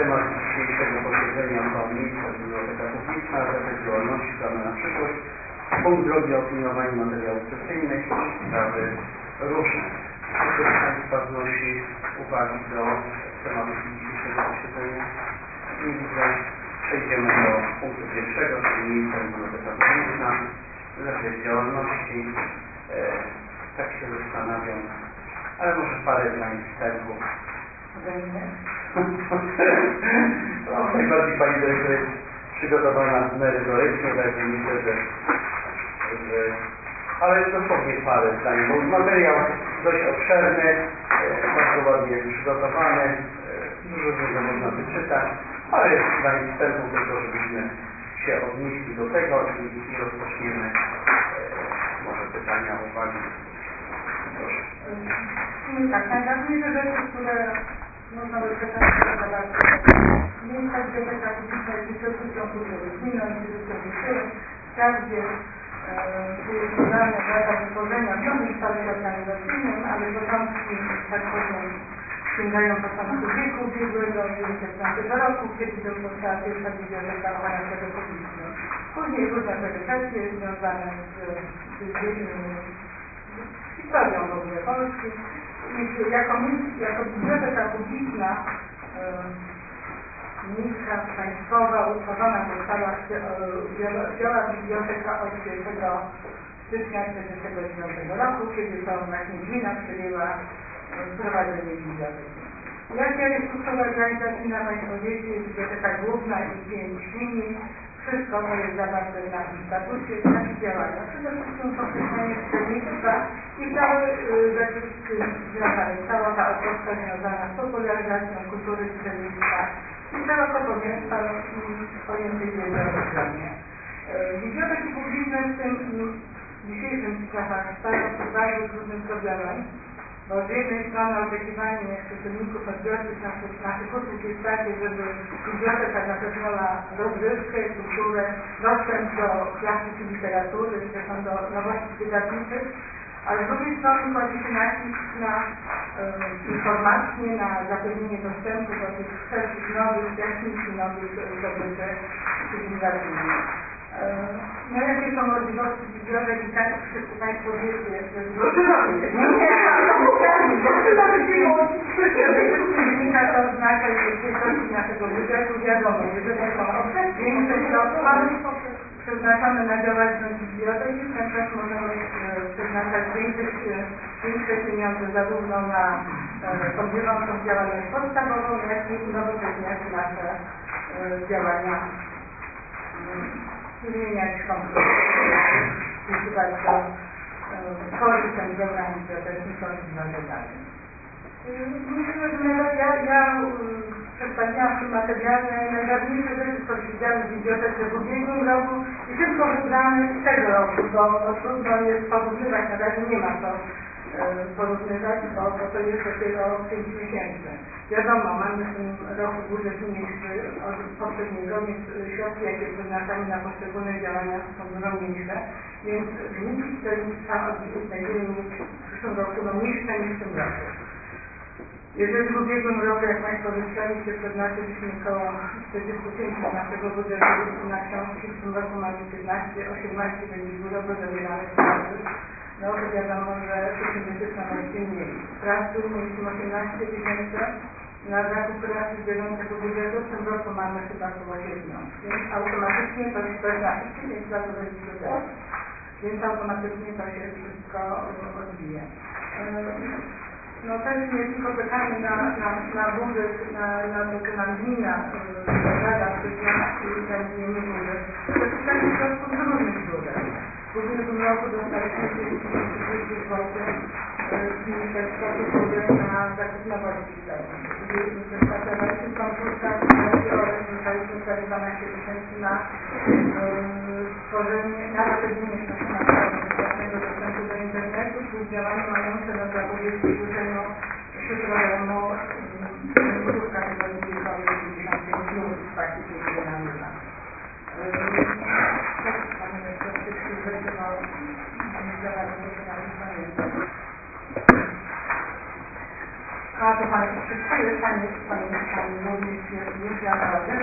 Temat dzisiejszego posiedzenia to miejsca biblioteka publiczna, zakres działalności, plany na przyszłość, punkt drogi opiniowanie materiałów sesyjnych i sprawy różne. Ktoś z Państwa wnosi uwagi do tematu dzisiejszego posiedzenia? Nie widzę. Przejdziemy do punktu pierwszego, czyli miejsca biblioteka publiczna, zakres działalności. Tak się zastanawiam, ale może parę zdań wstępu. No, najbardziej Pani dyrektor jest przygotowana merytorycznie, także myślę, że ale dosłownie parę zdań, bo materiał dość obszerny, bardzo ładnie przygotowany, dużo z niego można wyczytać, ale zdań wstępu tylko, żebyśmy się odnieśli do tego i rozpoczniemy może pytania, uwagi. Proszę. Tak, najważniejsze rzeczy, które można by przekazać miejsca biblioteka publiczna jest instytucją kultury, gminną instytucją kultury, wprawdzie jest udane data wytworzenia w nowym kształcie organizacyjnym, ale początki, tak powiem, sięgają początku wieku ubiegłego, 1915 roku, kiedy to powstała pierwsza biblioteka o charakterze publicznym. Później różne perypetie związane z historią w ogóle Polski. I jako biblioteka publiczna miejska, państwowa, utworzona została działa biblioteka od 1 stycznia 1949 roku, kiedy to właśnie gmina przejęła prowadzenie biblioteki. Jaka jest struktura organizacyjna, Państwo wiecie, jest biblioteka główna i 5 linii. Wszystko to jest zawarte w naszym statucie, nasze działania. Przede wszystkim poprzestanie czytelnictwa i cały zakres związany, cała ta otoczka związana z popularyzacją kultury czytelnictwa i szeroko pojętej wiedzy o programie. Biblioteki publiczne w tym dzisiejszym czasach stają przed bardzo trudnym problemem, bo z jednej strony oczekiwanie czytelników, odbiorców naszych usług jest takie, żeby biblioteka zapewniała rozrywkę, kulturę, dostęp do klasyki literatury, zresztą do nowości wydawniczych, ale z drugiej strony kładzie się nacisk na informacje, na zapewnienie dostępu do tych wszelkich nowych technik i nowych zdobyczy cywilizacyjnych. No jakie są możliwości bibliotek i tak wszyscy Państwo wiecie, że wynika to z naszej wielkości naszego budżetu, wiadomo, jeżeli są większe środki przeznaczone na działalność biblioteki, w ten czas możemy przeznaczać większe pieniądze zarówno na tą bieżącą działalność podstawową, jak i nowocześniać nasze działania, zmieniać komputer, wpisuwać do korzystem program bibliotecznych, korzystać dalej. Myślę, że ja przedstawiłam w tym materiale najważniejsze rzeczy, co się działy w bibliotece w ubiegłym roku i tylko wybrane z tego roku, bo trudno jest porównywać, na razie nie ma co porównywać, bo to jest dopiero 5 miesięcy. Wiadomo, mamy w tym roku budżet mniejszy od poprzedniego, więc środki, jakie przeznaczamy na poszczególne działania są dużo mniejsze, więc wyniki czytelnictwa będziemy mieć w przyszłym roku niższe niż w tym roku. Jeżeli w ubiegłym roku, jak Państwo wyczytaliście, przeznaczyliśmy około 45 naszego budżetu na książki, w tym roku mamy 15, 18 będzie dwurowo zabieranych pracy, no to wiadomo, że tych inwestycji będzie mniej. Pracy mieliśmy 18 tysięcy, na zakup pracy z bieżącego budżetu w tym roku mamy chyba około 7, więc automatycznie to jest naszych 10 lat więc automatycznie to się wszystko odbije. No też nie tylko czekamy na budżet, na to, co nam gmina zapada i realizujemy budżet. Ale szukamy środków z różnych źródeł. W ubiegłym roku dostaliśmy 200 zł z Ministerstwa Kultury na zakup nowości wydawniczych. Wystartowaliśmy konkursach oraz dostaliśmy prawie 12 tysięcy na stworzenie, na zapewnienie bezpłatnego dostępu do internetu, plus działania mające na zapowiedź zwiększeniu szyfrowemu limitów kategorii wiekowej 55+, praktycznie na lata. Mamy jeszcze tych rzeczy, bo nie działa to, co na tym pamiętam. A to Pani przedstawię, Pani Burmistrz jest ja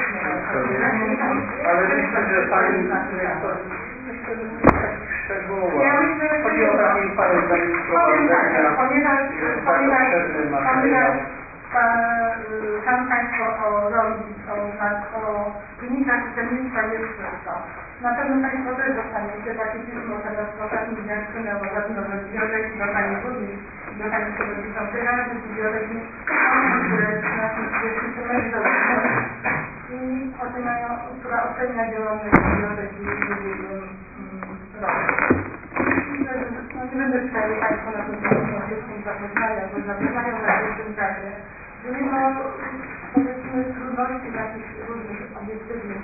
ale myślę, że Pani Dyrektor myślę, że nie tak szczegółowo. Chodzi o takie parę zdań wprowadzenia, ponieważ materiał. Pan Państwo o wynikach uczennictwa jest wszystko. Na pewno Państwo też dostaniecie takie pismo teraz w ostatnich dniach wpłynęło zarówno do biblioteki, do Pani Burmistrz, do Pani Przewodniczącej Rady Biblioteki, które naszym instrumentalizowanym i która ocenia działalność biblioteki w ubiegłym roku. Nie będę tutaj Państwo na tym wszystkim zapoznają, bo zapoznają na tym czasie. Mimo, powiedzmy, trudności takich różnych obiektywnych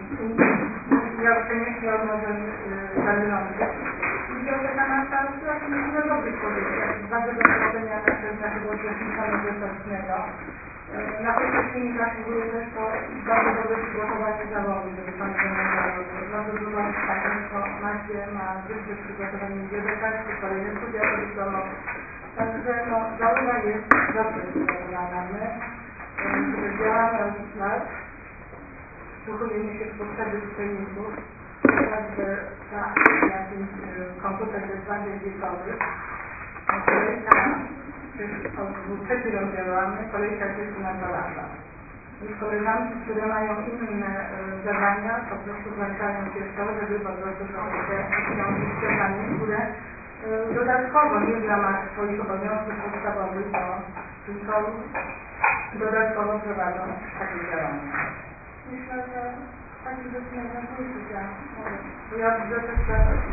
i odnożeń zależących. Biblioteka nasza jest na dobrych pozycjach, bardzo do prowadzenia naszego uczestnictwa nowoczesnego. Na tej kwestii zasługuje też to bardzo dobre przygotowanie zawodu, żeby Pan bardzo dużo Państwo ma wyższe przygotowanie bibliotekarskie, kolejne studia podyplomowe. Także załoga jest dobrze przygotowana. My działamy od lat, wsłuchujemy się w potrzeby czytelników, także ta jakiś komputer jest bardziej wiekowy. Kolejka, od 2-3 rok działamy, kolejka jest na 2 lata. Już koleżanki, które mają inne zadania, po prostu włączają się w to, żeby po prostu te książki czytane, które dodatkowo, nie w ramach swoich obowiązków podstawowych, tylko dodatkowo prowadzą takie działania. Myślę, że takich rzeczy najważniejszych bo ja w bibliotece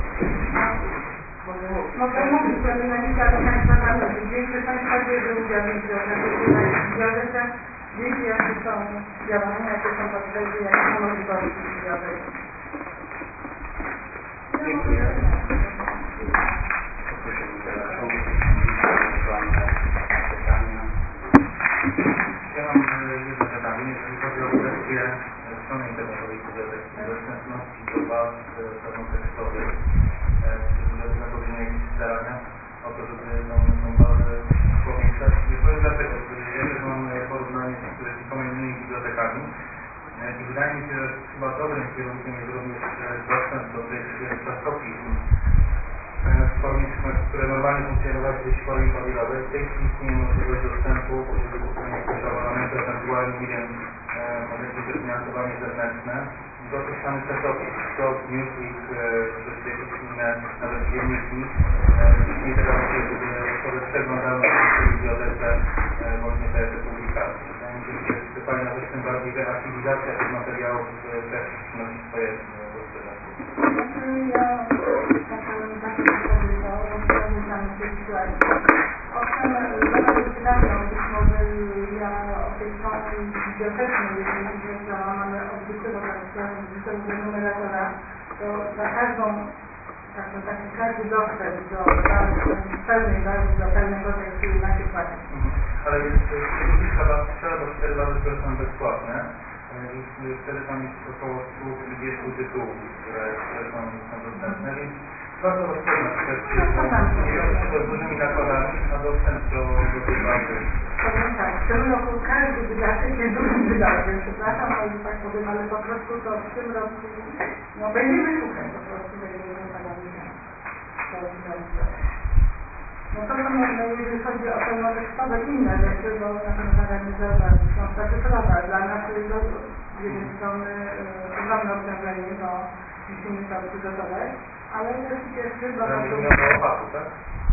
mogę mówić, żeby na listę Państwa zależy. Większość Państwa bierze udział w bibliotece, wiecie jakie są działania, jakie są potrzeby, jakie są możliwości biblioteki. Dziękuję. Poprosimy teraz o pytania. Ja mam jedno pytanie, jeżeli chodzi o kwestię strony internetowej biblioteki, dostępności do baz pełnotekstowych. Czy biblioteka powinna jakieś starania o to, żeby tą bazę powiększać? Nie powiem dlaczego, ja też mam porównanie z kilkoma innymi bibliotekami i wydaje mi się, że chyba dobrym kierunkiem jest również dostęp do tych czasopis w formie, które normalnie funkcjonowały w tej szkole pawilowej. W tej chwili istnieje możliwość dostępu poprzez kupienie jakiegoś abonamentu, ewentualnie, nie wiem, może jakieś dofinansowanie zewnętrzne do tych samych czasopis, Stop, Newsweek, czy jakieś inne, nawet dzienniki. Istnieje taka możliwość, żeby osoby przeglądały w bibliotece właśnie te publikacje. Wydaje mi się, że to jest fajna rzecz, tym bardziej reaktywizacja tych materiałów też przynosi swoje dostrzeżenie. Owszem, bardzo pytania, być może ja o tej stronie bibliotecznej, jeżeli mamy odbytego numeratora, to za każdy dostęp do pełnej bazy, do pełnego tekstu ma się płacić. Ale jest kilka baz, 4 bazy, które są bezpłatne. I wtedy tam jest około 120 tytułów, które są dostępne, więc warto rozpoznać kwestię, nie wiąże się to z dużymi nakładami, a dostęp do tej bazy. Powiem tak, w tym roku każdy wydatek jest dużym wydatkiem, przepraszam, ale tak powiem, ale po prostu to w tym roku, będziemy szukać po prostu będziemy nakładami. To są, jeżeli chodzi o pełnotekstowe inne rzeczy, bo na pewno organizować książka cyfrowa. Dla nas to jest z jednej strony ogromne obciążenie, bo musimy to przygotować, ale też cieszy, bo... Ale mówimy o opaku, tak?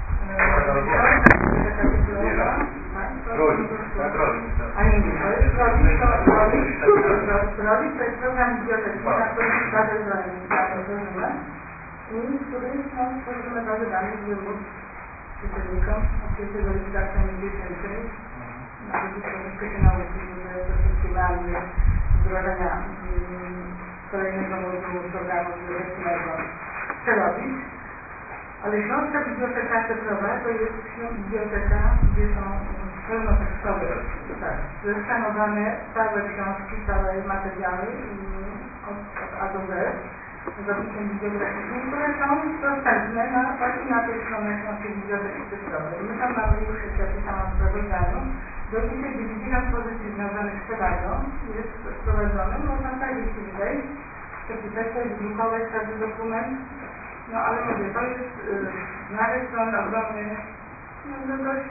Rolnik, tak? A nie, to jest rolnik, to jest program biblioteczny, na którym bazę tworzymy i w którym tworzymy bazę danych wymóg czytelnikom od pierwszego lista przynajmniej dziecięcej. Nawet już troszeczkę się nauczyli, że troszeczkę mamy wdrożenia kolejnego modułu programu bibliotecznego przerobić. Ale Śląska Biblioteka Cyfrowa to jest biblioteka, gdzie są pełnotekstowe, zeskanowane całe książki, całe materiały od A do Z z opisem bibliograficznym, które są dostępne właśnie na tej stronie Śląskiej Biblioteki Cyfrowej. My tam mamy już, jak ja pisałam w sprawozdaniu, Do dzisiaj 90 pozycji związanych z sprzedażą jest wprowadzone. Można tak jeśli wejść, przepisać, wydrukować każdy dokument. No ale mówię, to jest znaleźć stron ogromny, no dość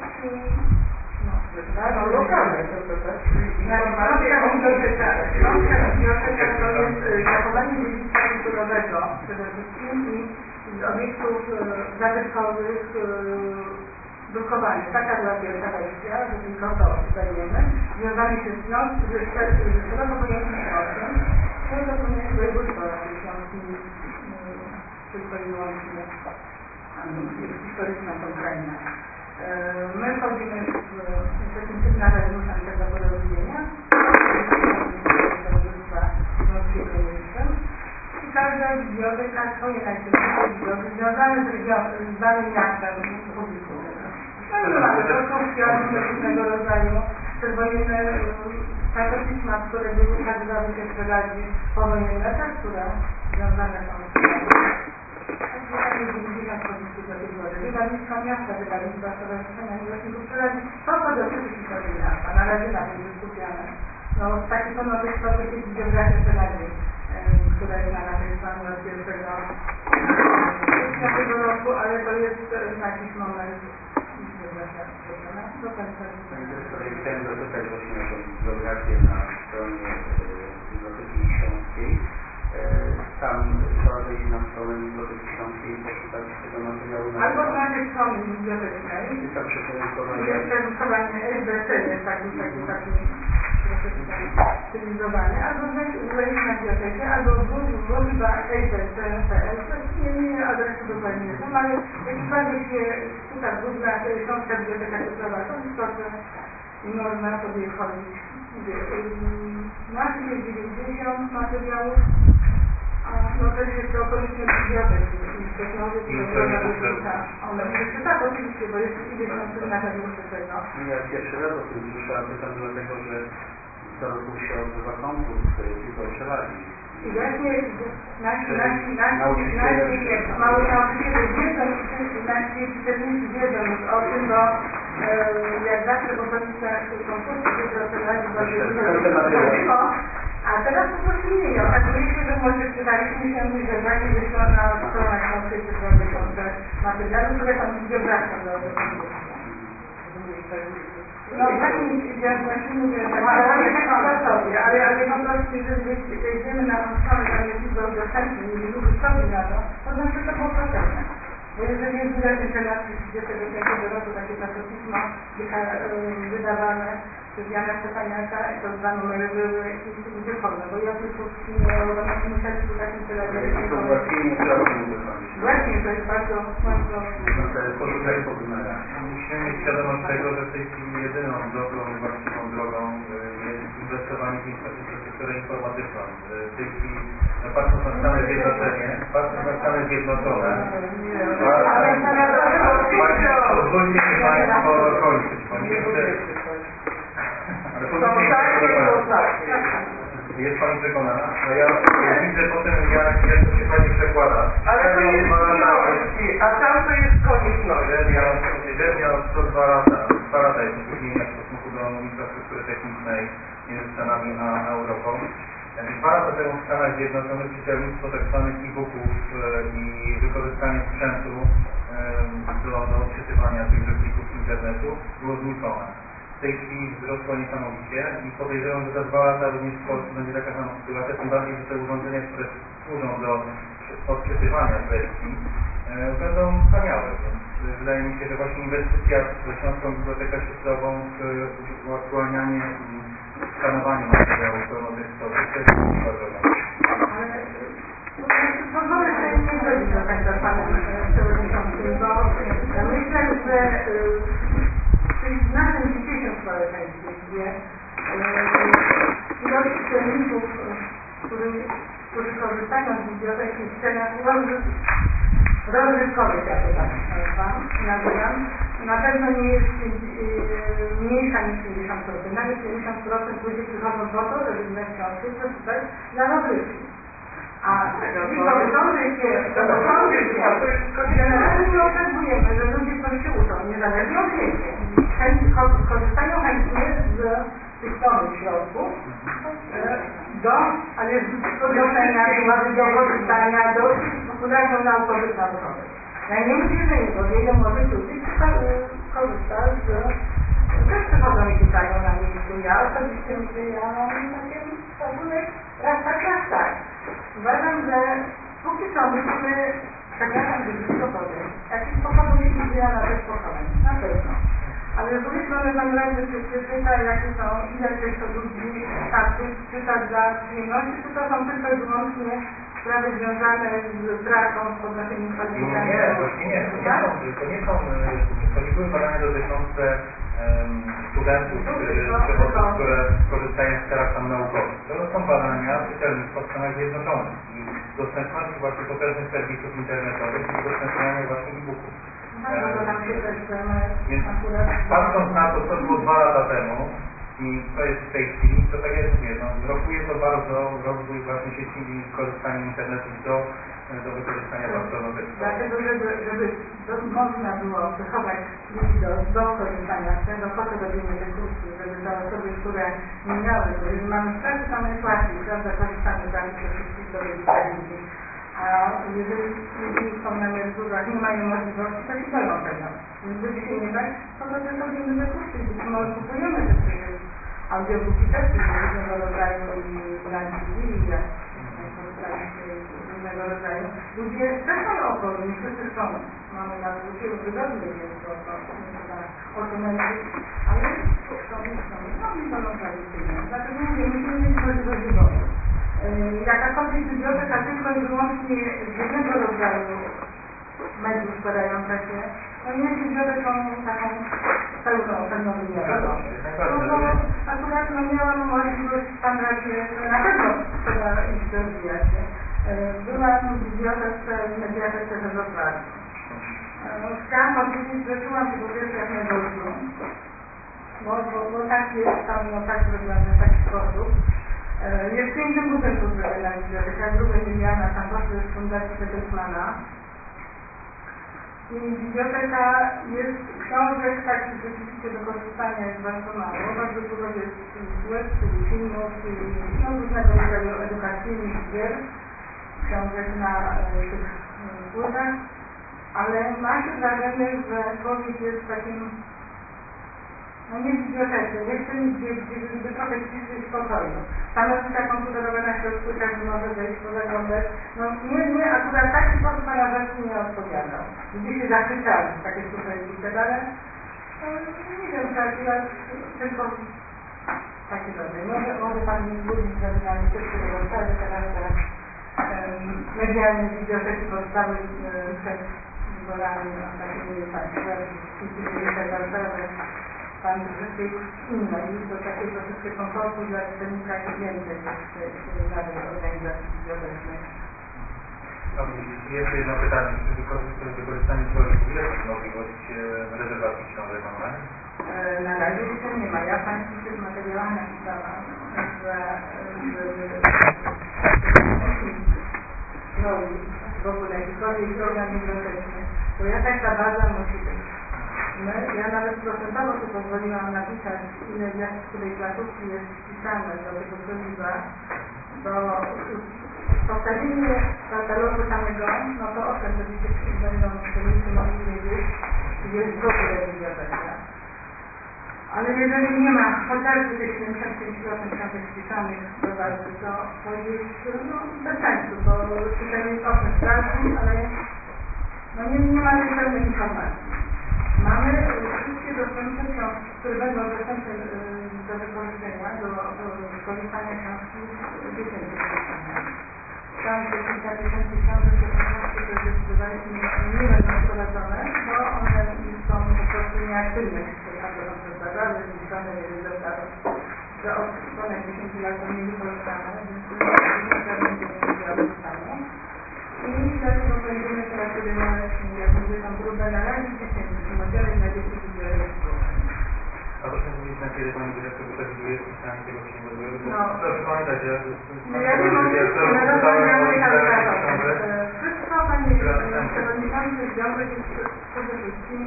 lokalne to też. Biblioteka to jest zachowanie dziedzictwa kulturowego przede wszystkim i z obiektów zabytkowych drukowanie. Taka była pierwsza wersja, że tylko to dajemy. Związany się z szeroko pojętym środkiem. To jest województwo śląskim, tylko i wyłącznie historyczna Ukraina. My wchodzimy w takim sygnalizmem tego porozumienia śląskiego miejsca i każda biblioteka swoje najczęściej biblioteki związane z danym miastem publikuje. No i mamy początki różnego rodzaju, przedwojenne czasopisma, które były ukazywały się w sprzedaży powojenne, te, które związane są z wydawnictwa miasta, wydawnictwa Stowarzyszenia Miłośników Przyrodzi, to dotyczy historii miasta. Na razie na tym skupiamy. No, taki są nowy sposób jest bibliografia Przyrodzi, która jest na naszej stronie od 1 stycznia tego roku, ale to jest na jakiś moment bibliografia do końca. Chciałem zapytać właśnie o tą bibliografię na stronie Biblioteki Śląskiej. Tam trzeba wejść na stronę Biblioteki Śląskiej i poszukać tego materiału. Albo z naszej strony bibliotecznej. Jest tam przekomunikowanie. Jest przekomunikowanie SBC, jest taki stylizowany, albo wejść na bibliotekę, albo www.sbc.pl. Nie adresu dokładnie nie znam, ale jeśli bardziej się szuka w Google, to jest Śląska Biblioteka Cyfrowa, to istotne i można sobie wchodzić. Naszych jest 90 materiałów. No też jest to okoliczne bibliotek i technologii, one jeszcze tak oczywiście, bo jest ileś tam sygnatariuszy tego. Ja pierwszy raz o tym słyszałem, pytam dlatego, że co roku się odbywa konkurs piłką strzelali. I właśnie nasi mały nauczyciele wiedzą, nasi czytelnicy wiedzą o tym, bo jak zawsze w okolicach konkursu piłką strzelali bardzo a teraz po prostu nie wiem. Okazuje się, że może czytaliśmy się, że właśnie wyszło na stronach Śląskiej Cyfrowej te materiały, które są bibliografią do konkursu. No właśnie, ja właśnie mówię, ale po prostu, jeżeli wejdziemy na tą stronę, tam jest liczba udostępnień, jeżeli ludzie wchodzą na to znaczy, że to było potrzebne. Bo jeżeli jest wyraźnie teraz 35 roku takie czasopismo wydawane przez Jana Stefaniaka, to dwa numery były i ludzie chodzą, bo ja tylko musieli szukać To są ułatwienie prawdą wychodzić. Właśnie, to jest bardzo... Poszukać po numerach. Musimy mieć świadomość tego, że w tej chwili jedyną dobrą, właściwą drogą jest inwestowanie w infrastrukturę informatyczną. W tej chwili, patrząc na Stany Zjednoczone, pozwólcie mi Państwo kończyć, bo nie chcę... Jest Pani przekonana? No ja widzę potem, jak to się Pani przekłada. Ale to jest konieczności, a tam to jest konieczność. Średnia co 2 lata jest opóźnienia w stosunku do infrastruktury technicznej między Stanami a Europą. 2 lata temu w Stanach Zjednoczonych czytelnictwo tak zwanych e-booków i wykorzystanie sprzętu do odczytywania tychże plików internetu było znikome. W tej chwili wzrosło niesamowicie i podejrzewam, że za 2 lata również w Polsce będzie taka sama sytuacja, tym bardziej, że te urządzenia, które służą do odczytywania treści, będą wspaniałe. Więc wydaje mi się, że właśnie inwestycja w Śląską Bibliotekę Cyfrową, w uaktualnianie i skanowanie materiałów pełnotekstowych to jest bardzo ważne. Pozwolę sobie nie zrobić do końca Panem Przewodniczącym, bo myślę, że w naszym dzisiejszym społeczeństwie, gdzie ilość czytelników, którzy korzystają z biblioteki w celach rozrywkowych, jak to tak nazywam, na pewno nie jest mniejsza niż 50%. Nawet 50% ludzi przychodzą po to, żeby znać książki, przeczytać dla rozrywki. A generalnie nie oczekujemy, że ludzie coś się uczą, niezależnie od wieku. Korzystają chętnie z tych nowych środków do podnoszenia, do korzystania, do popularno-naukowych naukowych. Ja nie mówię, że nie, bo wiele młodych ludzi korzysta też przychodzą i pytają na miejscu. Ja osobiście mówię, ja mam takie stosunek raz tak. Uważam, że póki co musimy, tak jak tam blisko powiem, takich pokoleń istnieje na tych pokoleń, na pewno. Ale z drugiej strony pan radny czyta, jakie są, ile tych ludzi czyta dla przyjemności, czy to są tylko i wyłącznie sprawy związane z pracą, z podnoszeniem kwalifikacji? Nie, właśnie nie. To nie były badania dotyczące studentów, które korzystają z teraz tam naukowych. To są badania czytelnictwa w Stanach Zjednoczonych i dostępności właśnie potężnych serwisów internetowych i udostępniania właśnie e-booków. Więc patrząc na to, co było 2 lata temu i co jest w tej chwili, to tak jak mówię, rokuje to bardzo rozwój właśnie sieci i korzystania internetu do wykorzystania patronu tekstowego. Dlatego, żeby można było wychować ludzi do korzystania z tego, po co robimy te kursy, żeby te osoby, które nie miały, bo jeżeli mamy w pracy, to jest łatwiej, prawda, korzystamy z pracy, to wszystkich ludzi. A jeżeli są na emeryturach, nie mają możliwości, to się boją tego. Więc żeby się nie bać, po prostu chodzimy te kursy i być może kupujemy te przecież audiobooki też różnego rodzaju i na TV, jak różnego rodzaju. Ludzie też mają opory, nie wszyscy chcą. Mamy na to wygodnie, więc to o to męczy, ale chcą, nie będą tradycyjne. Dlatego mówię, musimy mieć możliwość wyboru. Jakakolwiek biblioteka tylko i wyłącznie z jednego rodzaju mediów składająca się, to nie jest biblioteką taką pełną wymiarową. Akurat miałam możliwość w standardzie, na pewno trzeba iść rozwijać się. Byłam w bibliotece i mediatece we Wrocławiu. Chciałam powiedzieć, że czułam się po pierwsze jak na gościu, bo tak jest, tam tak zrobione w taki sposób. Jest pięknym budynku zrobiona biblioteka, druga wymiana tam poszły z Fundacji Petersmana. I biblioteka jest książek takich rzeczywiście do korzystania jest bardzo mało. Bardzo dużo jest webów, filmów i różnego rodzaju edukacyjnych gier, książek na tych płytach, ale ma się wrażenie, że człowiek jest takim nie w bibliotece, jest tym, gdzie trochę ciszy i spokoju. Tam jest taka komputerowa na środku, każdy może wejść, pozaglądać. Nie, akurat w taki sposób Pana rzeczy nie odpowiadał. Ludzie się zachwycali, takie super ale nie wiem, czy akurat tylko takie dobre. Może Pan mi zbudzić, że mamy też wyborczary, teraz medialne biblioteki powstały przed wyborami takimi państwowymi, Pan Rzeczyk inne i do takiej troszeczkę komfortu dla czytelnika jest więcej niż nawet organizacji bibliotecznej. Jeszcze jedno pytanie. Czy wykorzystanie człowieku jest możliwość rezerwacji książek online? Na razie jeszcze nie ma. Ja Państwu w tych materiałach napisałam, że w ogóle jakikolwiek program biblioteczny, bo jakaś ta baza musi być. Ja nawet procentowo sobie pozwoliłam napisać, ile w której placówki jest wpisane do tego słowa, bo postawienie katalogu samego, no to owszem, oczywiście będą czytelnicy mogli wiedzieć, gdzie jest w ogóle biblioteka. Ale jeżeli nie ma chociażby tych 75% książek wpisanych do bazy, to jest bez sensu, bo czytelnik owszem sprawdzi, ale nie ma tej pełnej informacji. Mamy wszystkie dostępne książki, które będą dostępne do wykorzystania, do korzystania książki dziecięcej. Książki, kilka tysięcy książek, które zdecydowanie nie będą wprowadzone, bo one są po prostu nieaktywne, które są przedstawiane, zniszczone, że od ponad 10 lat są niewykorzystane, więc i dlatego będziemy teraz podejmować, jak mówię, tą próbę na razie dziecięcych, modelek dla dzieci biblioteki. A proszę mówić, na kiedy Pani dyrektor przewiduje spisanie tego księgowego? No Proszę pamiętać, że ja nie mogę wszystko, panie przewodniczący, związek jest przede wszystkim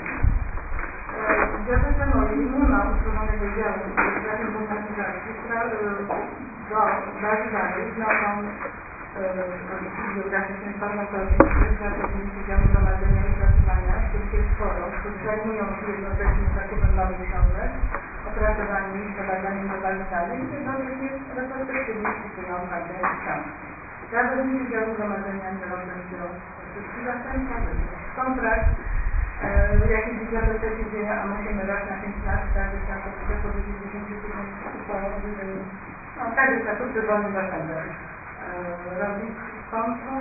w bibliotece mojej nie ma utworzonego działu informatyzacji, która do bazy danych nową geograficznej farmakologii, pracownicy działu gromadzenia i zapisywania, których jest sporo, którzy zajmują się jednocześnie zakupem nowych książek, opracowaniem i wprowadzaniem globalnych danych i jednocześnie retrospektywnie wpisują także książki. Pracownicy działu gromadzenia nie robią się wszystkich zastępstwa, kontrakt, jakiś bibliotece się dzieje, a musimy raz na 5 lat, każdy statut wypowiedzieć 10 tysięcy, każdy statut wolnym dostępem robić kończą.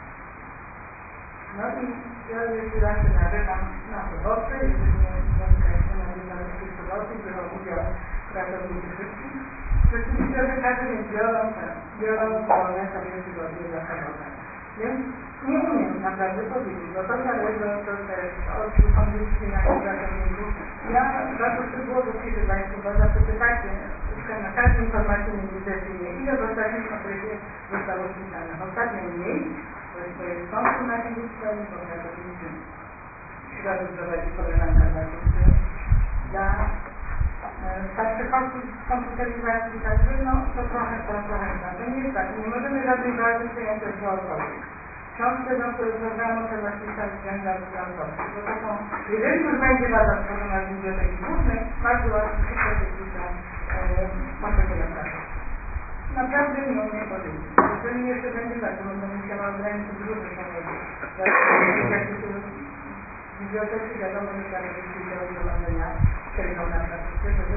No i ja jeszcze raz narzekam na soboty, jesteśmy na Bibliotece Soboty, biorą udział pracownicy wszystkich bibliotekarze, więc biorą wolne sobie tygodnie za sobotę. Więc nie umiem naprawdę powiedzieć, bo to zależy od kondycji naszych pracowników. Ja bardzo chcę było zwrócić Państwu, bo zapytacie na każdej informacji negocjacyjnej, ile w ostatnim okresie zostało wpisane. Ostatnio mniej, bo to jest konsul na tej stronie, bo pracownicy środek prowadzi koleżanka dla także komputeryzacji, także no to trochę to nie jest tak. Nie możemy żadnej bazy przyjąć od autorów. Książkę do programu trzeba wpisać względem autorów. Bo to są, jeżeli już będzie baza stworzona z biblioteki głównej, bardzo łatwo wszystko się wpisze komputeryzacji. Naprawdę nie umiem powiedzieć. Jeżeli jeszcze będzie tak, to będę musiała ograniczyć grupy samego. Biblioteki wiadomo, że trzeba być do gromadzenia przejdą na praktyce, żeby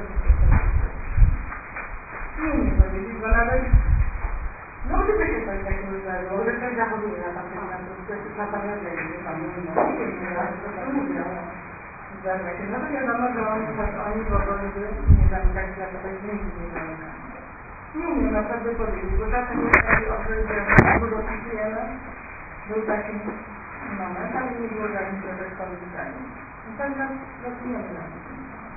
nie umiem powiedzieć, bo nawet no gdyby się coś takiego zdarzyło, że ktoś zachowuje na tamtej naprawdę nie pamiętam, nie raz, to co mówię, zdarza się, no to wiadomo, że oni powoli nie zamykać światowej nigdy nie zamykają. Nie umiem naprawdę powiedzieć, bo czasem jest taki okres, że dużo pisujemy, był taki moment, ale nie było żadnych korzystań. No tak rozumiem na tym.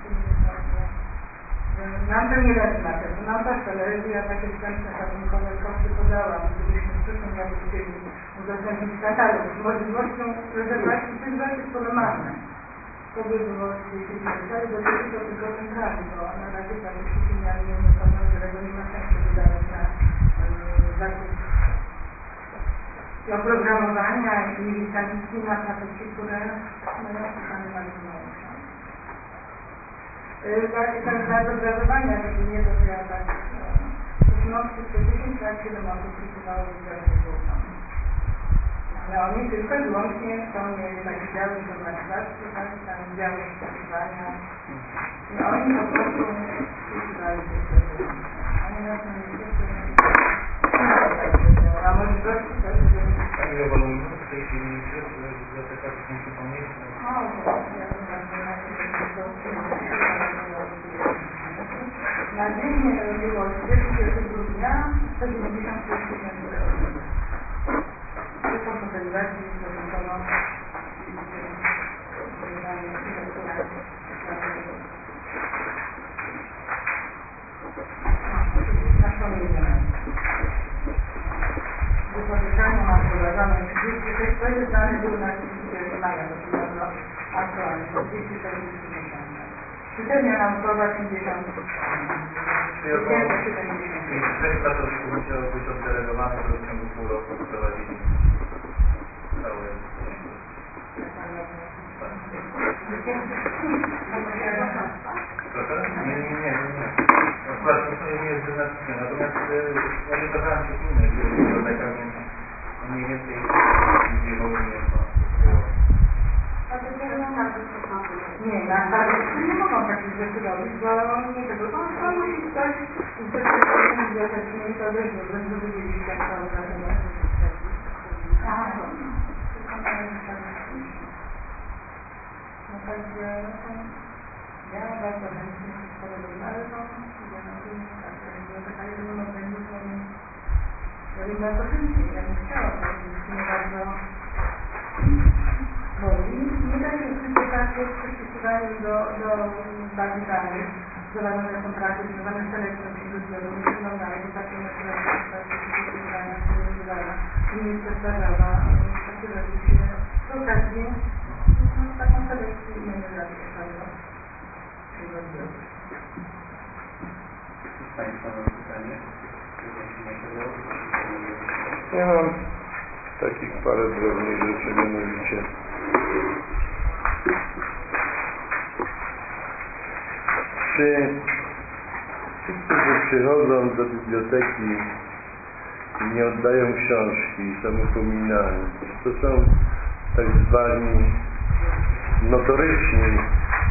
Nam to nie leży na tym, nam też to leży, ja takie wstępne szacunkowe koszty podałam, gdybyśmy w przyszłym roku chcieli udostępnić katalog z możliwością rezerwacji tych rzeczy, które mamy. To by było 200 ale dotyczy to tylko centrali, bo na razie praktycznie miałem jednostronną, którego nie ma sensu wydawać na zakup i oprogramowania i licencji na placówki, które mają pisane na mało. Dla zobrazowania, żeby nie było ja tak różności, to 10 lat 7 osób pisywało bibliotekę. Ale oni tylko i wyłącznie są mieli taki dział informatyzacji, tak, tam dział wpisywania i oni po prostu pisywali bibliotekę. Oni nas na niestety a możliwości to jest... Pani Rewoluminu w tej chwili biblioteka w tym pomniejsza? Na dzień było 30 grudnia 196 tysięcy osób. To są konfederacji stosunkowo wypożyczania mam prowadzone 36, to jest dane były na 31 maja, to jest bardzo aktualnie, 240 miesięcy. Średnia naukowa 50. Czyli część pracowników musiało być oddelegowanych, żeby w ciągu pół roku prowadzili całe Proszę? Nie. Akurat to nie jest wyznacznikiem, natomiast orientowałem się w innych bibliotekach, więc mniej więcej gdzie w ogóle nie było. Nie, na starości nie mogą takich rzeczy robić, bo nie tego. To musi ktoś z bezpieczeństwem bibliotecznym to też dobrze wiedzieć, jak to obrażenie. No także ja bardzo chętnie wszystko robimy, ale to taka jedyną organizacją robimy jako chętnie. Ja bym chciała powiedzieć, nie bardzo boli. Nie da się tylko tak przypisywaniu do bazy danych, zaważone kontrakty, związane z selekcją tych zbiorów, nie wyglądały, bo takie nie przestarzała, takie rzeczy się przy okazji taką selekcję i nie da się całego zbioru. Państwa mam pytanie. Ja mam takich parę drobnych rzeczy, mianowicie czy ci, którzy przychodzą do biblioteki i nie oddają książki, są upominani, to są tak zwani notoryczni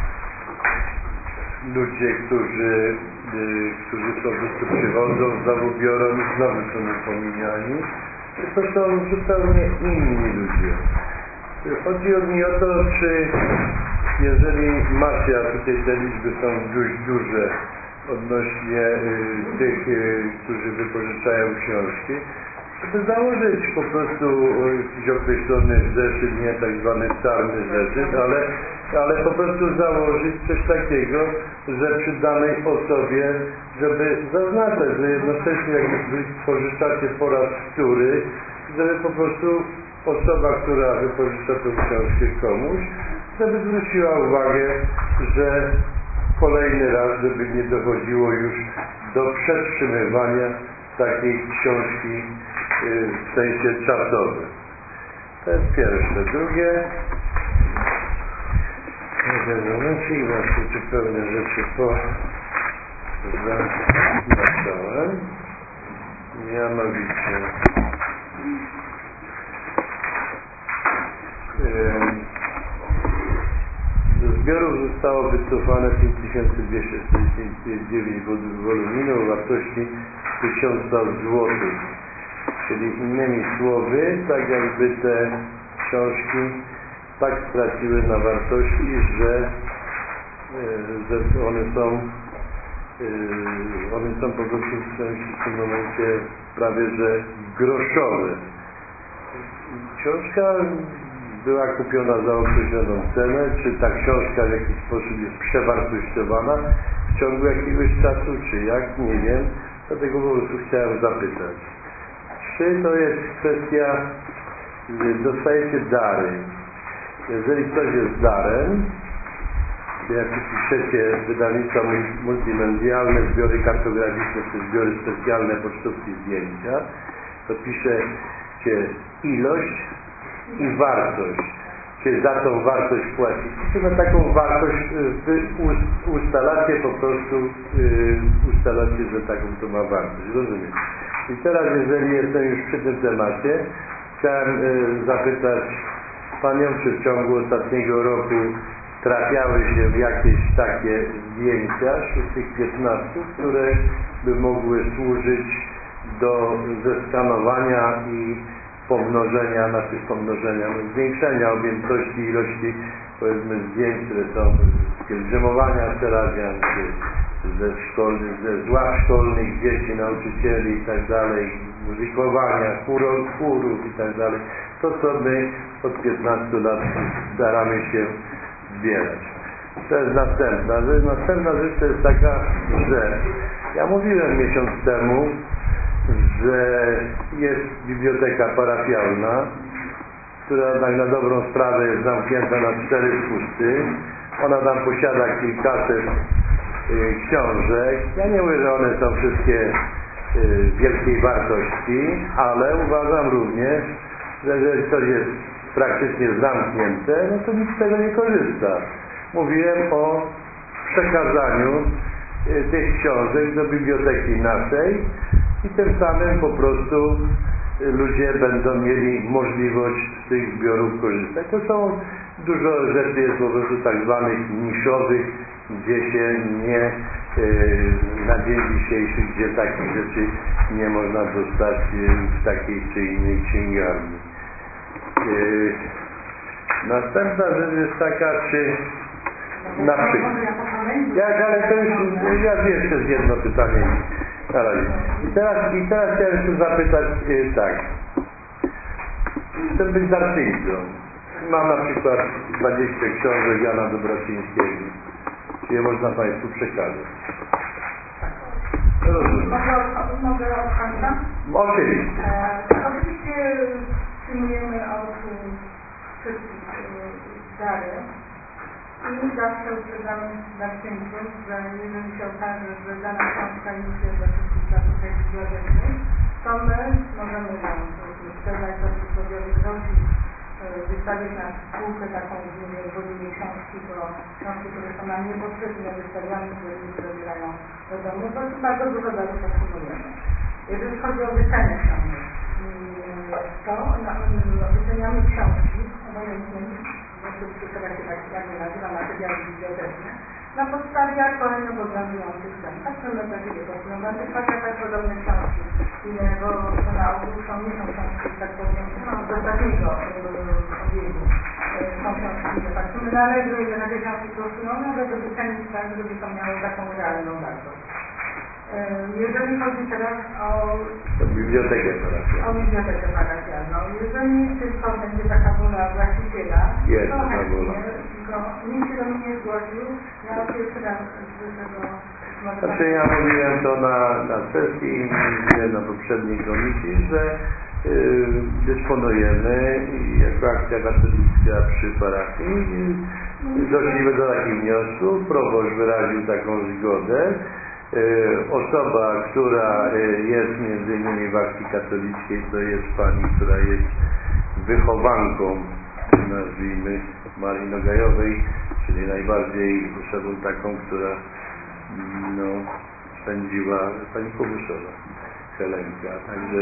ludzie, którzy po prostu przychodzą, znowu biorą i znowu są upominiani. To są zupełnie inni ludzie. Chodzi mi o to, czy jeżeli macie, a tutaj te liczby są dość duże odnośnie tych, którzy wypożyczają książki, żeby założyć po prostu jakiś określony zeszyt, nie tak zwany czarny zeszyt, ale po prostu założyć coś takiego, że przy danej osobie, żeby zaznaczać, że jednocześnie jak wypożyczacie po raz wtóry, żeby po prostu osoba, która wypożycza tę książkę komuś, żeby zwróciła uwagę, że kolejny raz, żeby nie dochodziło już do przetrzymywania takiej książki w sensie czasowym. To jest pierwsze. Drugie, momencik, właśnie tu pewne rzeczy zaznaczałem. Mianowicie ze zbiorów zostało wycofane 5249 woluminów o wartości 1000 zł. Czyli innymi słowy, tak jakby te książki tak straciły na wartości, że one są po prostu w tym momencie prawie że groszowe. Książka była kupiona za określoną cenę, czy ta książka w jakiś sposób jest przewartościowana w ciągu jakiegoś czasu, czy jak, nie wiem, dlatego po prostu chciałem zapytać. Czy to jest kwestia, dostajecie dary. Jeżeli ktoś jest darem, jak piszecie wydawnictwa multimedialne, zbiory kartograficzne czy zbiory specjalne, pocztówki, zdjęcia, to piszecie ilość i wartość. Czy za tą wartość płacić? Czy na taką wartość ustalacie po prostu, ustalacie, że taką to ma wartość. Rozumiem. I teraz, jeżeli jestem już przy tym temacie, chciałem zapytać Panią, czy w ciągu ostatniego roku trafiały się jakieś takie zdjęcia wśród tych 15, które by mogły służyć do zeskanowania i pomnożenia, zwiększenia objętości ilości, powiedzmy, zdjęć, które są z pielgrzymowania Serawian, ze ław szkolnych dzieci, nauczycieli i tak dalej, muzykowania, chórów i tak dalej. To, co my od 15 lat staramy się zbierać. To jest następna rzecz. Następna rzecz to jest taka, że ja mówiłem miesiąc temu, że jest biblioteka parafialna, która tak na dobrą sprawę jest zamknięta na 4 spusty. Ona tam posiada kilkaset książek. Ja nie mówię, że one są wszystkie wielkiej wartości, ale uważam również, że jeżeli coś jest praktycznie zamknięte, no to nikt z tego nie korzysta. Mówiłem o przekazaniu tych książek do biblioteki naszej i tym samym po prostu ludzie będą mieli możliwość z tych zbiorów korzystać. To są dużo rzeczy jest po prostu tak zwanych niszowych, gdzie się nie na dzień dzisiejszy, gdzie takich rzeczy nie można dostać w takiej czy innej księgarni. Następna rzecz jest taka, czy na przykład ale to już ja jeszcze z jedno pytanie na razie. I teraz chciałem jeszcze zapytać tak. Chcę być darczyńcą. Mam na przykład 20 książek Jana Dobrocińskiego. je można Państwu przekazać. Rozumiem. Mogę od końca? Oczywiście. Oczywiście przyjmujemy od wszystkich dary i zawsze uprzedzamy darczyńców, że jeżeli się okaże, że dana książka już jest do wszystkich placówek bibliotecznych, to my możemy ją sprzedać do przysłowiowych drogi, wystawić na spółkę taką, gdzie wchodzimy książki, bo książki, które są nam niepotrzebne, wystawiamy, które ludzie zabierają do domu, to bardzo dużo darów otrzymujemy. Jeżeli chodzi o wycenę książek, to wyceniamy książki, obojętnie, oczywiście teraz się tak jakby nazywa materiały biblioteczne, na podstawie aktualnie obowiązujących cen. Tak są metody kosztują w antykwariatach podobne książki, bo na ogół nie są książki, tak powiem, z ostatniego obiegu. Są książki, że patrzymy na Allegro, ile takie książki kosztują, żeby wycenić tak, żeby to miało taką realną wartość. Jeżeli chodzi teraz o bibliotekę parafialną, jeżeli tylko będzie taka wola właściciela, to chętnie, tylko nikt się do mnie nie zgłosił, ja pierwszy raz słyszę go. Znaczy ja mówiłem to na sesji i mówiłem na poprzedniej komisji, że dysponujemy jako akcja katolicka przy parafii doszliśmy do takich wniosków, proboszcz wyraził taką zgodę. Osoba, która jest między innymi w akcji katolickiej, to jest pani, która jest wychowanką, nazwijmy, Marii Nogajowej, czyli najbardziej osobą taką, która spędziła pani Kubuszowa, Helenka. Także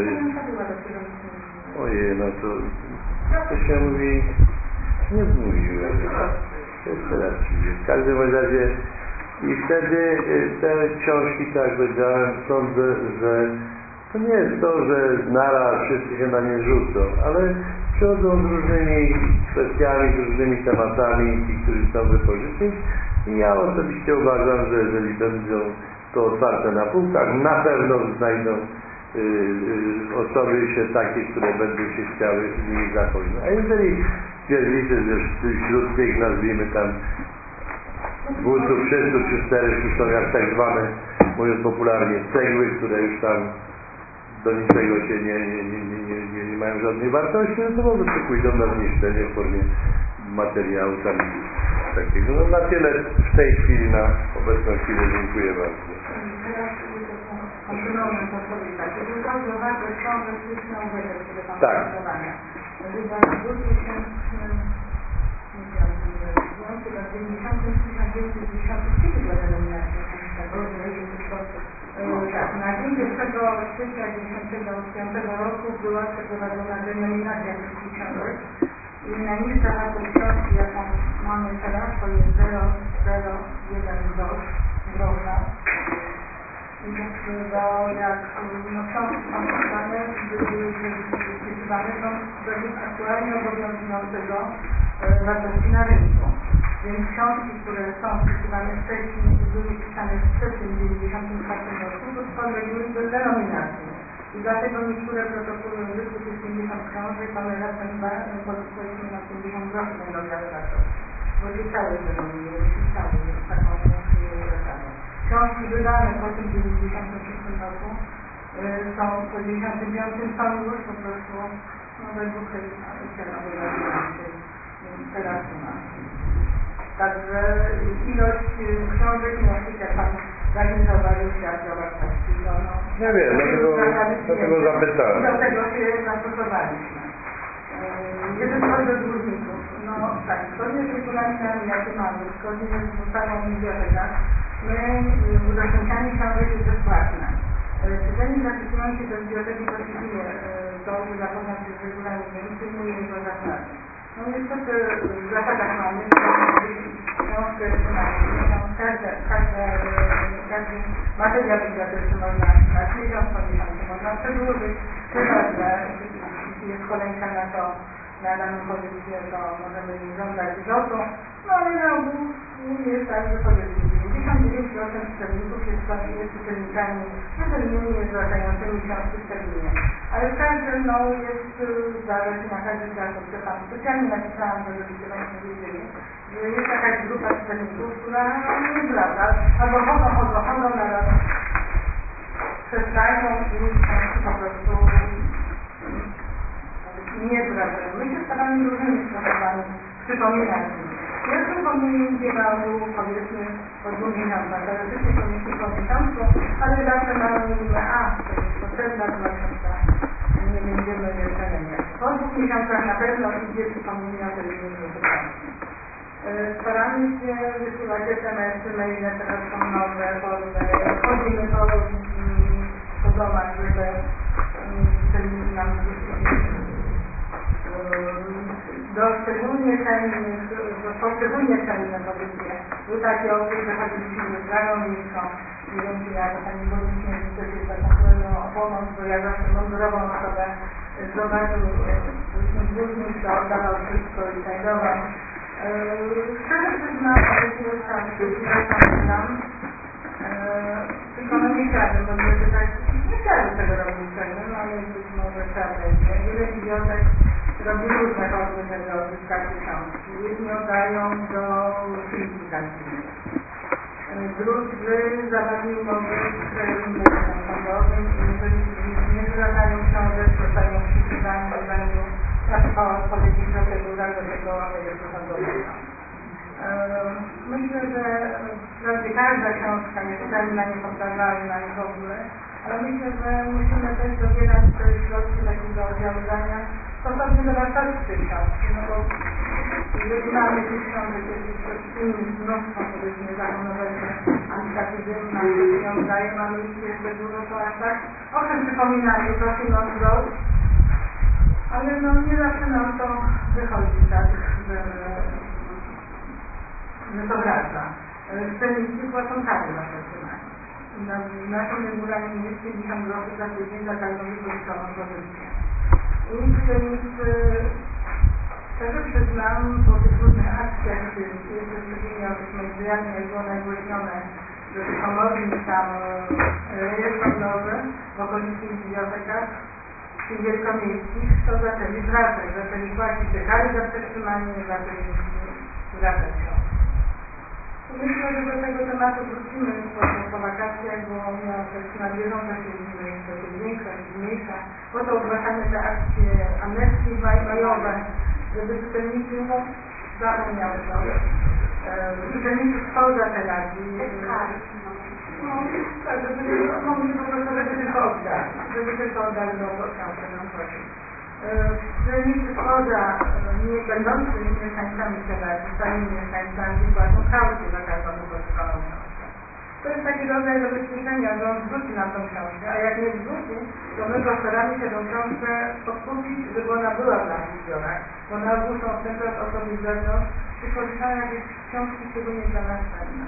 ojej, to się mówi, nie mówiłem. Jeszcze raz mówię. W każdym razie i wtedy te książki, tak jak powiedziałem, sądzę, że to nie jest to, że naraz wszyscy się na nie rzucą, ale przychodzą z różnymi kwestiami, z różnymi tematami, ci, którzy chcą wypożyczyć i ja osobiście uważam, że jeżeli będą to otwarte na półkach, na pewno znajdą osoby się takie, które będą się chciały z nimi zapoznać. A jeżeli stwierdzicie, że wśród tych, nazwijmy tam 200, 300 czy 400 są jak tak zwane, mówiąc popularnie, cegły, które już tam do niczego się nie mają żadnej wartości, no to po prostu pójdą na zniszczenie w formie materiału tam takiego. No na tyle w tej chwili, na obecną chwilę dziękuję bardzo. Tak. Na dzień 1 stycznia 1995 roku była przeprowadzona denominacja wszystkich książek i najniższa wartość książki, jaką mamy teraz, to jest 0,012 grosza. I jak książki są wpisane, były wpisywane według aktualnie obowiązującego wartości na rynku. Więc książki, które są wpisywane wcześniej i były wpisane przed tym 1994 roku, podlegały do denominacji. I dlatego niektóre protokoły użytku tych 50 książek, one razem powiedzmy na 50 groszy będą miały wartość. Bo zyskały taką zasadę. Książki wydane po tym 1996 roku są po 1995 są już po prostu według cen obowiązującej teraz u nas. Także ilość książek nie jest, jak pan zaniżował, już świadczy o wartości. Nie wiem, dlatego zapytałem. Do tego się zastosowaliśmy. Jeżeli chodzi o dłużników, tak, zgodnie z regulaminami, jakie mamy, zgodnie z ustawą o bibliotekach, udostępnianie książek jest bezpłatne. Czytelnik zapisujący się do biblioteki właściwie zdąży zapoznać się z regulaminem i przyjmuje jego zasady. Niestety w zasadach mamy książkę każdy materiał biblioteczny można na miesiąc po miesiącu można przedłużyć, chyba że jest kolejka na daną pozycję, to możemy żądać zwrotu, ale na ogół jest tak, że pozycji 99% czytelników jest czytelnikami czytelnymi, zwracającymi książki szczególnie. Ale w każdym jest zależy na każdy zakres. Specjalnie napisałam, żeby Państwo wiedzieli, że jest jakaś grupa czytelników, która nie wraca, albo chodzą na raz przestają i po prostu nie wracają. My się staramy różnymi sposobami przypominać. Ja przypomnę biegału, powiedzmy, po 2 miesiącach, teoretycznie powiedzmy po miesiącu, ale zawsze mówimy, to jest potrzebna, to książka, nie będziemy jeszcze mieć. Po 2 miesiącach na pewno idzie przypomnienia o terminie wysokości. Staramy się wysyłać SMS-y, maile, teraz są nowe formy, chodzimy po domach, żeby czytelnicy nam do szczególnie cenne pozycje. Był taki okres, że chodziliśmy ze Strażą Miejską, nie wiem czy ja to pani burmistrz też jest taką kolejną oponą, bo ja zawsze mundurową osobę zobaczył, burmistrz to oddawał wszystko i znajdował. Szczerze przyznam, tylko nie chciałabym, bo nie chciałabym tego robić szczerze, ale być może trzeba będzie. Wiele bibliotek robi różne formy, żeby odzyskać książki. Jedni oddają do filmikacji. Drudzy zawarli umowy z inwestorem sądowym i jeżeli nie zwracają książek, zostają przeczytani do urzędu na odpowiednich procedurach do tego rejestru sądowego. Myślę, że wprawdzie każda książka jest cenna, niepowtarzalna i w ogóle, ale myślę, że musimy też dobierać te środki takiego oddziaływania stosownie do wartości tej książki, bo jeżeli mamy tych książek, jest innych mnóstwo, powiedzmy, zakonowane, antykatyzmna, które ją daje, mamy ich jeszcze dużo, to aż tak. Owszem, przypominamy, prosimy o zwrot, ale nie zawsze nam to wychodzi tak, że to wraca. Czytelnicy płacą kary za przetrzymanie. Naszym regulaminie jest 50 zł za tydzień za każdą wykorzystaną pozycję. I czytelnicy, szczerze przyznam, po tych różnych akcjach, jeszcze szczególnie o tych mediach, jak było nagłośnione, że tych komornik tam rejestr sądowy w okolicznych bibliotekach i wielkomiejskich, to zaczęli wracać, zaczęli płacić te kary za przetrzymanie, zaczęli wracać książki. Myślę, że do tego tematu wrócimy po wakacjach, bo na bieżąco śledzimy, to się zwiększa, czy zmniejsza. Po to ogłaszamy te akcje amnestii majowe, żeby czytelnicy zapomniały sobie. Czytelnicy spoza terapii, żeby tylko oddali do książki nam chodzi. Czytelnicy spoza nie będący mieszkańcami terapii, stałymi mieszkańcami płacą kaucję za każdą wykorzystaną książkę. To jest taki rodzaj zabezpieczenia, że on zwróci nam tą książkę, a jak nie zwróci, to my postaramy się tą książkę odkupić, żeby ona była dla nas w zbiorach, bo na ogół są w centrach osoby z zewnątrz i korzystają jakieś książki szczególnie dla nas cenne.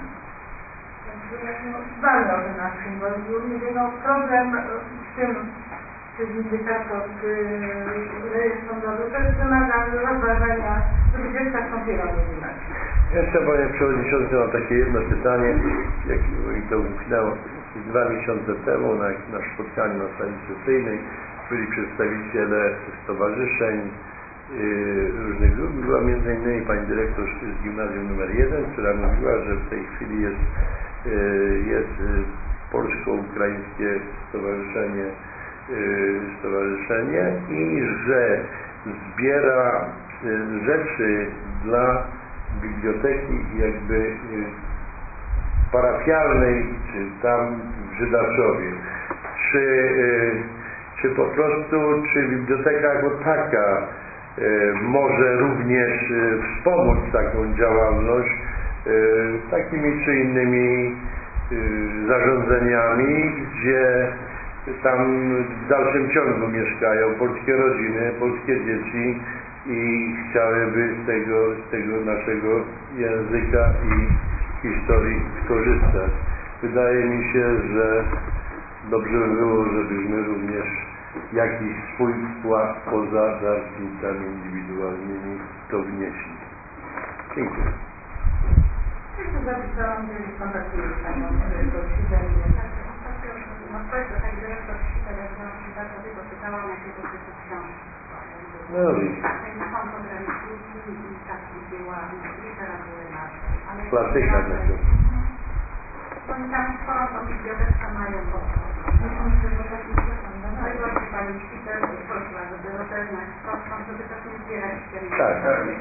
Dbamy o ten nasz symbol. Problem z tym, czy windykator, czy rejestr sądowy, to jest wymaga rozważenia, żeby dziecka skąpiła między nami. Jeszcze, panie przewodniczący, mam takie jedno pytanie, jak to umknęło 2 miesiące temu na spotkaniu na sali sesyjnej byli przedstawiciele stowarzyszeń, różnych grup. Była m.in. pani dyrektor z gimnazjum nr 1, która mówiła, że w tej chwili jest polsko-ukraińskie stowarzyszenie i że zbiera rzeczy dla biblioteki jakby parafialnej, czy tam w Żydaszowie. Czy po prostu, czy biblioteka jako taka może również wspomóc taką działalność takimi czy innymi zarządzeniami, gdzie tam w dalszym ciągu mieszkają polskie rodziny, polskie dzieci i chciałyby z tego naszego języka i historii skorzystać. Wydaje mi się, że dobrze by było, żebyśmy również jakiś swój wkład poza darczyńcami indywidualnymi to wnieśli. Dziękuję. zapisałam, że kontaktuję z Panią Gościutem. No kwestia, tak dyrektor Świteria, ja bardzo tego pytałam, jakiego typu książki. No i Są pogranicznicy i takie dzieła literatury naszej. klasyka taka. Oni tam sporą tą biblioteczkę mają po prostu. No i właśnie Pani Świter prosiła, żeby rozeznać prostą, żeby też nie zbierać się. Tak.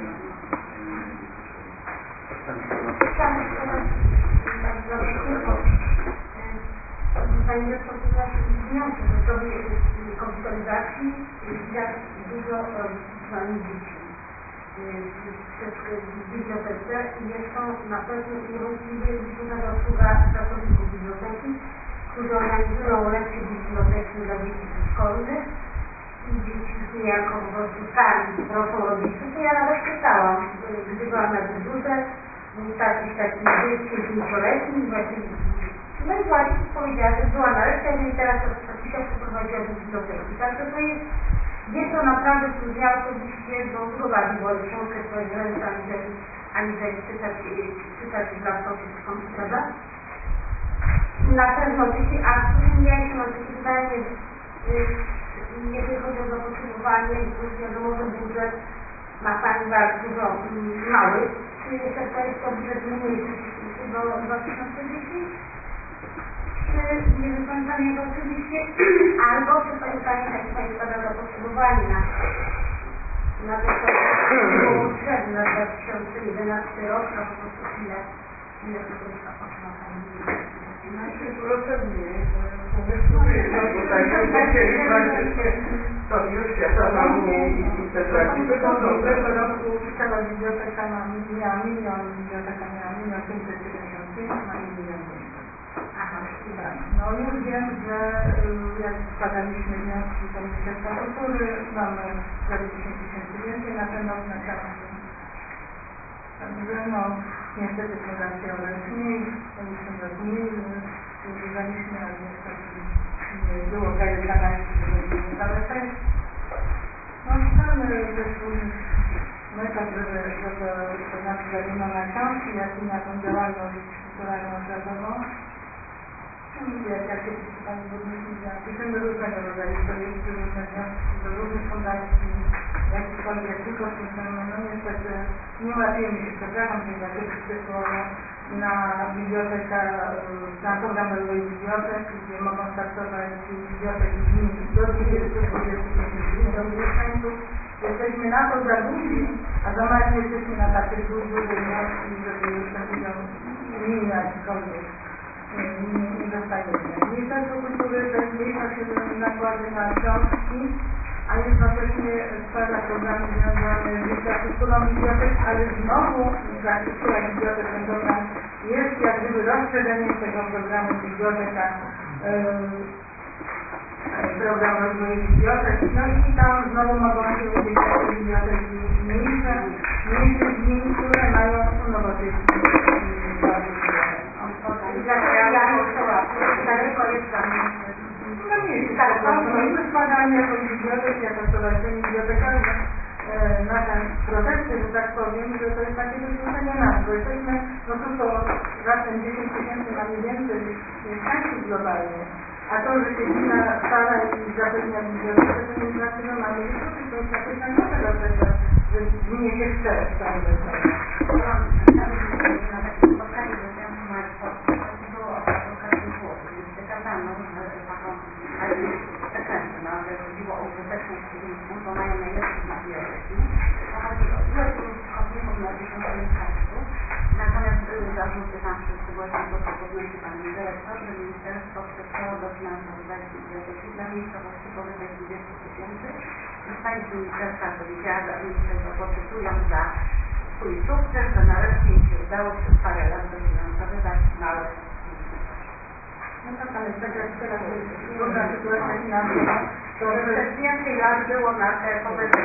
Pani doktor powiedziała, że istniejące metody komputeryzacji, jak dużo mamy dzieci przez bibliotece i jest to na pewno niewątpliwie duża zasługa pracowników biblioteki, którzy organizują lekcje biblioteczne dla dzieci szkolnych i dzieci niejako po prostu sami proszą rodziców. Ja nawet czytałam, gdy byłam na dyżurze, był taki dzieckiem 5-letni i właśnie no i właśnie powiedziała, że była na lekcjach i teraz tatusia przeprowadziła do biblioteki. Także to jest to naprawdę trudne, osobiście do prowadzi, bo książkę swoje ręce aniżeli czytać w laptopie czy komputerze. Na pewno oczywiście, a ja jeszcze mam takie pytanie, jeżeli chodzi o zapotrzebowanie, wiadomo, że budżet ma Pani bardzo dużo mały, czy jest to budżet mniejszy do 2010? Nie wykończamy jego oczywiście, albo czy Pani Pani spada zapotrzebowanie na to, co było potrzebne na 2011 rok, a po prostu ile tutaj zapotrzeba Pani? Znaczy, proszę mnie, tutaj to już światowa integracji wychodzą. Tego roku cała biblioteka miała 1 milion, biblioteka miała 1 575, ma 1 milion. Aha, no już wiem, że jak składaliśmy wnioski do Ministerstwa Kultury, mamy prawie 10 000 więcej na ten rok na książki. Także no, niestety fundacjowe mniej, mniej używaliśmy, ale niestety nie było prawie 12, żeby całe 6. No szukamy też różnych metod, żeby to znaczy zarówno na książki, jak i na tą działalność kulturalną oświatową. Jak kiedyś Pani Burmistrz piszemy różnego rodzaju projekty, różne wnioski do różnych fundacji, jakikolwiek tylko no niestety nie łapiemy się, przepraszam, że za kiedyś przysłowo na bibliotekę, na program rozwoju bibliotek, gdzie mogą startować biblioteki gmin do 20-25 mieszkańców. Jesteśmy na to za duzi, a za mali jesteśmy na takie duże wnioski, żeby ten udział gminy jakikolwiek nie dostajemy. Ministerstwo Kultury też zwiększa się nakłady na książki, a jednocześnie stwarza programy związane z infrastrukturą bibliotek, ale znowu infrastruktura bibliotek ten program jest jak gdyby rozszerzeniem tego programu biblioteka, program rozwoju bibliotek, no i tam znowu mogą się udzielać biblioteki mniejsze gmin, które mają nowocześne daleko jest tam. No nie jest daleko. My składamy jako bibliotek, jako stowarzyszenie bibliotekarne na ten protesty, że tak powiem, że to jest takie wykluczenie nas, bo jesteśmy no tylko raptem 10 000 mamy więcej mieszkańców globalnie, a to, że się gmina stara i zapewnia bibliotekę, to nie znaczy, że mamy wykluczyć, to jest jakieś nagroda dlatego, że gminie się chce w tą ale chodziło o użyteczność publiczną, bo mają najlepsze biblioteki. Chodzi o ilość użytkowników na 1000 mieszkańców. Natomiast zarzuty tam wszyscy właśnie to, co podnosi Pani Dyrektor, że Ministerstwo przestało dofinansowywać biblioteki dla miejscowości powyżej 20 000. I Pani z Ministerstwa powiedziała, że oni się poczytują za swój sukces, że nareszcie im się udało przez parę lat dofinansowywać małe. No tak, ale tak jak teraz różna sytuacja finansowa, to przez więcej lat było na te powyżej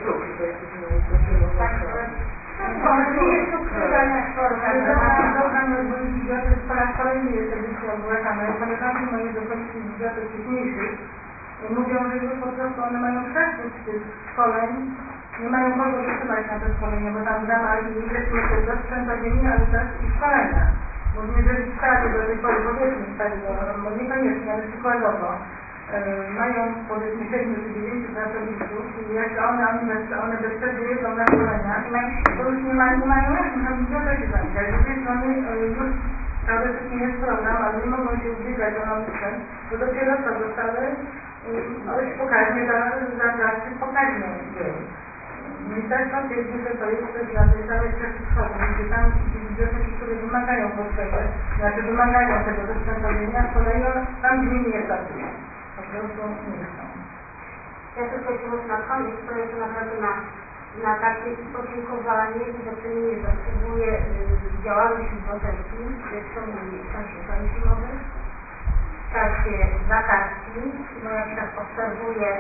program rozwoju bibliotek po raz kolejny jest edycja ogłaszana. Koleżanki moje dochodzi bibliotek mniejszych mówią, że już po prostu one mają przesyt tych szkoleń nie mają kogo wytrzymać na te szkolenie, bo tam w ramach inwestycji to jest sprzętowienie, ale też i szkolenia. Bo jeżeli stali do tej pory, powiedzmy stali, bo niekoniecznie, ale przykładowo, mają powiedzmy 7 czy 9 pracowników i jak one bezpiecznie jedzą na szkolenia, to już nie mają jak, muszą biblioteki zamykać. Z drugiej strony już teoretycznie jest program, ale nie mogą się ubiegać o nowy sprzęt, bo dopiero co dostały dość pokaźnie za tym pokaźnie dzieje. Ministerstwo twierdzi, że to jest też dla tej całej kwestii wschodniej, gdzie tam biblioteki, które wymagają potrzeby, znaczy wymagają tego dostępowienia, z kolei tam gminy nie pracują. Po prostu nie chcą. Ja tylko jeszcze na koniec, to jest naprawdę na takie podziękowanie i docenienie zasługuje działalność biblioteki w czasie zimowych, w czasie wakacji, bo jak tak obserwuję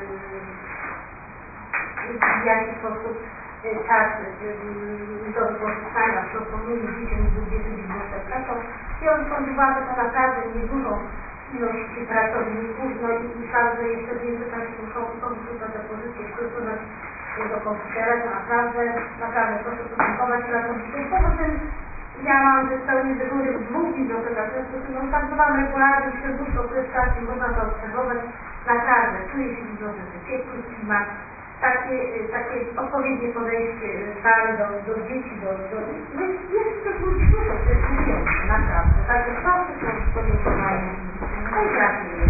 w jaki sposób czas do wykorzystania proponuje dzieciom z budżetu biblioteka, to biorąc pod uwagę to naprawdę niedużą ilość pracowników, no i fakt, że jeszcze w międzyczasie muszą te depozycje wkrytować do komputera, to naprawdę proszę podziękować pracownikom. Poza tym ja mam pełny dyżury w 2 bibliotekach, w związku z tym ustalowałam regularnie, przez dłuższy okres czasu można to obserwować. Naprawdę czuje się w bibliotece ciepły klimat, takie odpowiednie podejście stare do dzieci, jest tych ludzi dużo, to jest mówiące, naprawdę. Także proszę o podziękowanie. No i gratuluję.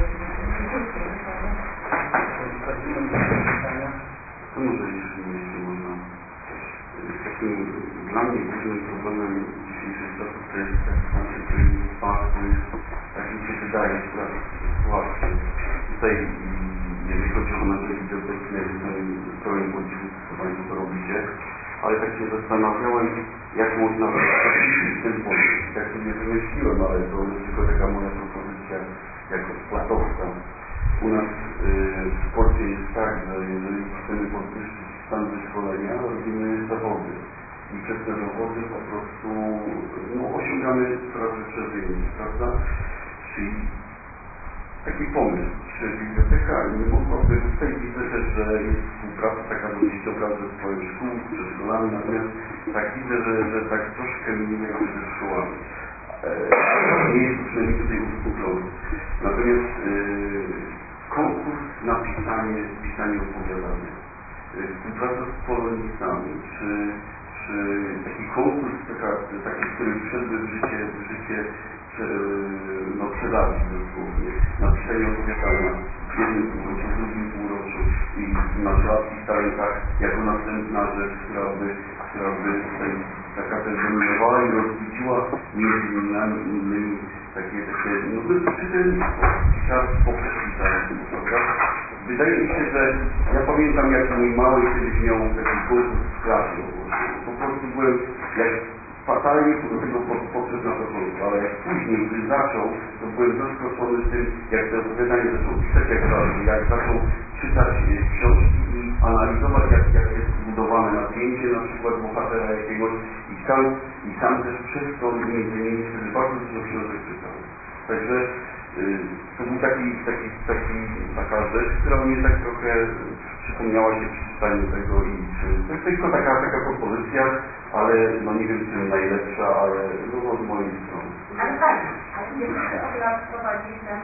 To może jeśli można. Takim dla mnie głównym problemem dzisiejszych czasów to jest tak zwany spas, to jest, tak mi się wydaje, sytuacja. Tutaj, jeżeli chodzi o nasze biblioteki, ja jestem pełen podziwu, co Państwo to robicie, ale tak się zastanawiałem, jak można w ten sposób. Tak sobie wymyśliłem, ale to jest tylko taka moja propozycja jako splatowca. U nas w sporcie jest tak, że jeżeli chcemy podwyższyć stan wyszkolenia, robimy zawody. I przez te zawody po prostu osiągamy coraz lepsze wyniki, prawda? Czyli taki pomysł, czy biblioteka nie mogłaby, tutaj widzę też, że jest współpraca taka dość dobra ze swoją szkół, ze szkołami, natomiast tak widzę, że tak troszkę mniej jak ze szkołami. Nie jest to przynajmniej tutaj uwypuklone. Natomiast konkurs na pisanie opowiadania. Współpraca z polonistami, czy taki konkurs, taki, który wszedłby w życie przedawnić dosłownie, napisanie opowiadania w jednym półroczu, w drugim półroczu i na żelazkich talentach jako następna rzecz, która by tutaj taka też dominowała i rozbudziła między innymi takie czytelnictwo, pisarstwo poprzez pisarstwo, prawda? Wydaje mi się, że ja pamiętam, jak mój mały kiedyś miał taki konkurs w klasie. Po prostu byłem, jak fatalnie do tego podszedł na początku, ale jak później, gdy zaczął, to byłem zaskoczony tym, jak to opowiadanie zaczął pisać, jak zaczął czytać książki i analizować, jak jest zbudowane napięcie, na przykład bohatera jakiegoś i sam też przez to między innymi wtedy bardzo dużo książek czytał. Także to był taka rzecz, która mnie tak trochę przypomniała się przy czytaniu tego i to jest tylko taka propozycja, ale nie wiem, czy najlepsza, ale z mojej strony. Ale fajnie, a tu jest trzeba wprowadzić ten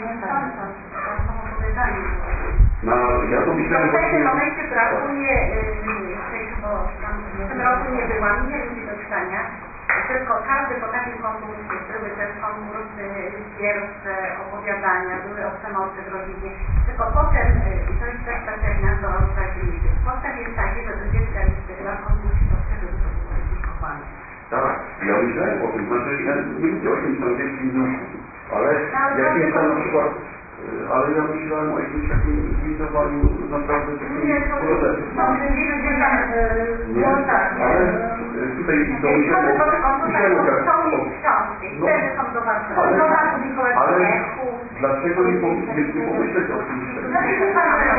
opowiadanie. Ja to myślałem, w pewnym momencie brakuje, bo w tym roku nie byłam, nie ludzi do czytania. Tylko każdy po takim konkursie, były też konkursy, wiersze, opowiadania, były o przemocy w rodzinie. Tylko potem, i to jest też tak jak nasz dorosłych dzieci, potem jest taki, że do dziecka na konkursie to wtedy to było edukowane. Tak, ja myślałem o tym, znaczy ja nie mówię o jakimś tam wielkim duchu, ale jakimś tam na przykład, ale ja myślałem o jakimś takim zbudowaniu naprawdę takim procesem. Ale tutaj to myślałem ale dlaczego nie pomyśleć o czymś takim?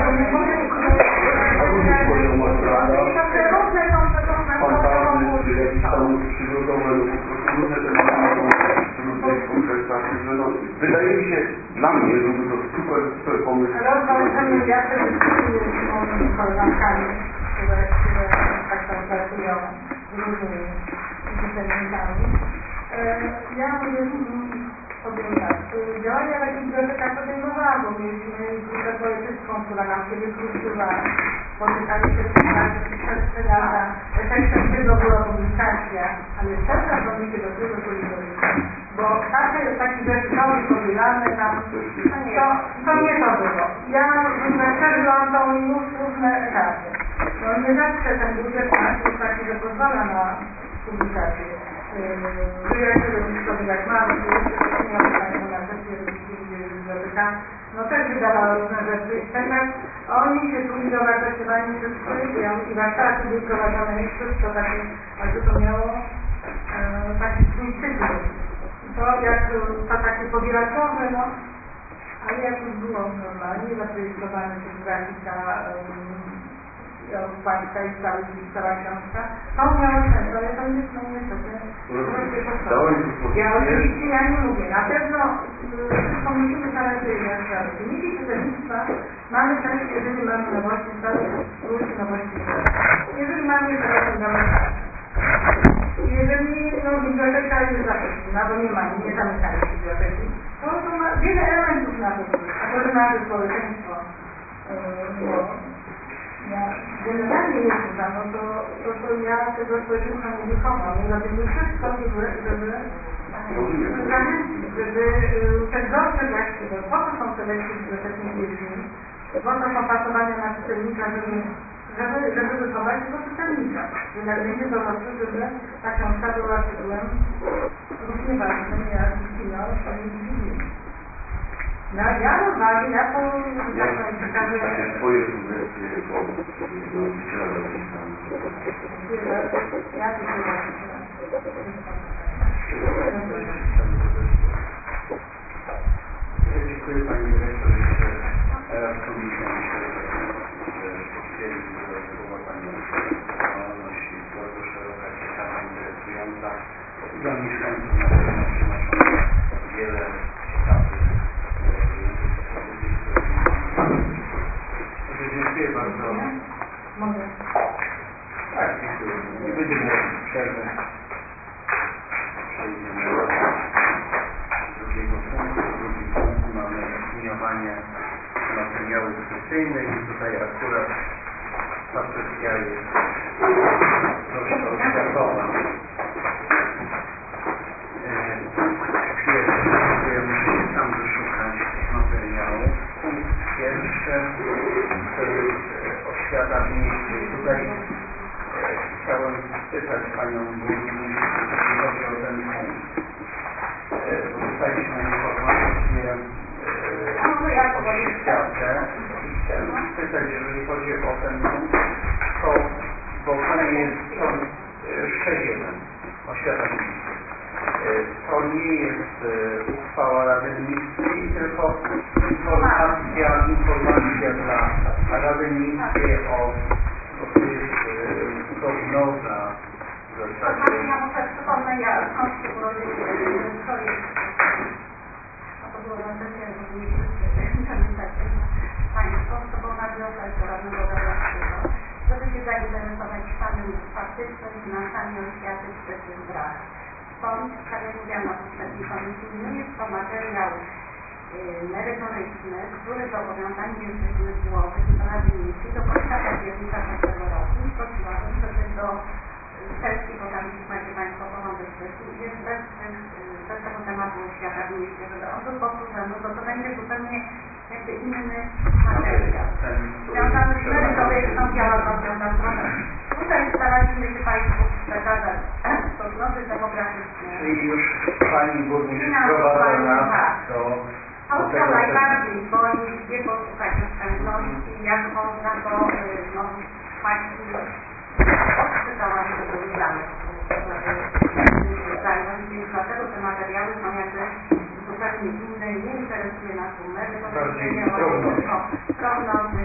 Fantazy, czy jakieś tam przygodowe, po prostu różne tematy są w różnych okresach. Wydaje mi się, dla mnie byłby to super pomysł. Rozwiązanie ja przede wszystkim z koleżankami które Państwo interesują różnymi czytelnikami. Ja powiem tak, działania na biblioteka podejmowałam, bo mieliśmy grupę poetycką, która nam się wykluczyła, spotykaliśmy się przez lata, efektem tego była publikacja, ale wtedy odnosi się do tego polityki, bo takie rzeczy są powielane tam, to nie to było. Ja przeżyłam to już różne etapy. No nie zawsze ten budżet jest taki, że pozwala na publikację. Wywiad środowiskowy jak mam, na sesję biblioteka, no też wydawała różne rzeczy. Teraz oni się czuli dowartościowani wszyscy i warsztaty były prowadzone i wszystko takie, ale to miało taki swój cykl. To jak to takie powielakowe, no, ale jak już było normalnie zaprojektowane przez grafika Państwa i cała książka, to miało sens, ale to jest no niestety ja oczywiście ja nie mówię, na pewno wszystko musimy zarejestrować sprawy. Wyniki czytelnictwa mamy też, jeżeli mamy nowości stałe, różne nowości stałe. Jeżeli mamy, to damy tak. Jeżeli biblioteka jest zapewniona, bo nie zamykamy biblioteki, to ma wiele elementów na to, a to, że nasze społeczeństwo ja generalnie nie uważam, no to ja tego społeczeństwa nie wychowam. My robimy wszystko, żeby te wzorce właściwe, po to są te lekcje biblioteczne dzieci, po to są pasowania na czytelnika, żeby wychować tego czytelnika. Że jak będzie dorosły, żeby ta książka była tytułem równie ważnym jak kino, czyli Biblii. No ja uwagi na to, że tak przekażę... Twoje sugestie jako nauczyciela zapisane. Ja dziękuję. Dziękuję Pani Dyrektor. Teraz komisja potwierdzi, że słowa Pani działalność jest bardzo szeroka, ciekawa, interesująca. Dla mieszkańców na pewno przynoszą wiele ciekawych dziękuję bardzo. Mogę. Tak, dziękuję. Nie będziemy robić przerwy. Przejdziemy do drugiego punktu. W drugim punktu mamy opiniowanie materiału dyskusyjnych i tutaj akurat ta kwestia jest troszkę oświatowa. Ja muszę sam wyszukać materiału. Punkt pierwszy to jest oświata w mieście. Tutaj chciałem spytać Panią Burmistrz, jeśli chodzi o ten punkt. Bo dostaliśmy informację od oświatę i chciałem spytać, jeżeli chodzi o ten punkt, to bo to nie jest to 6.1 oświata w mieście. To nie jest uchwała Rady Miejskiej, tylko informacja dla Rady Miejskiej o to jest prognoza w zasadzie. Ja muszę przypomnę, ja skąd się urodził projekt. A to było na sesję, żeby nie pamiętacie Państwo, to było na wniosek do radnego Gabrielskiego, żeby się zainteresować stanem faktycznym, finansami oświaty w tych brak. Stąd, tak jak mówiłam na poprzedniej komisji, nie jest to materiał merytoryczny, który zobowiązani jesteśmy złożyć do Rady Miejskiej do końca października tego roku. Prosiłabym, żeby do sesji, bo tam macie Państwo porządek sesji, jest bez tego tematu oświata w mieście, żeby on był powtórzony, bo to będzie zupełnie jakby inny materiał. Związany z merytoryką dialogową tam trochę. Tutaj staraliśmy się Państwu przekazać prognozy demograficzne. Czyli już Pani Burmistrz prowadza nas do tego najbardziej, bo oni wie posłuchać oszczędności, jak można to Państwu odczytałam, że były dane. Więc dlatego te materiały są jakby zupełnie inne, nie interesuje nas merytorycznie, tylko prognozy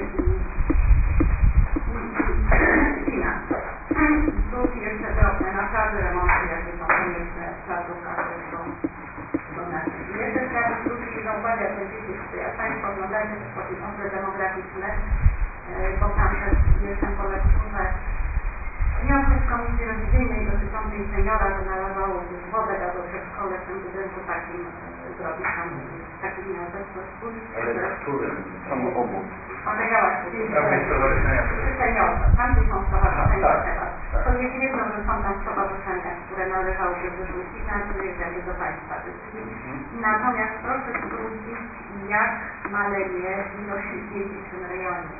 i finanse. Plus jeszcze drobne naprawy, remonty, jakie są konieczne w placówkach, do naszych. Jeszcze chciałabym zwrócić na uwagę, że jak Państwo oglądacie te prognozy demograficzne, bo tam też jestem po lekturze wniosek Komisji Rewizyjnej dotyczącej seniora, że należało wodę do przedszkole w tym budynku takim zrobić tam taki wniosek. Ale w którym? Tam obok. Materiałach stowarzyszenia. seniorów. Tam gdzie są stowarzyszenia teraz. To nie wiedzą, że są tam stowarzyszenia, które należałoby wyrzucić, na które jedziemy do Państwa decyzji. Natomiast proszę zwrócić, jak maleje ilość dzieci w tym rejonie.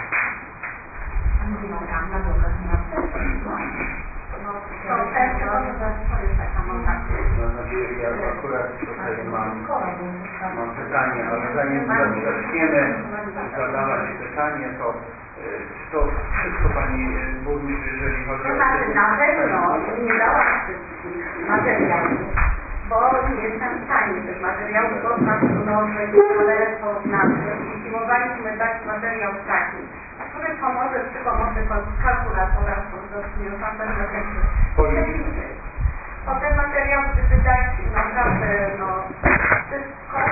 Nie ma tam na blokach, nie ma. No, to jest taka moja. To znaczy, ja akurat tutaj mam pytanie, ale zanim zaczniemy zadawać pytanie, to wszystko Pani Burmistrz, jeżeli chodzi To o... znaczy na pewno nie dałam wszystkich materiałów, bo nie jestem w stanie tych materiałów poznać, mnożyć, ale to znaczy, usiłowaliśmy dać materiał taki, który pomoże przy pomocy kalkulatora, rozwiązać ten efekty. Bo ten materiał, gdyby dać naprawdę, wszystko,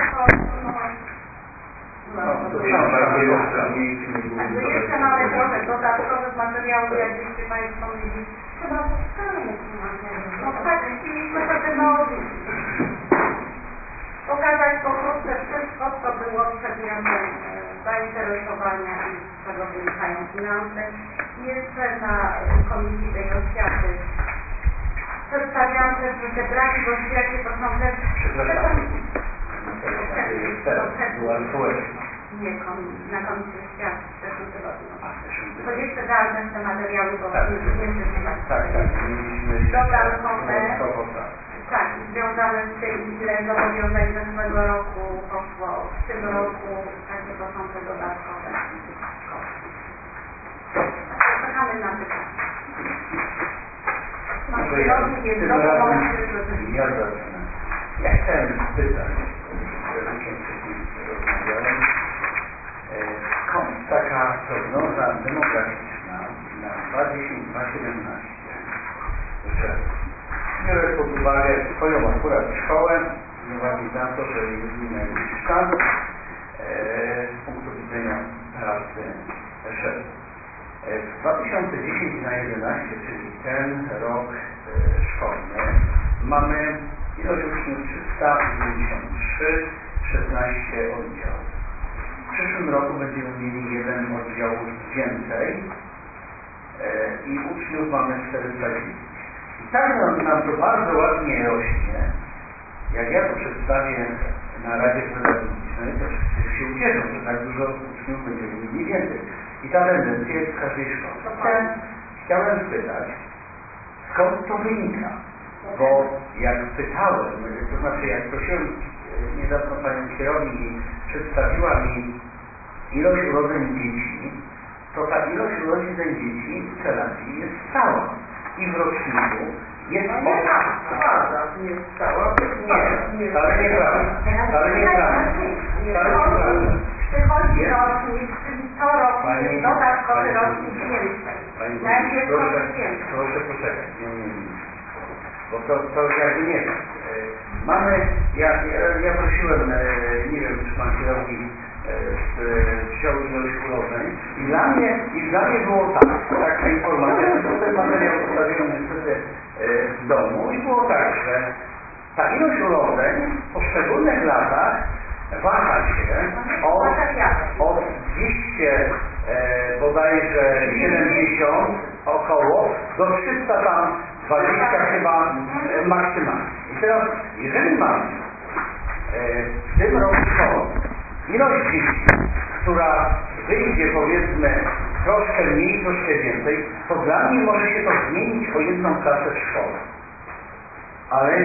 Także jeszcze mamy trochę dodatkowych materiałów, jakbyście Państwo mieli. Chyba powstają no tak, chcieliśmy sobie pokazać pokrótce wszystko, co było przedmiotem zainteresowania i z czego wynikają finanse. Jeszcze na Komisji tej Oświaty przedstawiam też, że te braki w oświacie to są też... Nie, na Komisji Oświaty w zeszłym tygodniu. To jeszcze dalej te materiały, bo dodatkowe, tak, związane z tym, ile zobowiązań zeszłego roku poszło w tym roku, takie to są te dodatkowe koszty. Czekamy na pytanie. Ja chciałem spytać, skąd taka prognoza demograficzna na 2017, że biorę pod uwagę swoją akurat szkołę, z uwagi na to, że jest najwyższy szans z punktu widzenia pracy, że w 2010 na 11, czyli ten rok szkolny, mamy ilość uczniów 393, 16 oddziałów. W przyszłym roku będziemy mieli jeden oddział więcej i uczniów mamy 410. I tak nam to bardzo ładnie rośnie. Jak ja to przedstawię na Radzie Pedagogicznej, to wszyscy się ucieszą, że tak dużo uczniów będziemy mieli więcej. I ta tendencja jest w każdej szkole. Chciałem spytać, skąd to wynika? Bo jak pytałem, to znaczy jak prosiłem niedawno panią kierownik i przedstawiła mi ilość urodzeń dzieci, to ta ilość urodzeń dzieci w Czeladzi jest stała. I w roczniku jest nie jest stała. Nie, wcale nieprawda. Wcale nieprawda. Przychodzi rocznik, czyli co roku jest dodatkowy rocznik więcej. Proszę poczekać, nie. Bo to jakby nie wiem. Mamy, ja prosiłem, nie wiem, czy pan kierownik wziął ilość urodzeń i dla mnie było taka informacja, że ten materiał zostawiłem niestety w domu i było tak, że ta ilość urodzeń w poszczególnych latach waha się od 200 bodajże 70 około do 320 chyba maksymalnie. I teraz, jeżeli mamy w tym roku szkolnym ilość dzieci, która wyjdzie powiedzmy troszkę mniej, troszkę więcej, to dla mnie może się to zmienić o jedną klasę w szkole. Ale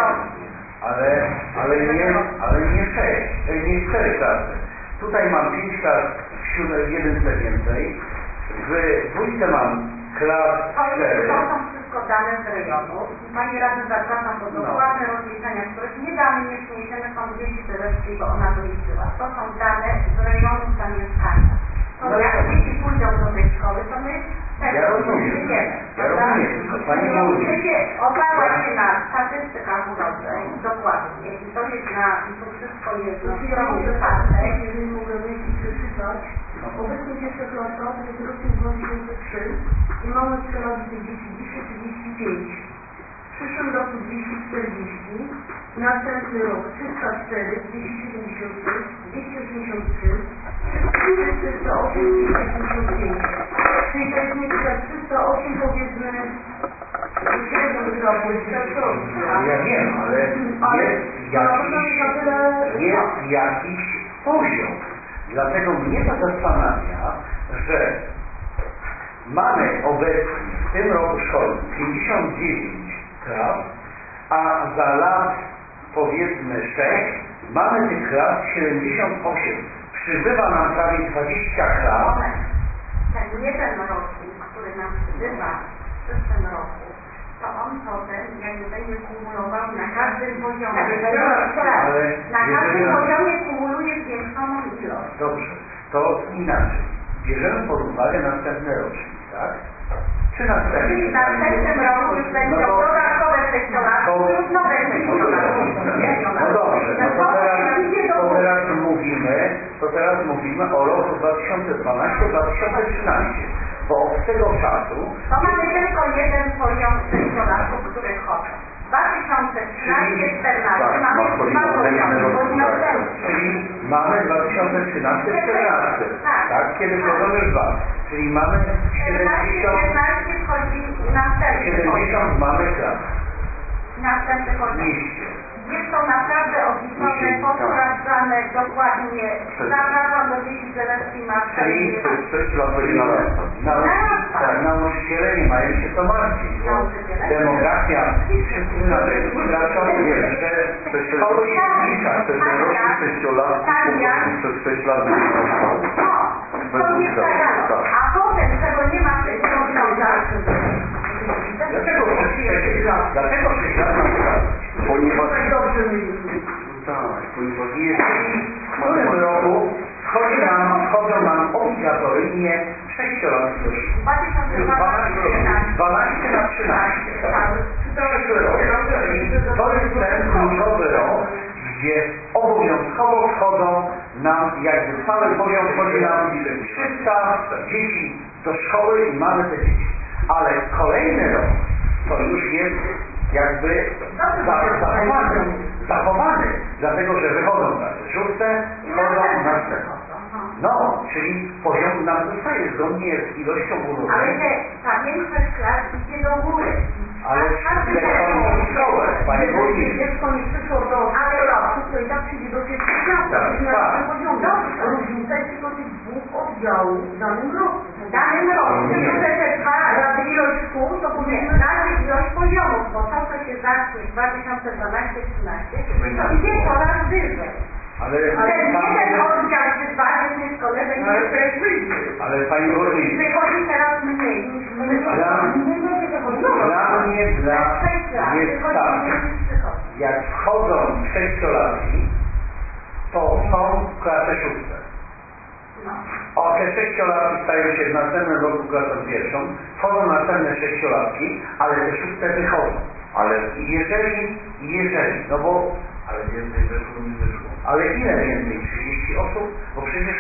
nie 6, nie 4 klasy. Tutaj mam 5 klas w jedynce więcej, w dwójce mam klas 4. To są wszystko dane z rejonu. Pani Radny zapraszam do dokładne rozliczenia, których nie damy, nie przyniesiemy Konwencji Teleckiej, bo ona to liczyła. To są dane z rejonu zamieszkania. To jak dzieci pójdą do tej szkoły, to my Ja rozumiem, tylko Pani mówi. Opała się na statystykach urodzeń, dokładnie. I to jest i to wszystko jest na stronie czwartej. Jeżeli mogę przeczytać, obecnie pierwszych latach, jest rocznik 2003 i mamy przerobić tych dzieci 235. W przyszłym roku 240, następny rok 304, 276, 283, 308, 275. Czyli to jest mniej więcej 308, powiedzmy, średnio Ja wiem, ale jest jakiś poziom. Dlatego mnie to zastanawia, że mamy obecnie w tym roku szkolnym 59 klas, a za lat powiedzmy 6 mamy tych klas 78. Przybywa nam prawie 20 klas. Ten jeden rocznik, który nam przybywa w przyszłym roku, to on potem jakby będzie kumulował na każdym poziomie. Na każdym poziomie kumuluje zwiększoną ilość. Dobrze, to inaczej. Bierzemy pod uwagę następny rocznik, tak? Czy następny? Czyli w następnym roku już będą dodatkowe sześciolatki plus nowe sześciolatki. No dobrze, to teraz mówimy o roku 2012-2013. Bo od tego czasu... To mamy tylko jeden poziom sześciolatków, który chodzą. 2013-2014 mamy dwa poziomy. Czyli mamy 2013-2014, tak? Kiedy wchodzą już dwa. Czyli mamy 14-15 wchodzi następny 70 mamy klas. Następny poziom. Jest to naprawdę obliczone, posprawdzane, dokładnie. Zapraszam do dzieci Zelenskiej Marszałki. Czyli przez 6 lat będzie narasta. Nauczyciele nie mają się co martwić. Demografia i wszyscy inaczej straszą, że szkoły się zmniejsza. Ten rocznik 6-latki przez 6 lat będzie narastał. To nie wskazano. A potem, czego nie ma w tej Dlaczego 6 lat nam wskazać? Ponieważ jeżeli w którym roku wchodzą nam obligatoryjnie 6-latki do szkół. 12 na 13. Przyszły rok. To jest ten kluczowy rok, gdzie obowiązkowo wchodzą nam, jakby cały poziom wchodzi nam 300 dzieci do szkoły i mamy te dzieci. Ale kolejny rok to już jest jakby zachowany, dlatego że wychodzą na szóste, wchodzą na następne. No, czyli poziom nam zostaje zgodnie z ilością urodzeń. Ale ta większość klas idzie do góry. Ale te są szkołę, Pani Burmistrz. Dziecko nie przyszło do klasy, to i tak przyjdzie do pierwszej klasy, to jest na tym poziomie. Różnica jest tylko tych dwóch oddziałów w danym roku. W danym roku. Tylko te dwa razy ilość szkół, to powiedzmy razy ilość poziomów, bo to, co się zacznie w 2012-2013, idzie coraz wyżej. Ale ten jeden oddział czy dwa w jednej szkole będzie ale Pani Burmistrz, wychodzi teraz mniej niż dla mnie jest tak, jak wchodzą 6-latki, to są klasy szóste. O, te 6-latki stają się w następnym roku klasą pierwszą, wchodzą następne 6-latki, ale te szóste wychodzą. Ale jeżeli, no bo... Ale więcej wyszło niż wyszło. Ale ile więcej? 30 osób? Bo przecież...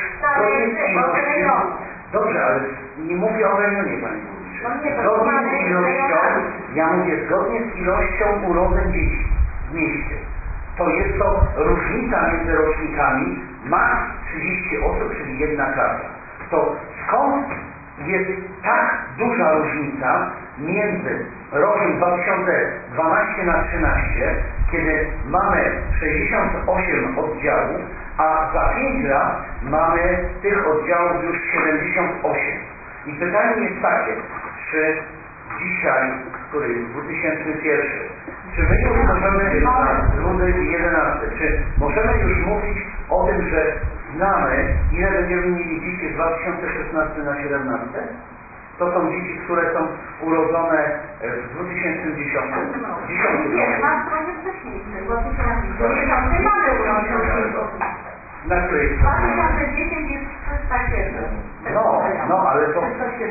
Dobrze, ale nie mówię o rejonie, Pani Burmistrz. Zgodnie z ilością, ja mówię zgodnie z ilością urodzeń dzieci w mieście. To jest to różnica między rocznikami, max 30 osób, czyli jedna klasa. To skąd jest tak duża różnica między rokiem 2012 na 13, kiedy mamy 68 oddziałów, a za 5 lat mamy tych oddziałów już 78. I pytanie jest takie, czy dzisiaj, który jest 2001, czy my już możemy, 2011, czy możemy już mówić o tym, że znamy, ile będziemy mieli dzieci z 2016 na 17? To są dzieci, które są urodzone w 2010 roku. Na której stronie? 2010 jest 307. No, ale to...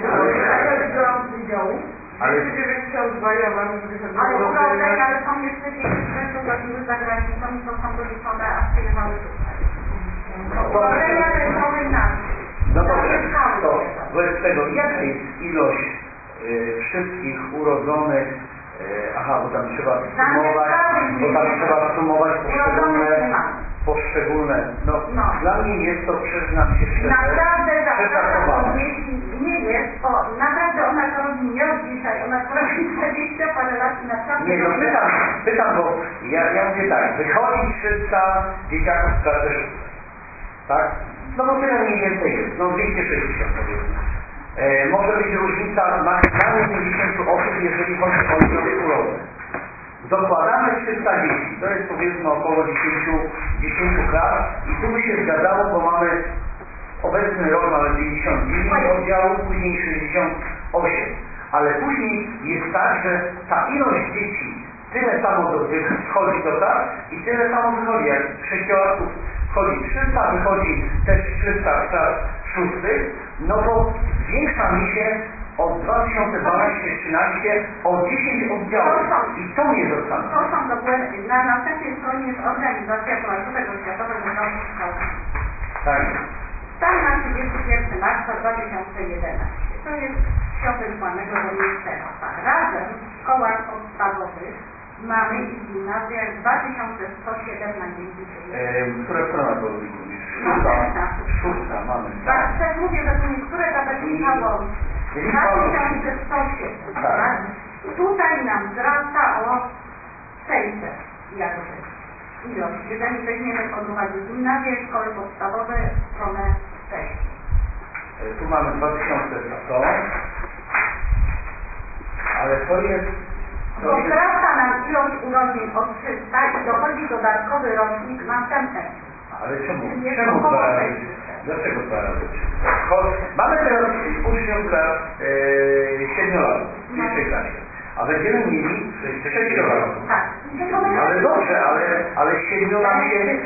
Ale 92 ja mam ale są jeszcze dzieci, które są rodziły za granicą i to są doliczone, a przyjechały tutaj. Urodzenia to jest nowy inaczej. No dobrze, to wobec tego jaka jest ilość wszystkich urodzonych, bo tam trzeba sumować poszczególne, dla mnie jest to, przyznam się szczerze, naprawdę przeszacowane. Nie jest, naprawdę ona to robi nie od dzisiaj, ona to robi 20 parę lat i naprawdę... Nie, pytam, bo ja mówię tak, wychodzi 300 dzieciaków z klasy 6, tak? No bo tyle mniej więcej jest, 260 powiedzmy. Może być różnica maksymalnie 50 osób, jeżeli chodzi o ilość urodzeń. Dokładamy 300 dzieci, to jest powiedzmy około 10 klas i tu by się zgadzało, bo mamy obecny rok mamy 59 oddziałów, później 68. Ale później jest tak, że ta ilość dzieci tyle samo wchodzi do klas i tyle samo wychodzi. Jak 6-latków wchodzi 300, wychodzi też 300 z klas 6, no to zwiększa mi się od 2012-13 o 10 oddziałów. I to mnie zastanawia. To są dokładnie. Na następnej stronie jest organizacja Towarzystwa Światowego Rządu Szkoły. Tak. Tam na 31 marca 2011. To jest środek zwanego do ministerstwa. Razem w szkołach podstawowych mamy i w gimnazjach 2107 na dzień dzisiejszy. Która strona to również? Szósta mamy. Tak mówię, że tu niektóre tabelki mało. 2107, tak? Tutaj nam wzrasta o 600 jakby ilość. Jeżeli weźmiemy pod uwagę gimnazje, szkoły podstawowe, one 6. Tu mamy 2100, ale to jest... Bo wzrasta nam ilość urodzin o 300 i dochodzi dodatkowy rocznik następny. Ale czemu 2 razy? Dlaczego 2 razy? Mamy teraz uczniów dla 7-latków w pierwszej klasie, a będziemy mieli 6-latków. Tak. Ale dobrze, ale 7 nam się nie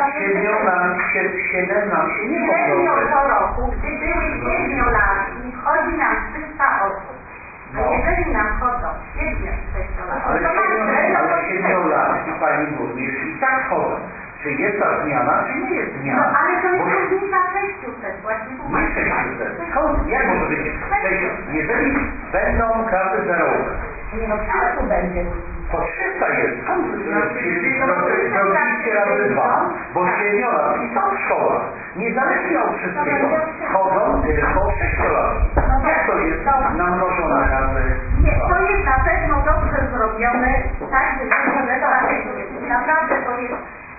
Średnio pomnoży. co roku, gdy były 7-latki, wchodzi nam 300 osób. A jeżeli nam wchodzą 7 6-latki, Ale to mamy średnio po 7-latki, pani burmistrz, i tak wchodzą. Czy jest ta zmiana, czy nie jest zmiana? No ale to jest różnica 600 właśnie. Nie 600. Skąd? Jak może być 600? Jeżeli będą klasy zerowe. Nie no, 300 będzie. To 300 jest. Skąd? Zrobiliście razy 2, bo 7-latki są w szkołach. Niezależnie od wszystkiego wchodzą tylko 6-latki. Jak to jest namnożone razy? Nie, to jest na pewno dobrze zrobione, tak, że naprawdę to jest.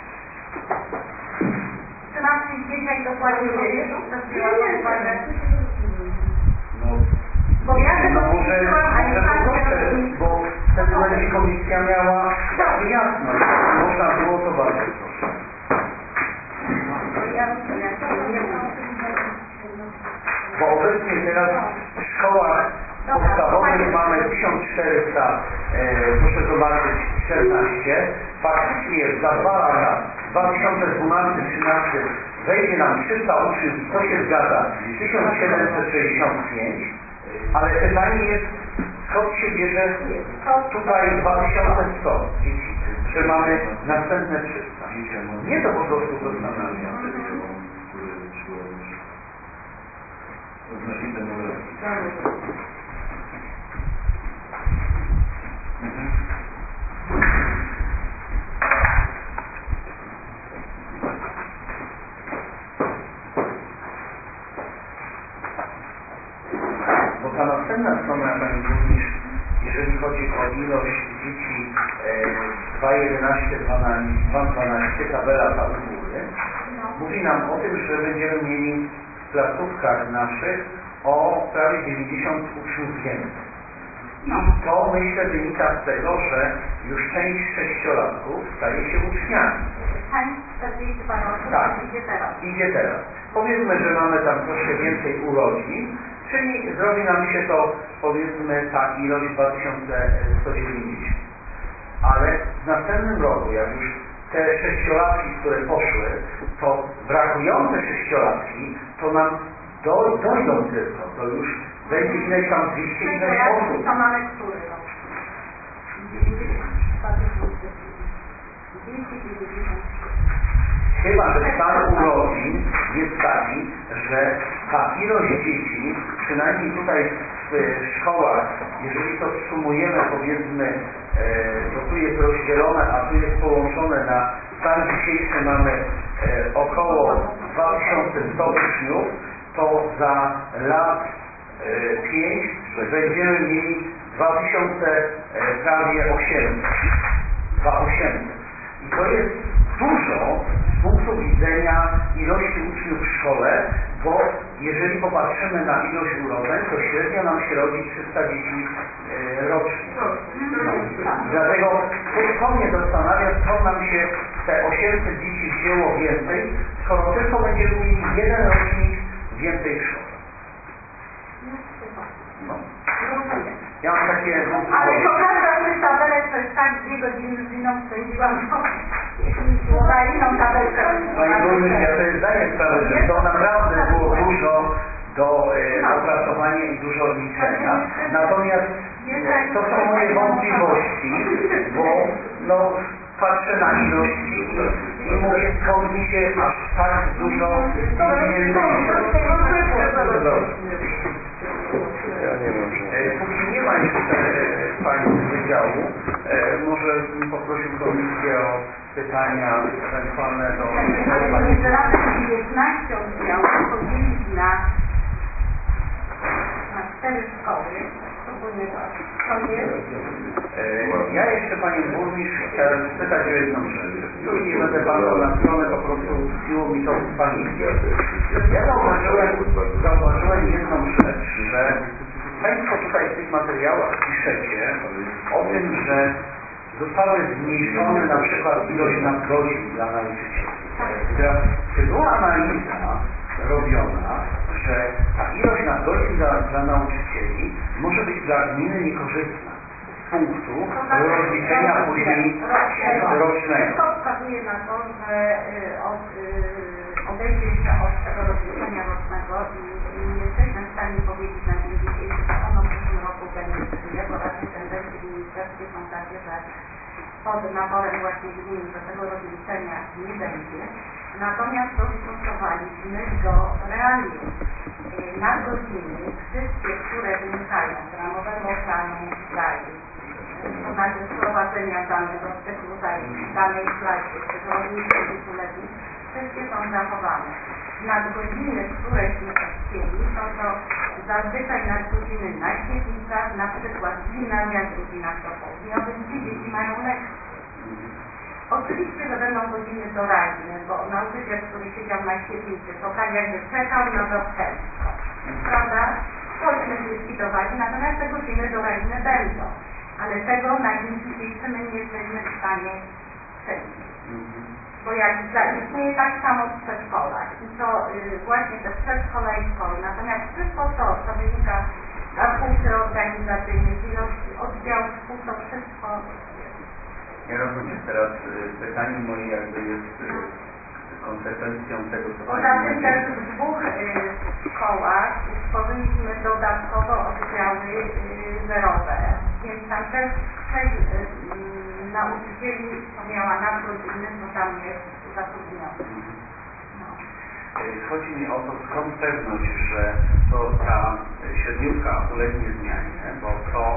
Czy mam przyjść jak dokładnie wiedzieć? Bo ja tego może bo wtedy będzie komisja miała jasność. Można było to bardzo proszę. Bo obecnie teraz w szkołach podstawowych mamy 1400, proszę zobaczyć, 14. Faktycznie za 2 lata, 2012-13 wejdzie nam 300 uczniów i to się zgadza, 1765, ale pytanie jest, skąd się bierze tutaj 2100 dzieci, że mamy następne 300. Nie to po prostu zastanawia. Bo ta następna strona, pani burmistrz, jeżeli chodzi o ilość dzieci 2.11, 2.12, tabela ta u góry, mówi nam o tym, że będziemy mieli w placówkach naszych o prawie 90 uczniów więcej. I to, myślę, wynika z tego, że już część 6-latków staje się uczniami. Część 40 parę osób idzie teraz. Powiedzmy, że mamy tam troszkę więcej urodzin, czyli zrobi nam się to, powiedzmy, ta ilość 2190. Ale w następnym roku, jak już te 6-latki, które poszły, to brakujące 6-latki, to nam dojdą tylko, to już będzie ileś tam 200 ileś osób. To mamy który rok? 290. Chyba, że stan urodzin jest taki, że a ilość dzieci, przynajmniej tutaj w szkołach, jeżeli to sumujemy, powiedzmy, to tu jest rozdzielone, a tu jest połączone na stan dzisiejszy mamy około 2100 uczniów, to za lat 5 będziemy mieli 2800. I to jest dużo z punktu widzenia ilości uczniów w szkole, bo jeżeli popatrzymy na ilość urodzeń, to średnio nam się rodzi 300 dzieci rocznie. Dlatego to mnie zastanawia, co nam się te 800 dzieci wzięło więcej, skoro tylko będziemy mieli jeden rocznik więcej w szkole. No. Ja mam takie... Ale to każda z tych tabelek to jest tak 2 godziny z inną spędziłam, jeśli poda inną tabelkę. Panie burmistrz, ja sobie zdaję sprawę, że to naprawdę było dużo do opracowania i dużo liczenia. Natomiast to są moje wątpliwości, bo no, patrzę na ilości i mówię, skąd mi się aż tak dużo póki nie ma jeszcze Pani z wydziału, może poprosił Komisję o pytania ewentualne do... Między latem 19 oddziałów podzielić na 4 szkoły. Ja jeszcze Panie Burmistrz chciałem spytać o jedną rzecz. Już nie będę patrzył na stronę, po prostu siło mi to w pamięci. Ja zauważyłem jedną rzecz, że Państwo tutaj w tych materiałach piszecie o tym, że zostały zmniejszone na przykład ilość nadgodzin dla nauczycieli. Czy była analiza robiona, że ta ilość nadgodzin dla nauczycieli może być dla gminy niekorzystna z punktu rozliczenia później rocznego? To wskazuje na to, że odejdzie się od tego rozliczenia rocznego i nie jesteśmy w stanie powiedzieć na dzień dzisiejszy, co ono w przyszłym roku będzie, bo raczej tendencje w ministerstwie są takie, że pod naporem właśnie gmin do tego rozliczenia nie będzie. Natomiast dostosowaliśmy do realiów. Nadgodziny, wszystkie, które wynikają z ramowego planu zajęć, to znaczy wprowadzenia danego cyklu zajęć w danej klasie, psychologicznej dziesięcioletniej, wszystkie są zachowane. Nadgodziny, któreśmy chcieli, są to zazwyczaj nadgodziny na świetlicach, na przykład w gimnazjach, godzinach popołudniowych, gdzie dzieci mają lekcje. Oczywiście, że będą godziny doraźne, bo nauczyciel, który siedział na świetlicy, to tak jakby czekał na zastępstwo. Prawda? Tośmy zlikwidowali, natomiast te godziny doraźne będą. Ale tego na dzień dzisiejszy my nie jesteśmy w stanie przewidzieć. Bo jak zaistnieje tak samo w przedszkolach i to właśnie te przedszkola i szkoły. Natomiast wszystko to, co wynika z struktury organizacyjnej, z ilości oddziałów, to wszystko ja rozumiem. Teraz pytanie moje jakby jest konsekwencją tego, co Poza tym też w 2 szkołach stworzyliśmy dodatkowo oddziały zerowe, więc tam też 6 nauczycieli, co miała nadgodziny, to tam jest zatrudnione. Chodzi mi o to, skąd pewność, że to ta średniówka ulegnie zmianie, bo to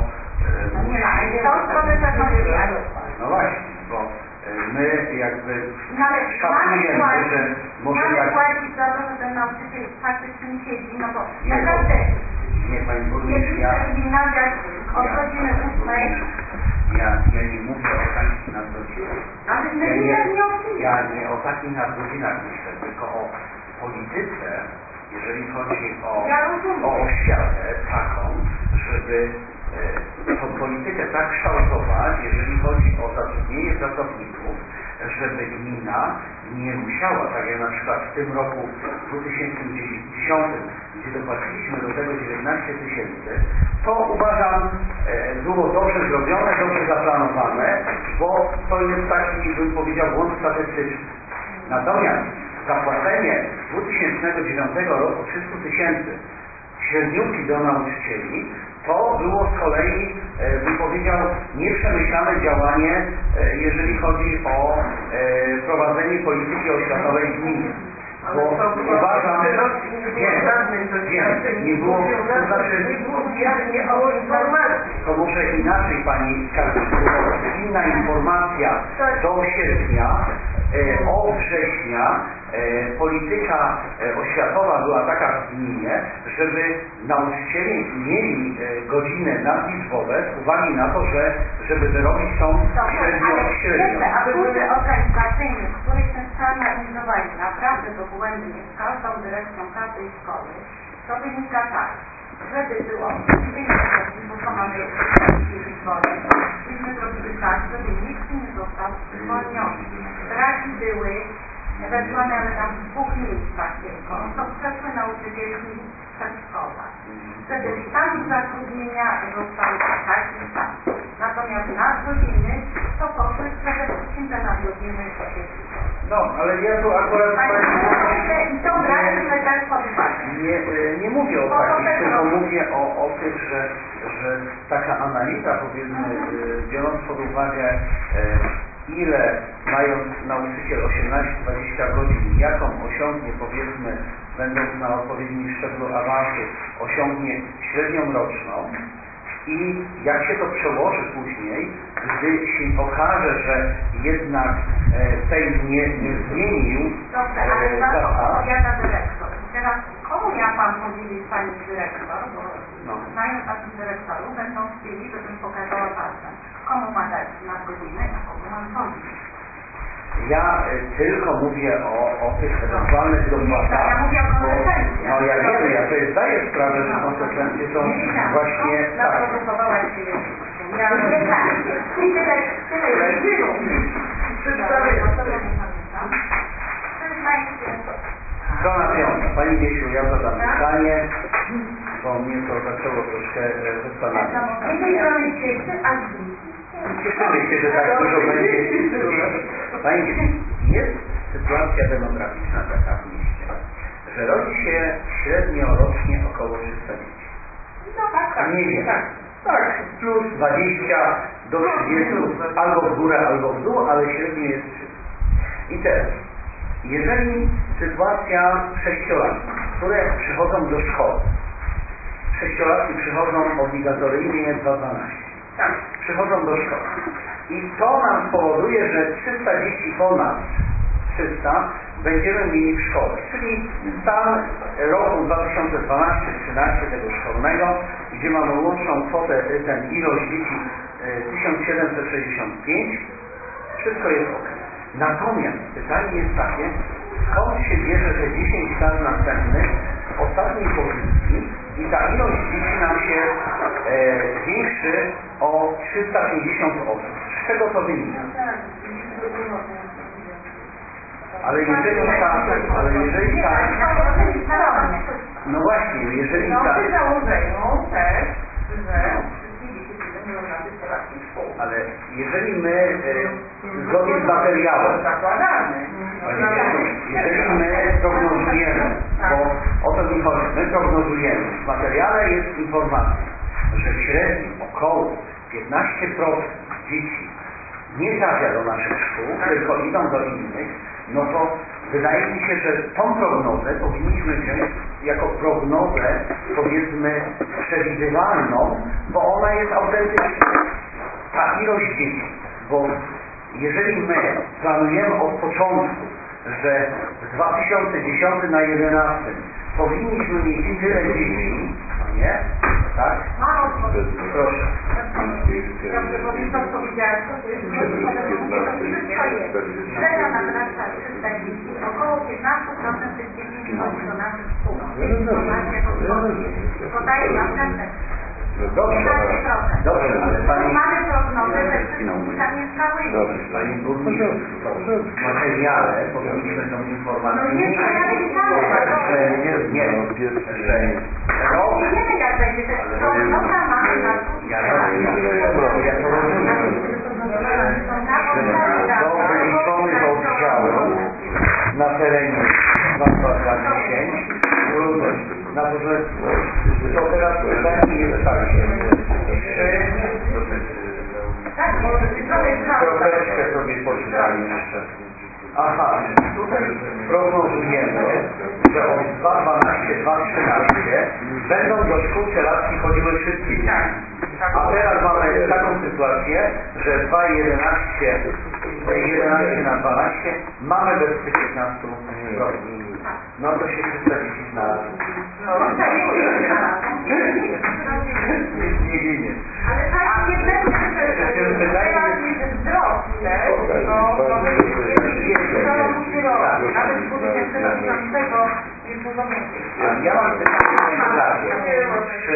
no właśnie, bo my jakby szacujemy, że może tak... płacić za to, że ten nauczyciel faktycznie siedzi, no bo naprawdę nie, Pani Burmistrz, w gimnazjach od godziny 8. Ja nie mówię o takich nadgodzinach. Ale ja nie o takich nadgodzinach myślę, tylko o polityce, jeżeli chodzi o oświatę taką, żeby tą politykę tak kształtować, jeżeli chodzi o zatrudnienie pracowników, żeby gmina nie musiała, tak jak na przykład w tym roku 2010, gdzie dopłaciliśmy do tego 19 000, to uważam było dobrze zrobione, dobrze zaplanowane, bo to jest taki, bym powiedział, błąd statystyczny. Natomiast zapłacenie 2009 roku 300 000 średniówki do nauczycieli, to było z kolei, bym powiedział, nieprzemyślane działanie, jeżeli chodzi o prowadzenie polityki oświatowej w gminie. Bo uważam, Wiem, nie było, to znaczy, nie o informacji. to może inaczej Pani skalkulować. Inna informacja do sierpnia, od września polityka oświatowa była taka w gminie, żeby nauczyciele mieli godziny nadliczbowe z uwagi na to, żeby wyrobić tą średnią. A służby organizacyjne, w których ten stan realizowali naprawdę dogłębnie z każdą dyrekcją każdej szkoły, to wynika tak, żeby było bo to mamy wybory, myśmy zrobili tak, żeby nikt nie został zwolniony. Braki były ewentualnie, ale tam w 2 miejscach tylko, to przeszły nauczycielki w przedszkolach. Wtedy stan zatrudnienia został taki sam. Natomiast nadgodziny to poszły przede wszystkim te nadgodziny No, ale ja tu akurat i to braki też pod uwagę. nie mówię o takich, tylko mówię o tych, że taka analiza, powiedzmy, biorąc pod uwagę ile mając nauczyciel 18-20 godzin, jaką osiągnie, powiedzmy, będąc na odpowiednim szczeblu awansu, osiągnie średnią roczną i jak się to przełoży później, gdy się okaże, że jednak tej nie zmienił. Dobrze, ale za to odpowiada dyrektor. Teraz komu ja Pan powiedzieć Pani dyrektor, bo znając takich dyrektorów będą chcieli, żebym pokazała palcem. Komu ma dać nadgodzinę, a komu mam sądzić. Ja tylko mówię o tych ewentualnych dopłatach. Ja mówię o konsekwencjach. No ja wiem, ja sobie zdaję sprawę, że konsekwencje są właśnie takie. Naprodukowałaś się ja nie tak. Tyle jeździło. Strona 5. Pani Wiesiu, ja zadam pytanie, bo mnie to zaczęło troszkę zastanawiać. Z jednej strony cieszy, a z drugiej. Cieszymy się, że tak dużo będzie. Pani Wiesiu, jest sytuacja demograficzna taka w mieście, że rodzi się średnio rocznie około 300 dzieci. No tak. Nie wiem. Tak, plus 20 do 30, albo w górę, albo w dół, ale średnio jest 300. I teraz, jeżeli sytuacja sześciolatków, które przychodzą do szkoły, sześciolatki przychodzą obligatoryjnie 2-12, tak, przychodzą do szkoły. I to nam spowoduje, że 300 dzieci ponad 300 będziemy mieli w szkole. Czyli stan roku 2012-13 tego szkolnego, gdzie mamy łączną kwotę, ilość dzieci 1765, wszystko jest ok. Natomiast pytanie jest takie, skąd się bierze te 10 lat następnych w ostatniej pozycji i ta ilość dzieci nam się zwiększy o 350 osób. Z czego to wynika? Ale jeżeli tak, no właśnie, jeżeli tak, założeniu też, że wszystkie dzieci będą na tych terapii szkół. ale jeżeli my zgodnie z materiałem, jeżeli my prognozujemy, bo o to mi chodzi, my prognozujemy, w materiale jest informacja, że średnio około 15% dzieci nie trafia do naszych szkół, tylko idą do innych, no to wydaje mi się, że tą prognozę powinniśmy wziąć jako prognozę, powiedzmy, przewidywalną, bo ona jest autentyczna. Ta ilość dzieci, bo jeżeli my planujemy od początku, że w 2010 na 11 powinniśmy mieć tyle dzieci, no nie? Tak? Proszę. Dobrze, bo to powiedziałam, to jest średnio na trasa 300 dzieci, około 15% tych dzieci przychodzi do naszych szkół. Podaję następne. Dobrze, ale Pani... Mamy prognozę, że wszystkim tam jest cały. Pani Burmistrz, w materiale powinniśmy tą informację... No nie, ja nie wiemy jak będzie, to prognoza mamy na to. Ja to rozumiem. Do wyliczonych oddziałów na terenie 2010 na to, że to teraz pytanie jest takie, Tak, troszeczkę sobie poczytali jeszcze. Aha, tutaj prognozujemy, że od 2.12, 2.13 będą do szkół czeladki chodziły wszystkie dzieci. A teraz mamy taką sytuację, że 2.11 na 12 mamy bez tych 15 rodzin. No to się 300 dzieci znalazło. Nic nie ginie. Ale tak nie będzie, że teraz jest wzrost, bo nawet w 2015 jest dużo więcej. Ja mam pytanie, czy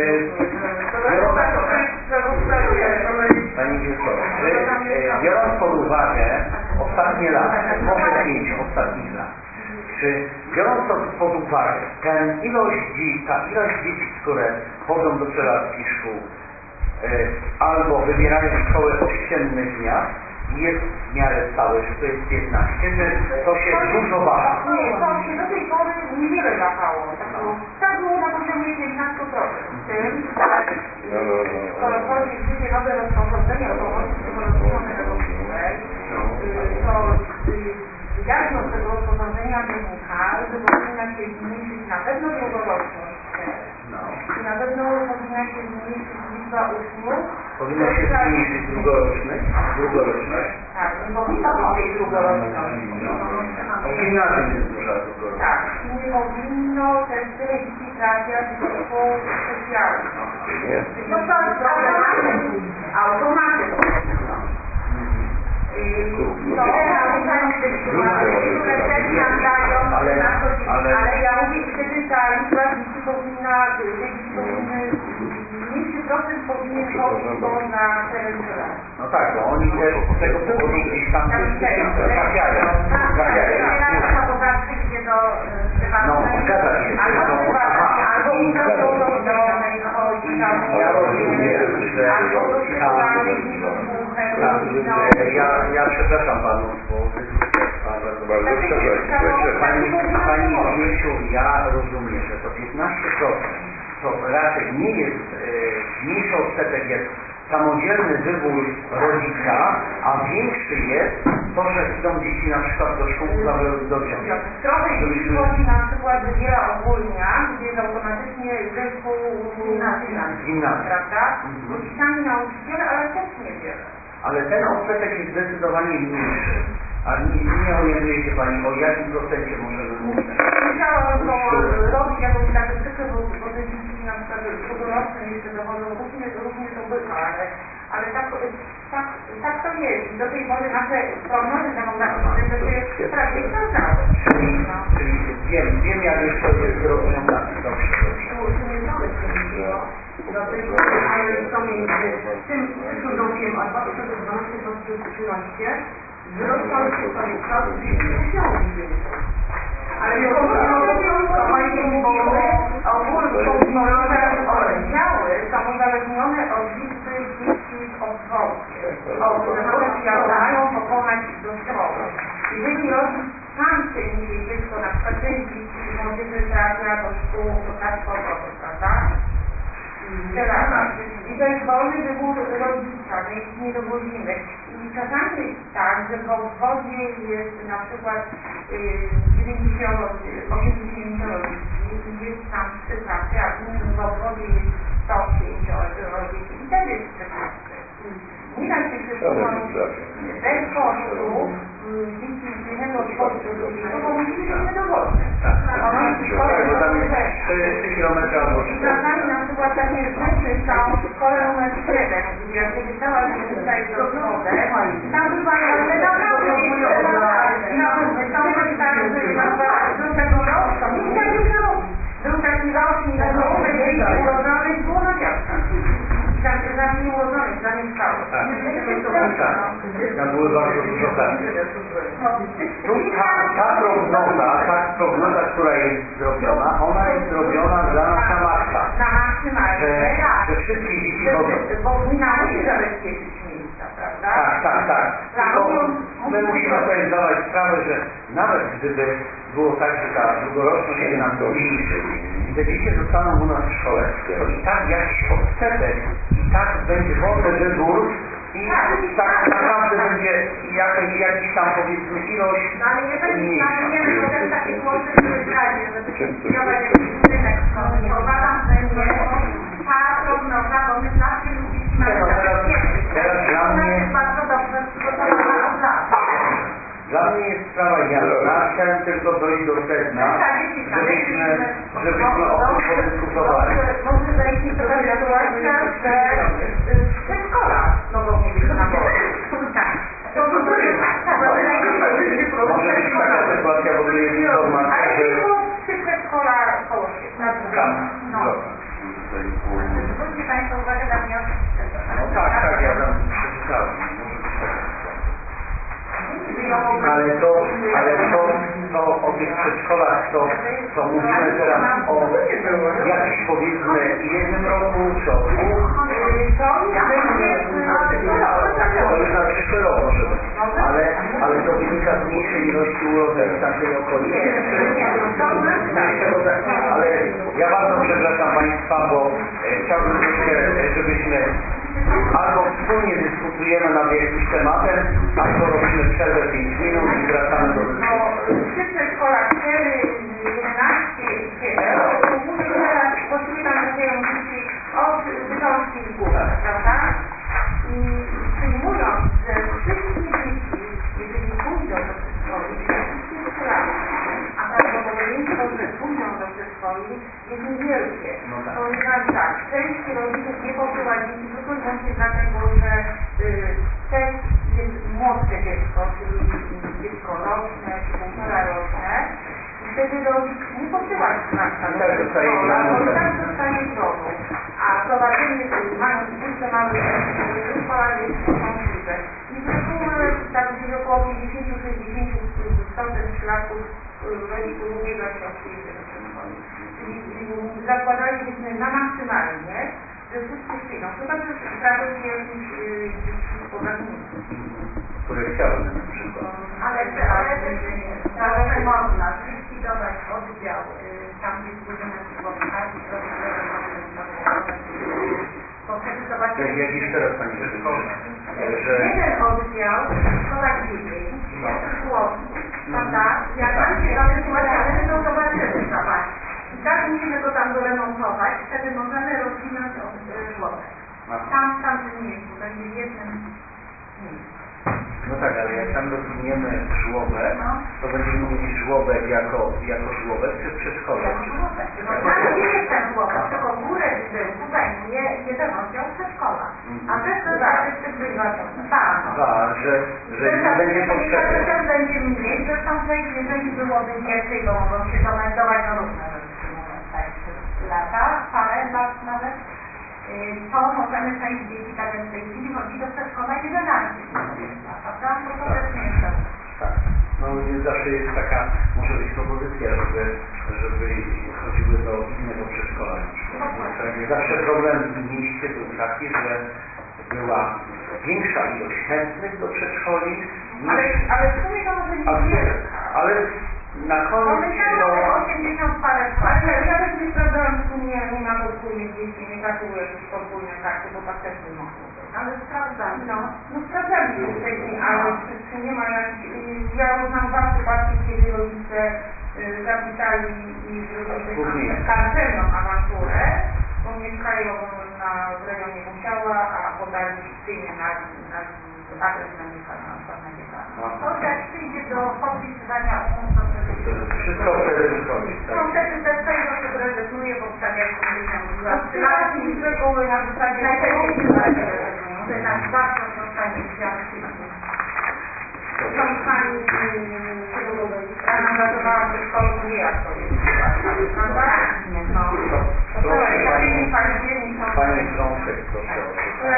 Pani Wiesława, biorąc pod uwagę ostatnie lata, może 5 ostatnich lat, czy biorąc to pod uwagę ta ilość dzieci, które chodzą do czeladskich szkół albo wybierają szkołę ościennych miast, jest w miarę stałe, że to jest 15, że to się dużo waha? Nie, to się do tej pory niewiele wahało. Tak było na poziomie 15%. Skoro wchodzi w życie nowe rozporządzenie o pomocy psychologiczno-pedagogicznej, to diagnoz tego rozporządzenia wynika, że powinna się zmniejszyć na pewno długoroczność i na pewno powinna się zmniejszyć liczba uczniów. Powinno się zmniejszyć długoroczność? Tak, nie powinno być długoroczność. Gimnazjum jest duża długoroczność. Tak, i nie powinno też tyle dzieci trafiać do szkół specjalnych. No to automaty powinno. Ale ja mówię, wtedy ta liczba dzieci powinna, mniejszy procent powinien chodzić poza teren szkoły. No tak, bo oni też z tego powodu gdzieś tam trafiają. No, zgadza się. Albo Ja rozumiem, że ja przepraszam Panów, bo Pani Wiesiu, ja rozumiem, że to 15% to raczej nie jest mniejszy odsetek jest samodzielny wybór rodzica, a większy jest to, że idą dzieci na przykład do szkół do książek. Trochę dzieci chodzi na przykład wybiera ogólnia, gdzie jest automatycznie zespół gimnazjum, prawda? Rodzicami nauczyciele, ale też niewiele. Ale ten odsetek jest zdecydowanie mniejszy. A nie orientuje się Pani, o jakim procencie możemy mówić? Musiałabym to robić jakąś statystykę, bo te dzieci na przykład długoroczne jeszcze dochodzą, różnie to bywa, ale tak to jest. I do tej pory nasze prognozy demograficzne to się prawie sprawdzały. Czyli wiem jak już to jest zrobione. Dobrze. Ale to między tym przyszłym rokiem a 2012-2013 wzrosła kształt ale oddziały są uzależnione od liczby dzieci w obwodzie. Jak mają pokonać do szkoły. Jeżeli rodzic sam chce niesie dziecko, na przykład ten dzieci młodzieży trafia do szkół, to trafi po obwodzie, prawda? I to jest wolny wybór rodzica, więc nie dowolimy. I czasami jest tak, że w obwodzie jest na przykład 80 dzieci i jest tam 3 klasy, a w innym obwodzie jest 105 dzieci. I też jest przepustkę. Nie da się przesunąć bez kosztu dzieci z jednego obwodu do drugiego, bo musimy być niedowolne. Bo tam jest 3 km albo 4. Czasami na przykład takie rzeczy są w szkole numer 7, gdzie jak się wystała różnica jest do szkoły, tam bywa naprawdę do tego roku, nikt tak nie robi. Był taki rocznik, że dzieci urodzonych było na wiatrach. Za nieurodzonych, za nieszczały. Tam były bardzo dużo pracy. Tu ta prognoza, która jest zrobiona, ona jest zrobiona dla nasza matka. Na maksymalnie, że wszystkie dzieci chodzą. Bo gmina musi zabezpieczyć miejsca, prawda? Tak. My musimy sobie zdawać sprawę, że nawet gdyby było tak, że ta długoroczność się nam zmniejszy i te dzieci zostaną u nas w szkole, to i tak jakiś odsetek, i tak będzie wolny wybór i i tak naprawdę będzie jakiś tam powiedzmy ilość No ale jeżeli mniejsza. planujemy potem takie głosy, które zdradzie, żeby zlikwidować jakiś rynek, to uważam, że nie ta prognoza, bo my zawsze ludzi mamy teraz dla mnie jest bardzo dobrze przygotowana od lat. Dla mnie jest sprawa jasna, chciałem tylko dojść do sedna, żebyśmy o tym podyskutowali. Może zajść do tego sytuacja, że przedszkola mogą mieć nabory. To może być taka sytuacja, bo tu jest informacja, ale że... tylko przy przedszkola koło się. Zwróćcie Państwo uwagę na wniosek. No tak, ja tam przeczytałem. Ale to o tych przedszkolach, to mówimy teraz o jakimś powiedzmy jednym roku, czy o dwóch. To już na przyszły rok może być. Ale to wynika z mniejszej ilości urodzeń w tamtej okolicy. Ale ja bardzo przepraszam Państwa, bo chciałbym troszkę, żebyśmy albo wspólnie dyskutujemy nad jakimś tematem, albo robimy przerwę 5 minut i wracamy do dyskusji. Przy przedszkolach 4, 11 i 7 mówię teraz, właściwie tam zaczęją dzieci od wyczątki w górę, prawda? I przyjmując, że wszystkie dzieci, jeżeli pójdą do przedszkoli, wszystkie 3 lata, a prawdopodobieństwo, że pójdą do przedszkoli jest niewielkie. Ponieważ tak, część rodziców nie posyła dzieci tylko i wyłącznie dlatego, że też jest młodsze dziecko, czyli dziecko roczne, czy półtoraroczne, i wtedy rodzic nie posyła dziecka do przedszkola, bo tak zostaje w domu. A prowadzenie, mając kurczę małe przedszkola jest możliwe. I z reguły tak gdzieś około 50-60% przypadków rodziców ubiega się o przyjście do przedszkola. Czyli zakładalibyśmy na maksymalnie, że wszyscy przyjdą. Chyba, że trafi jakiś podatnicy. Które chciałyby na przykład. Ale można zlikwidować oddział tam, gdzie jest budynek żłobka i To jak jeszcze raz Pani że... jeden oddział, szkoła 9, żłobki, prawda? Jak tam się ta sytuacja, to zobaczymy, zobacz. I tak musimy go tam doremontować, wtedy możemy rozwinąć żłobek. Tam w miejscu, będzie w jednym miejscu. No tak, ale jak tam rozwiniemy żłobek, to będziemy mieli żłobek jako żłobek, czy przedszkole? Jako żłobek. Tam gdzie jest ten żłobek, tylko górę budynku zajmuje jeden oddział przedszkola. A też to bywa że będzie potrzebne. Że będzie mniej, zresztą jeżeli byłoby więcej, bo mogą się domeldować na różne rzeczy, mówiąc tak, przez lata, parę lat nawet, to możemy część dzieci, tak jak w tej chwili, chodzi do przedszkola 11. Prawda? Bo to też nie jest tak. Tak. No zawsze jest taka, może być propozycja, żeby chodziły do innego przedszkola na przykład. Zawsze problem w mieście był taki, że była większa ilość chętnych do przedszkoli niż... Ale w sumie to może być wiele. Ale na koniec to 80 parę. Ale ja też nie sprawdzałam, czy nie ma podwójnych dzieci, nie brakuje jakiejś podwójnej karty, bo tak też nie mogło. Ale sprawdzam. No sprawdzaliśmy wcześniej, ale czy nie ma jakichś... Ja znam 2 przypadki, kiedy rodzice zapisali i zrobili kartelną awanturę, bo mieszkają w rejonie Musiała, a podali fikcyjnie na adres na mieszkania na przykład na dziecka. To jak przyjdzie do podpisywania umów, to wszystko wtedy wychodzi. No wtedy też tego, kto rezygnuje, bo tak jak powiedziałam, z reguły na zasadzie najpewniejszych rezygnują. To jest tak bardzo zostanie świadczyć. Są pani angażowała się w szkołę, nie jak to jest. Prawda? No. Pani Brączek, proszę o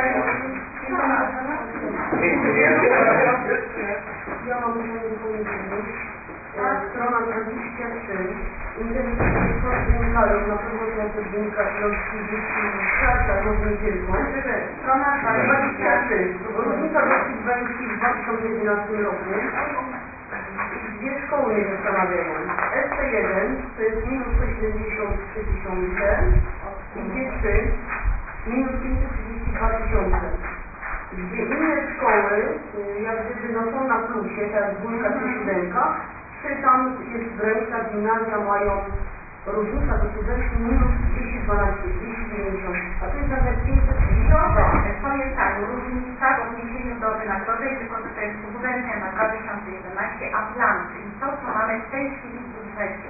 Dziękuję. Ja mam pytanie powiedzieć. Strona 23. Inteligencja szkoły wynikają, na pewno to też wynika z logicznych dzieci w klasach, no nie tylko. Strona 23. Różnica logicznych zajęci w 2011 roku. Dwie szkoły mnie zastanawiają. ST1 to jest minus 173 tysiące i G3 minus 532 tysiące. gdzie inne szkoły, jak gdyby no są na plusie, tak jak 2 czy 7, czy tam jest wręcz ta gimnazja mają różnica do studentów minus 212, 290, a to jest nawet 530. To jest tak, różnica w odniesieniu do wynagrodzeń, tylko że to jest subwencja na 2011, a plan, czyli to, co mamy w tej chwili w budżecie.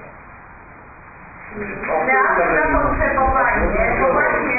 Realne zapotrzebowanie, bo właśnie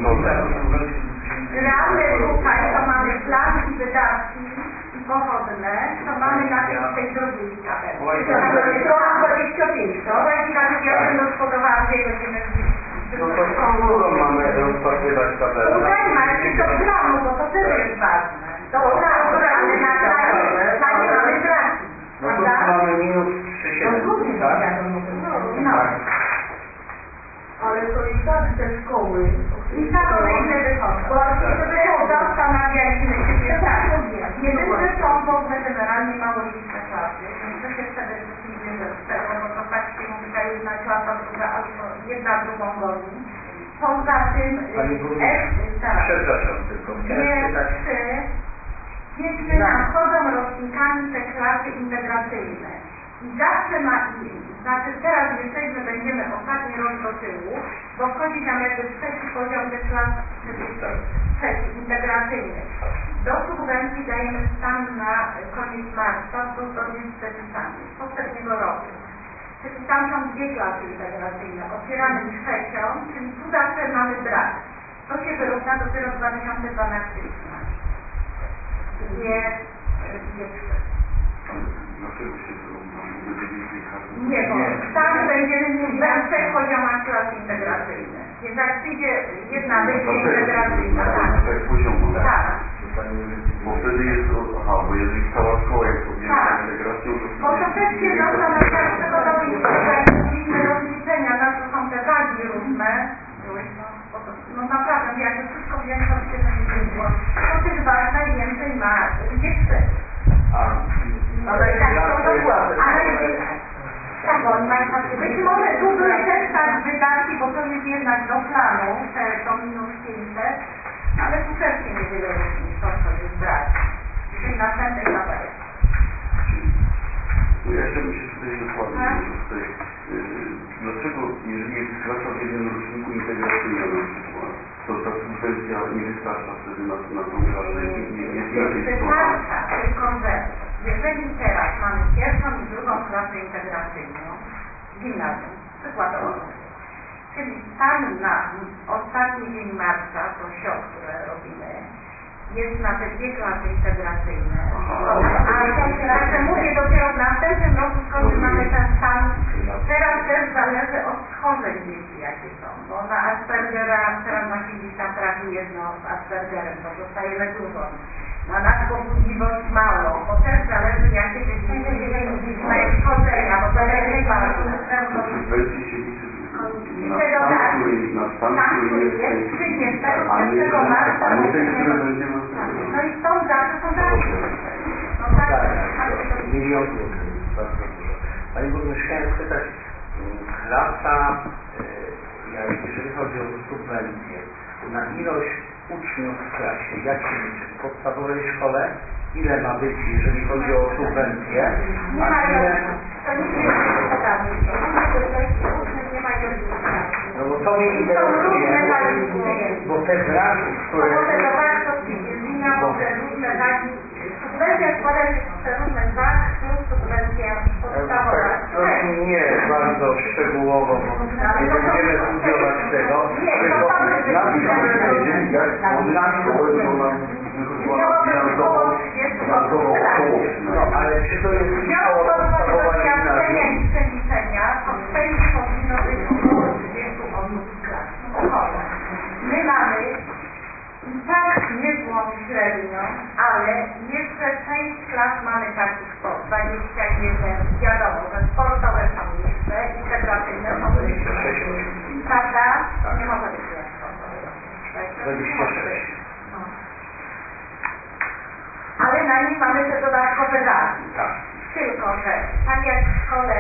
realne tutaj to mamy plan i wydatki i pochodne, to mamy na tej drugiej tabeli. Strona 25, To będzie tak, ja będę rozpodawała, gdzie będziemy No to którą mamy rozpatrywać tabelę? Użajmajcie do planu, bo to też jest ważne. Do planu, ale na planie mamy braki. No to mamy minus 3,7, tak? No. ale to i tak te szkoły, I za kolejne wychodzą. Zastanawialiśmy się tak. Jedyne są w ogóle generalnie małoliczne klasy, więc to się przede wszystkim bierze z tego, bo to tak się mówi, ta jedna klasa, druga, albo jedna drugą goni. Poza tym... Pani burmistrz, przepraszam tylko, chciałem pytać... Jeszcze nam chodzą rocznikami te klasy integracyjne. I zawsze znaczy teraz jesteśmy, będziemy ostatni rok do tyłu, bo wchodzi nam jakby trzeci poziom tych klas, trzeci integracyjny. Do subwencji dajemy stan na koniec marca, to zgodnie z przepisami z poprzedniego roku. Czyli tam są 2 klasy integracyjne. Otwieramy trzecią, czyli tu zawsze mamy brak. To się wyrówna dopiero 2012-2013. Nie 3. Dlaczego się wyrówna? Nie, bo tam będziemy mieli na 3 poziomach klas integracyjnych. Więc jak przyjdzie jedna wyższa integracyjna, tak. Tak. Bo wtedy jest, bo jeżeli cała szkoła jest objęta integracją, to bo to też się dlatego robiliśmy rozliczenia, na co są te wagi różne. No naprawdę, jak to wszystko wziąć, to się nie zmieniło. To tych wag najwięcej ma dziewczyn. Ale tak, bo oni mają być może tu były też tak wydatki, bo to jest jednak do planu, to minus 500, ale tu też się niewiele różni, to jest brak. W tej następnej tabeli. Ja chciałbym się tutaj dokładnie, dlaczego, jeżeli jest klasa w jednym roczniku integracyjna na przykład, to ta subwencja nie wystarcza wtedy na tą klasę, Wystarcza, tylko że jeżeli teraz mamy pierwszą i drugą klasę integracyjną w gimnazjum, przykładowo, czyli stan na ostatni dzień marca, to SIO, które robimy, jest na te 2 klasy integracyjne. Ale mówię dopiero w następnym roku szkoły mamy ten stan. Teraz też zależy od schorzeń dzieci, jakie są. Bo na Aspergera teraz właśnie gdzieś tam trafi jedno z Aspergerem, bo dostajemy dużo. Na nadpobudliwość mało, bo też zależy jakie te dzieci mają schorzenia, bo to też jest ważne. I tego tak, tam, który jest 31 marca, no i stąd zawsze są zawsze. No tak, milion złotych, bardzo dużo. Pani burmistrz, chciałem spytać, klasa, jeżeli chodzi o subwencję, na ilość uczniów w klasie, jak się liczy? W podstawowej szkole ile ma być, jeżeli chodzi o subwencję? Nie ma to nie jest podane. Nie ma no bo to mnie interesuje, bo te braki, które... To bardzo linia, może różne wagi. Subwencja składa się z różnych wag plus subwencja podstawowa. Proszę nie bardzo szczegółowo, bo nie będziemy studiować tego. Tylko dla no ale czy to jest szkoła podstawowa gimnazjum? I przeliczenia, to w tej powinno być około 30 osób w klasie. My mamy i tak niezłą średnią, ale jeszcze 6 klas mamy takich po 21, wiadomo, że sportowe są niższe, integracyjne są wyższe. Prawda? Nie może być jak sportowe. 26. Ale na nich mamy te dodatkowe wagi. Tak. Tylko, że tak jak w szkole,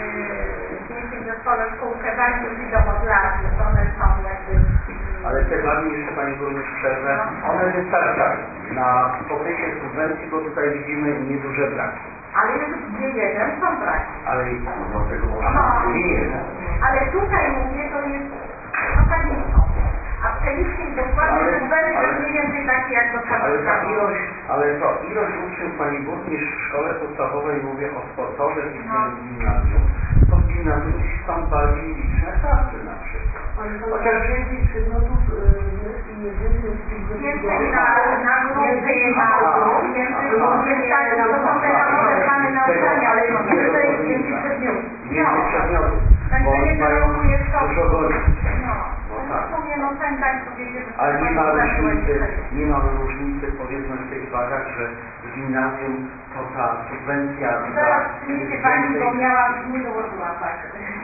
w miejskim zespole szkółkę wagi idą od lat, one są jakby... Ale te Pozwala mi jeszcze Pani Burmistrz przerwę. One wystarczają na pokrycie subwencji, bo tutaj widzimy nieduże braki. Ale już G1 są braki. Ale dlatego Ale tutaj mówię, to jest zasadniczo. A przelicznik dokładnie subwencji mniej więcej taki jak do ilość uczniów Pani Burmistrz w szkole podstawowej, mówię o sportowych i gimnazjum, to w gimnazjum są bardziej liczne klasy na przykład. Chociaż więcej przedmiotów jest i więcej na grupy, to są te namowe plany nauczania, ale jest więcej przedmiotów. Bo oni mają dużo godzin. Ale nie ma różnicy powiedzmy w tych wagach, że w gimnazjum to ta subwencja Teraz przyniesie Pani, bo miałam, nie dołożyłam tak.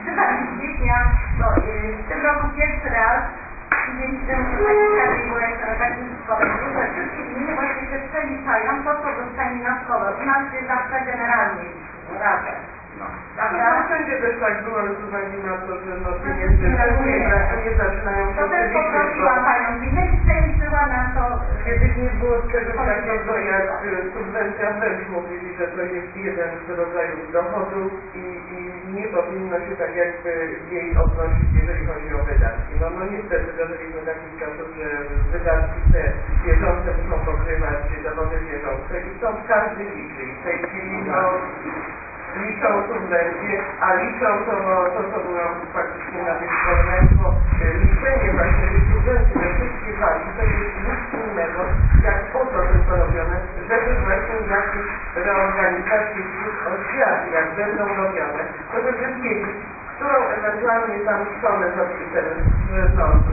W tym roku pierwszy raz, dzięki temu, że taki ciekawy była jeszcze na takim szkoleniu, że wszystkie gminy właśnie się przeliczają to, co dostanie na szkołę. U nas się zawsze generalnie razem. Prawda? Wszędzie też tak było, ale z uwagi na to, że pieniędzy nie zaczynają się to też poprosiłam Panią gminę i przeliczyła nam to. Kiedyś nie było czegoś takiego jak subwencja wręcz mówili, że to jest jeden z rodzajów dochodu i nie powinno się tak jakby jej odnosić, jeżeli chodzi o wydatki. No niestety dożyliśmy takich czasów, że wydatki te bieżące muszą pokrywać dochody bieżące i są w każdej liczy. I w tej chwili liczą subwencje, a liczą to, co było faktycznie na tej szkolnej, bo liczenie właśnie tych subwencji we wszystkie wagi to jest nic innego, jak po to tylko robione, żeby właśnie jakieś reorganizacje wśród oświaty, jak będą robione, to żeby wiedzieć, którą ewentualnie tam szkołę zrobić ten wzrost.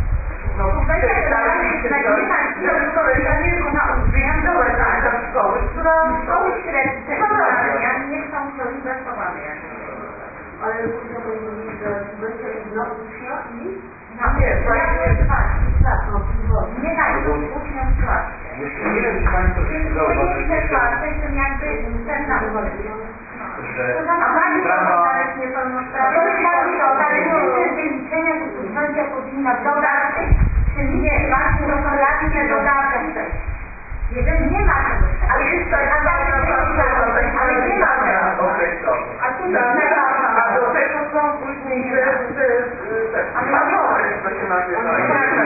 Szkoły średnie nie są inwestowane. Ale muszę powiedzieć, że subwencja jest dla ucznia i... Nie na uczniom w klasie. Jeszcze nie wiem, czy Państwo wszyscy zauważyli, a Pani nawet niepełnosprawna. To jest bardziej to, ale nie wyliczenia, to subwencja powinna dodatek, czyli nie, właśnie to są jasne dodatek. Jeżeli nie ma czegoś takiego, ale nie ma tego. A do tego są później to się nazywa.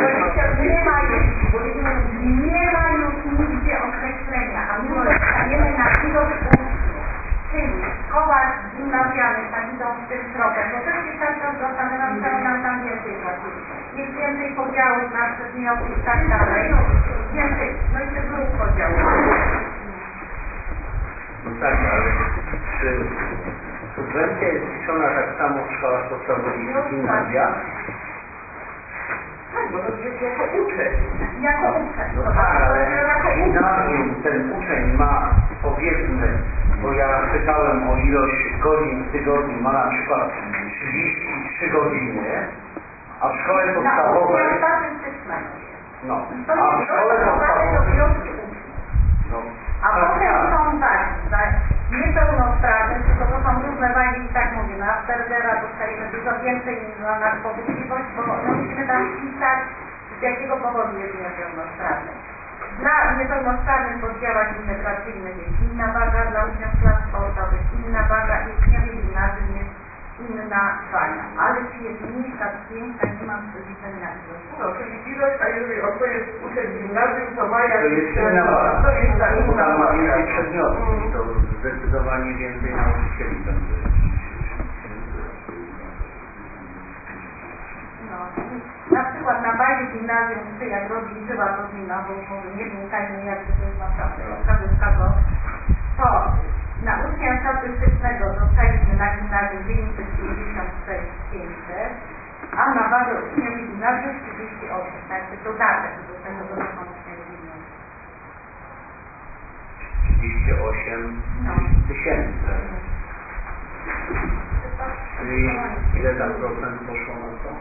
Nie ma już nigdzie określenia, a my dostajemy na widok czyli szkoła gimnazjalnych tam idą w tych drogach, bo też się cały czas zastanawiam, że nam tam więcej płacili. Jest więcej podziałów na przedmioty i tak dalej. Więcej, no i tych grup podziałów. No tak, ale czy subwencja jest liczona tak samo w szkołach podstawowych i w gimnazjach? Tak, bo to jest jako uczeń. Jako uczeń. No tak, ale w gimnazjum ten uczeń ma, powiedzmy, bo ja pytałem o ilość godzin w tygodniu, ma na przykład 33 godziny, a w szkole podstawowej... No, a w szkole podstawowej... A potem są wagi, niepełnosprawne, tylko to są różne wagi, tak mówię, na Aspergera dostajemy dużo więcej niż na nadpowyżliwość, bo musimy tam wpisać, z jakiego powodu jest niepełnosprawny. Dla niepełnosprawnych w oddziałach integracyjnych jest inna waga, dla uczniów klas sportowych inna waga i uczniowie gimnazjum jest inna waga. Ale czy jest mniejsza, czy większa, nie mam wyliczenia na ilość. No, czyli ilość, a jeżeli to jest uczeń gimnazjum, to ma To jest inna waga. To jest ta bo inna tam ma waga. więcej przedmiotów i to zdecydowanie więcej nauczycieli będzie. No, na przykład na bazie gimnazjum, czy jak rozliczyła to gmina, bo może nie wnikajmy, jak to jest naprawdę rozkazówka, to na ucznia statystycznego dostaliśmy na gimnazjum 956 500, a na bazę uczniów gimnazjum 38, także dodatek do tego, co są uczniowie gimnazjum. 38 tysięcy. Czyli ile tam procent poszło na to?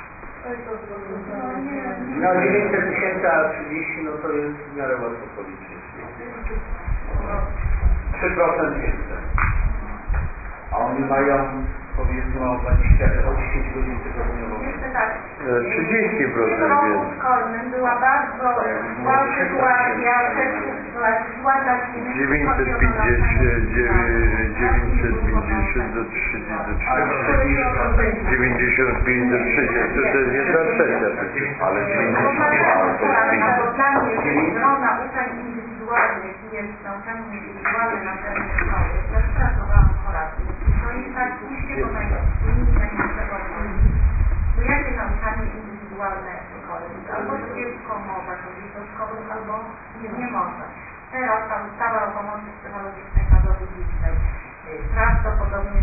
No 900 tysięcy, a 30 no to jest w miarę łatwo policzyć. 3% więcej. A oni mają powiedzmy o 10 godzin tygodniowo. Jeszcze tak. 30% W tym roku więcej. szkolnym była bardzo zła sytuacja, zła dla gminy. 950 do 30 do 95 do 30 to jest 1/3. Ale 90 Bo dla mnie nauczanie indywidualnych jest nauczanie indywidualne na terenie szkoły. Ja pracowałam w Holandii. To jest tak, pójście po najlepszym, bo jakie nauczanie indywidualne w szkole? Albo to dziecko może chodzić do szkoły, albo nie może. Teraz ta ustawa o pomocy psychologicznej, pedagogicznej prawdopodobnie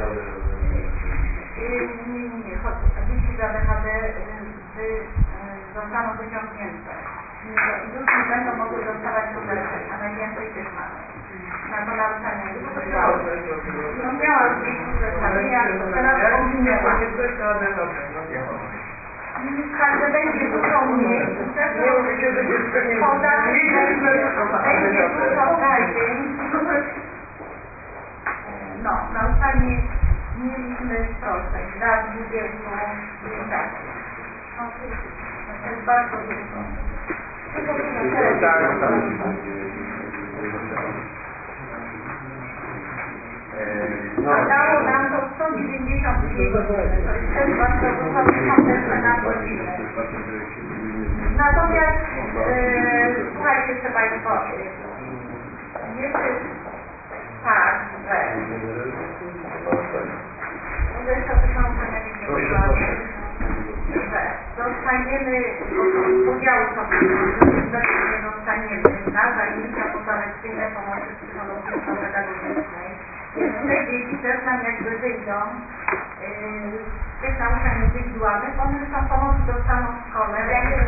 nie, dzieci z ADHD zostaną wyciągnięte. Już nie będą mogły dostawać uderzeń, a najwięcej tych mamy. Na to nauczanie indywidualne. No miałam gdzieś zestawienia, teraz pominęłam. Każdy będzie dużo mniej i też poza tym będzie dużo fajny. No, nauczanie mieliśmy proste, dla 20 tak. To jest bardzo dużo. Dało nam to 192 godziny. To jest też bardzo dużo, na godzinę. Natomiast słuchajcie jeszcze Państwo, jest tak, że jeszcze o tych nauczaniach że dostajemy podziału sobie, nie dostaniemy na zajęcia pozalekcyjne pomocy psychologiczno-pedagogicznej. Więc te dzieci też nam jakby wyjdą z tych nauczań indywidualnych, one już tą pomoc dostaną w szkole,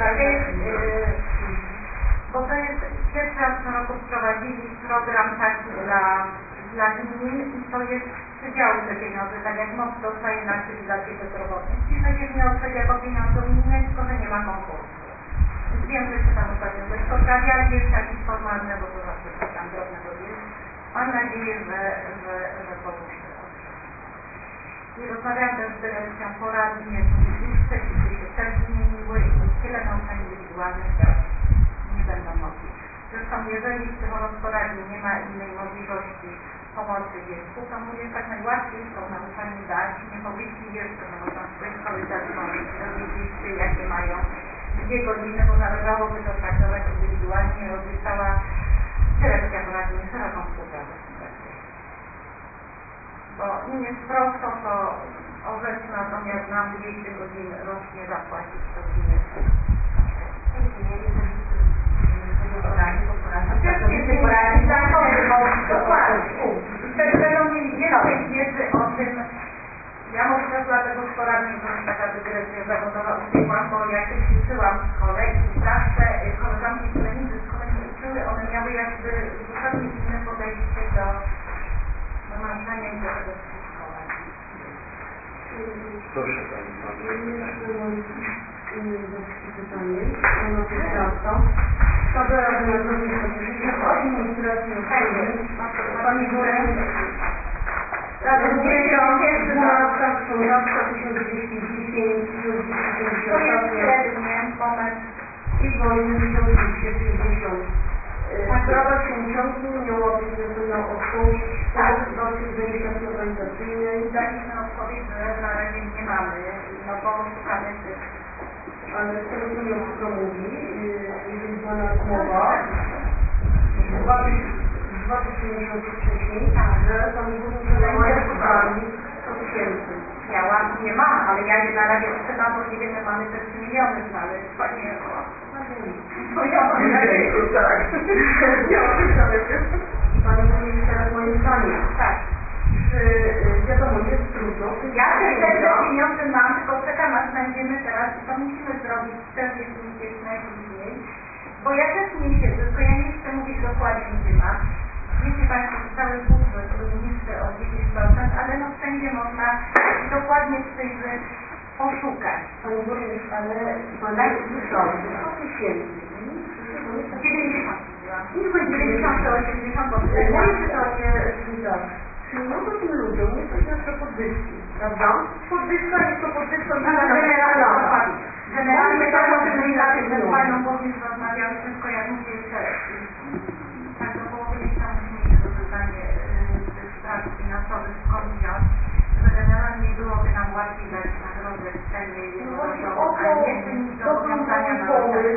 bo to jest pierwszy raz w tym roku wprowadzili program taki dla gmin i to jest przydział te pieniądze, tak jak MOP dostaje na aktywizację bezrobotnych. Ci to się wniosek jako pieniądze unijne, tylko że nie ma konkursu. Więc wiem, że się tam ostatnio coś poprawia, jest jakiś formalny, bo to zawsze coś tam drobnego jest. Mam nadzieję, że pomoże. I rozmawiałam też z dyrekcją poradni, już przepisy się też zmieniły i tyle nauczania indywidualnych też nie będą mogli. Zresztą jeżeli psycholog poradni nie ma innej możliwości pomocy dziecku, to mu jest tak najłatwiej to nauczanie dać, nie powiedzieć jeszcze, że można w tej szkole zadzwonić, dowiedzieć się jakie mają 2 godziny, bo należałoby to traktować indywidualnie, obiecała dyrekcja poradni szeroką współpracę z tym zakresie. Bo im jest prosto, to orzeczna, natomiast nam 200 godzin rocznie zapłacić, to gminy będą mieli więcej wiedzy o tym. Ja może też dlatego z poradni, że taka dyrekcja zawodowa uczyłam, bo ja się uczyłam w szkole i zawsze koleżanki z granicy w szkole nie uczyły, one miały jakby zupełnie inne podejście do nauczania i do tego w szkole. Proszę Pani. Pytanie, to by administracji Pani Burek, razem z dyrektorem, 12, 1210, To jest średnie, moment. I wojny 1260. Sprawa księciągu miała być na odpowiedź do weryfikacji organizacyjnej. Daliśmy odpowiedź, że na razie nie mamy, no bo szukamy tych. Ale z tego co mówi, jeżeli była rozmowa, 2000 miesięcy wcześniej, że Pani Burmistrz zainteresowali 100 tysięcy. Nie mam, ale ja je na razie trzymam, bo nie wiemy, mamy te 3 miliony znaleźć. Panie, to ja mam nadzieję, tak. I Pani Burmistrz, teraz moje pytanie. Tak. Czy wiadomo, jest trudno? Ja te pieniądze mam, tylko czekam, aż znajdziemy teraz i to musimy zrobić też jak najpóźniej, bo ja też nie siedzę, tylko ja nie chcę mówić dokładnie, gdzie mam. Wiecie Państwo, że cały budżet był niższy o 10%, ale no wszędzie można dokładnie w cyfry poszukać. Pani Burmistrz, ale Pani słyszała, 100 tysięcy. 90 mówiłam. 90 to 80, bo moje pytanie brzmi tak. Czy młodym ludziom nie coś na podwyżki, prawda? Podwyżka jest to podwyżka generalnie to że Panią Burmistrz rozmawiamy, tylko ja mówię jeszcze tak do połowy lipca musimy mieć rozwiązanie tych spraw finansowych z komisją, że generalnie byłoby nam łatwiej dać nagrodę w cenie jednorazowo, a nie czynić zobowiązania na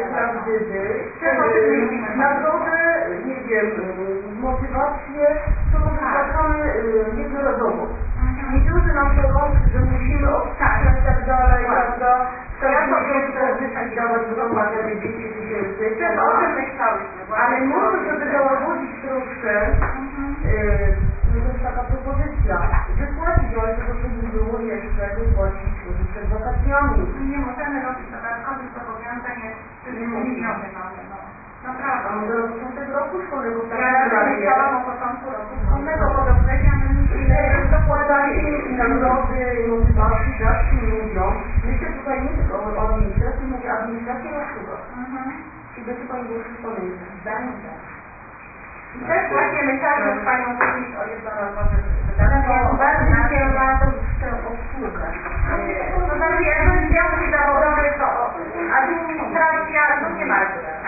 nagrodę, nie wiem, motywację, to może zwracamy jednorazowo. Niektórzy nam mówią, że musimy odstawiać i tak dalej, prawda? Każdy miesiąc podwyżki dawać do zamawiania 10 000. Ale może sobie załagodzić troszkę, to jest taka propozycja, wypłacić, ale tego co nie było jeszcze, wypłacić przed wakacjami. Nie możemy robić dodatkowych zobowiązań, jak 3 miliony mamy, no. Naprawdę. A może na początek roku szkolnego w takim Ja razie myślałam o początku roku szkolnego, bo do września my musimy dokładanie nagrody, motywacji dać tym ludziom. Myślę tutaj nie tylko o administracji, mówię administracja i obsługa. I będzie Pani Burmistrz pamiętać. I też właśnie myślałam z Panią Burmistrz o jednorazowym wydarzeniu. Bardzo mi się na tą obsługę. To znaczy, jakby związki zawodowe, to administracja, to nie ma.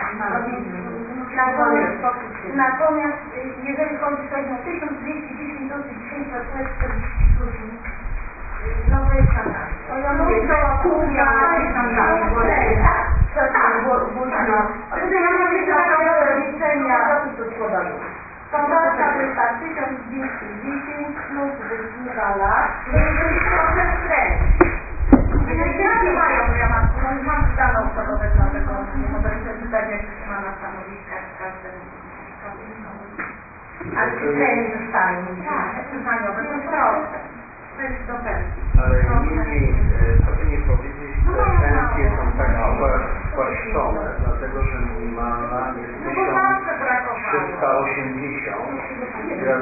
Natomiast jeżeli chodzi o 1210 zł, 10 pracuję 40 godzin, no to jest skandal. To ja mówię, to kuchnia, Tutaj ja mam jeszcze takie rozliczenia. Standardka to jest tak 1210 plus wyśluga lat. To jest 10% premii. Jeżeli mają, bo ja mam stan osobowy, dlatego nie mogę przeczytać, jak ma na stanowiskach w każdym. Ale czy premii zostają? Tak, przyznaniowe to jest proste. To jest do pensji. Ale niemniej, proszę nie powiedzieć, że pensje są tak spłaszczone, dlatego że minimalna jest 1380. Teraz,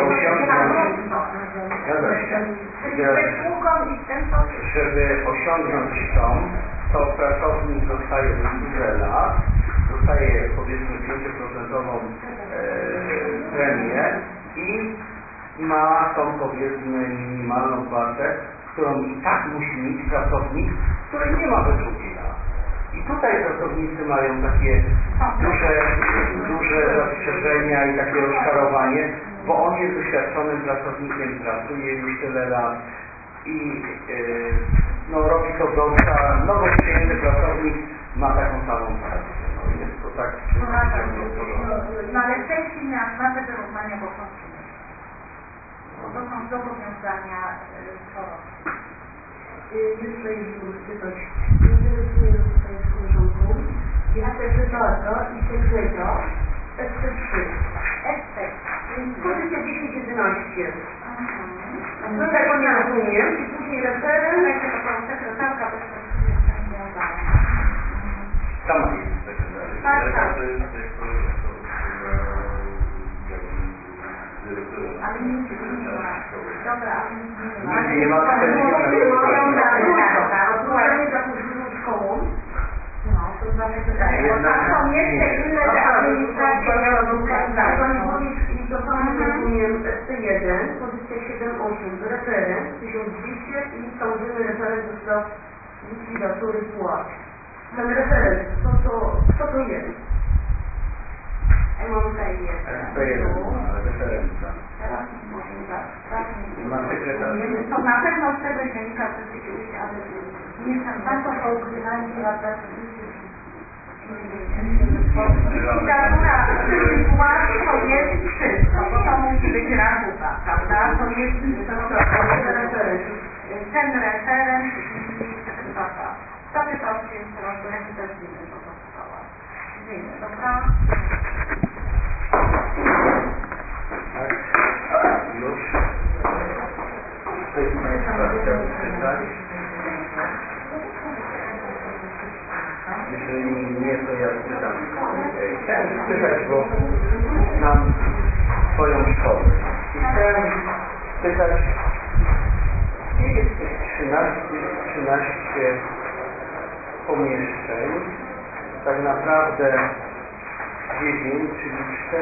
żeby osiągnąć to pracownik zostaje przez tyle lat, dostaje powiedzmy 5% premię i ma tą powiedzmy minimalną płacę, którą i tak musi mieć pracownik, który nie ma wysługi lat. I tutaj pracownicy mają takie duże zastrzeżenia i takie rozczarowanie, bo on jest doświadczonym pracownikiem, pracuje już tyle lat i robi to dobrze, a nowo przyjęty pracownik ma taką samą pracę. No jest to tak no ale w tej chwili na te wyrównania po prostu to są zobowiązania coroczne. Jeszcze jeśli spytać, interesuje nas tutaj z koleżanką, jest sekretarka i sekretarz SC3. Pozycja 10-11. No tego nie rozumiem. I później referent. Sekretarka to jest związana. Sama jest sekretarka. Tak. Ale nic nie ma. Dobra, ale nic nie ma. Nie ma Aktualnie taką dużą szkołą. No, to znaczy, bo tam są jeszcze inne administracje. Pani Burmistrz, i to samo rozumiem, SC1, pozycja 7-8, referent 1200 i sądziemy referent do spraw likwidatury płac. Ten referent, co to jest? MONT1, referencja. teraz może tak, Ma sekretarz. to na pewno z tego wynika, że rzeczywiście, ale nie są bardzo poukrywanie likwidatura płac to jest wszystko, bo to musi być rachuta, prawda? To jest ten referent i sekretarka. Zapytał się jeszcze raz, bo ja się też widzę, że to została. Wiemy, dobra? Tak? Już? Ktoś z Państwa chciał czytać? Jeżeli nie, to ja czytam. Chciałem spytać, bo znam swoją szkołę. I chciałem spytać, gdzie jest tych 13 pomieszczeń tak naprawdę 10, czyli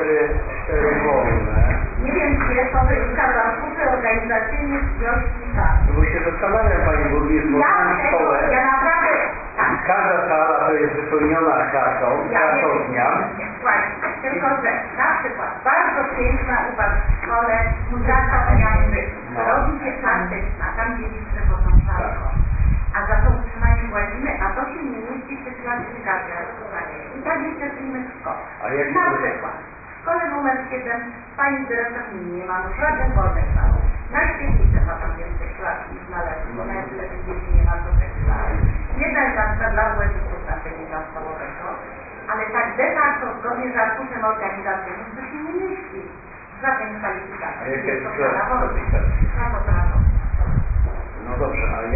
4 wolne. Nie wiem, gdzie są wynikane zakupy organizacyjne wioski tak. No bo się zastanawiam, Pani Burmistrz, bo tam w szkole Ja naprawdę... każda sala to jest wypełniona klasą, klasownia. Słuchajcie, tylko że na przykład bardzo piękna u Was w szkole klasownia muzyczna. Robi się plastyczna, tam dziedzice chodzą szalką. A za to utrzymanie płacimy, a to się nie mieści w tych klasyfikacjach. I tak jeszcze w innych szkołach. Na przykład w szkole numer 7 Pani dyrektor nie ma żadnych wolnych salów. Na świetlicy ma tam więcej klas niż należy, bo na wtedy dzieci nie ma co tych klas. Jedna jest na przykład dla ułeczników na przejścia stołowego, ale tak de facto zgodnie z arkuszem organizacyjnym to się nie mieści w żadnych kwalifikacjach. A jakie jest Klasoprawo. No dobrze, a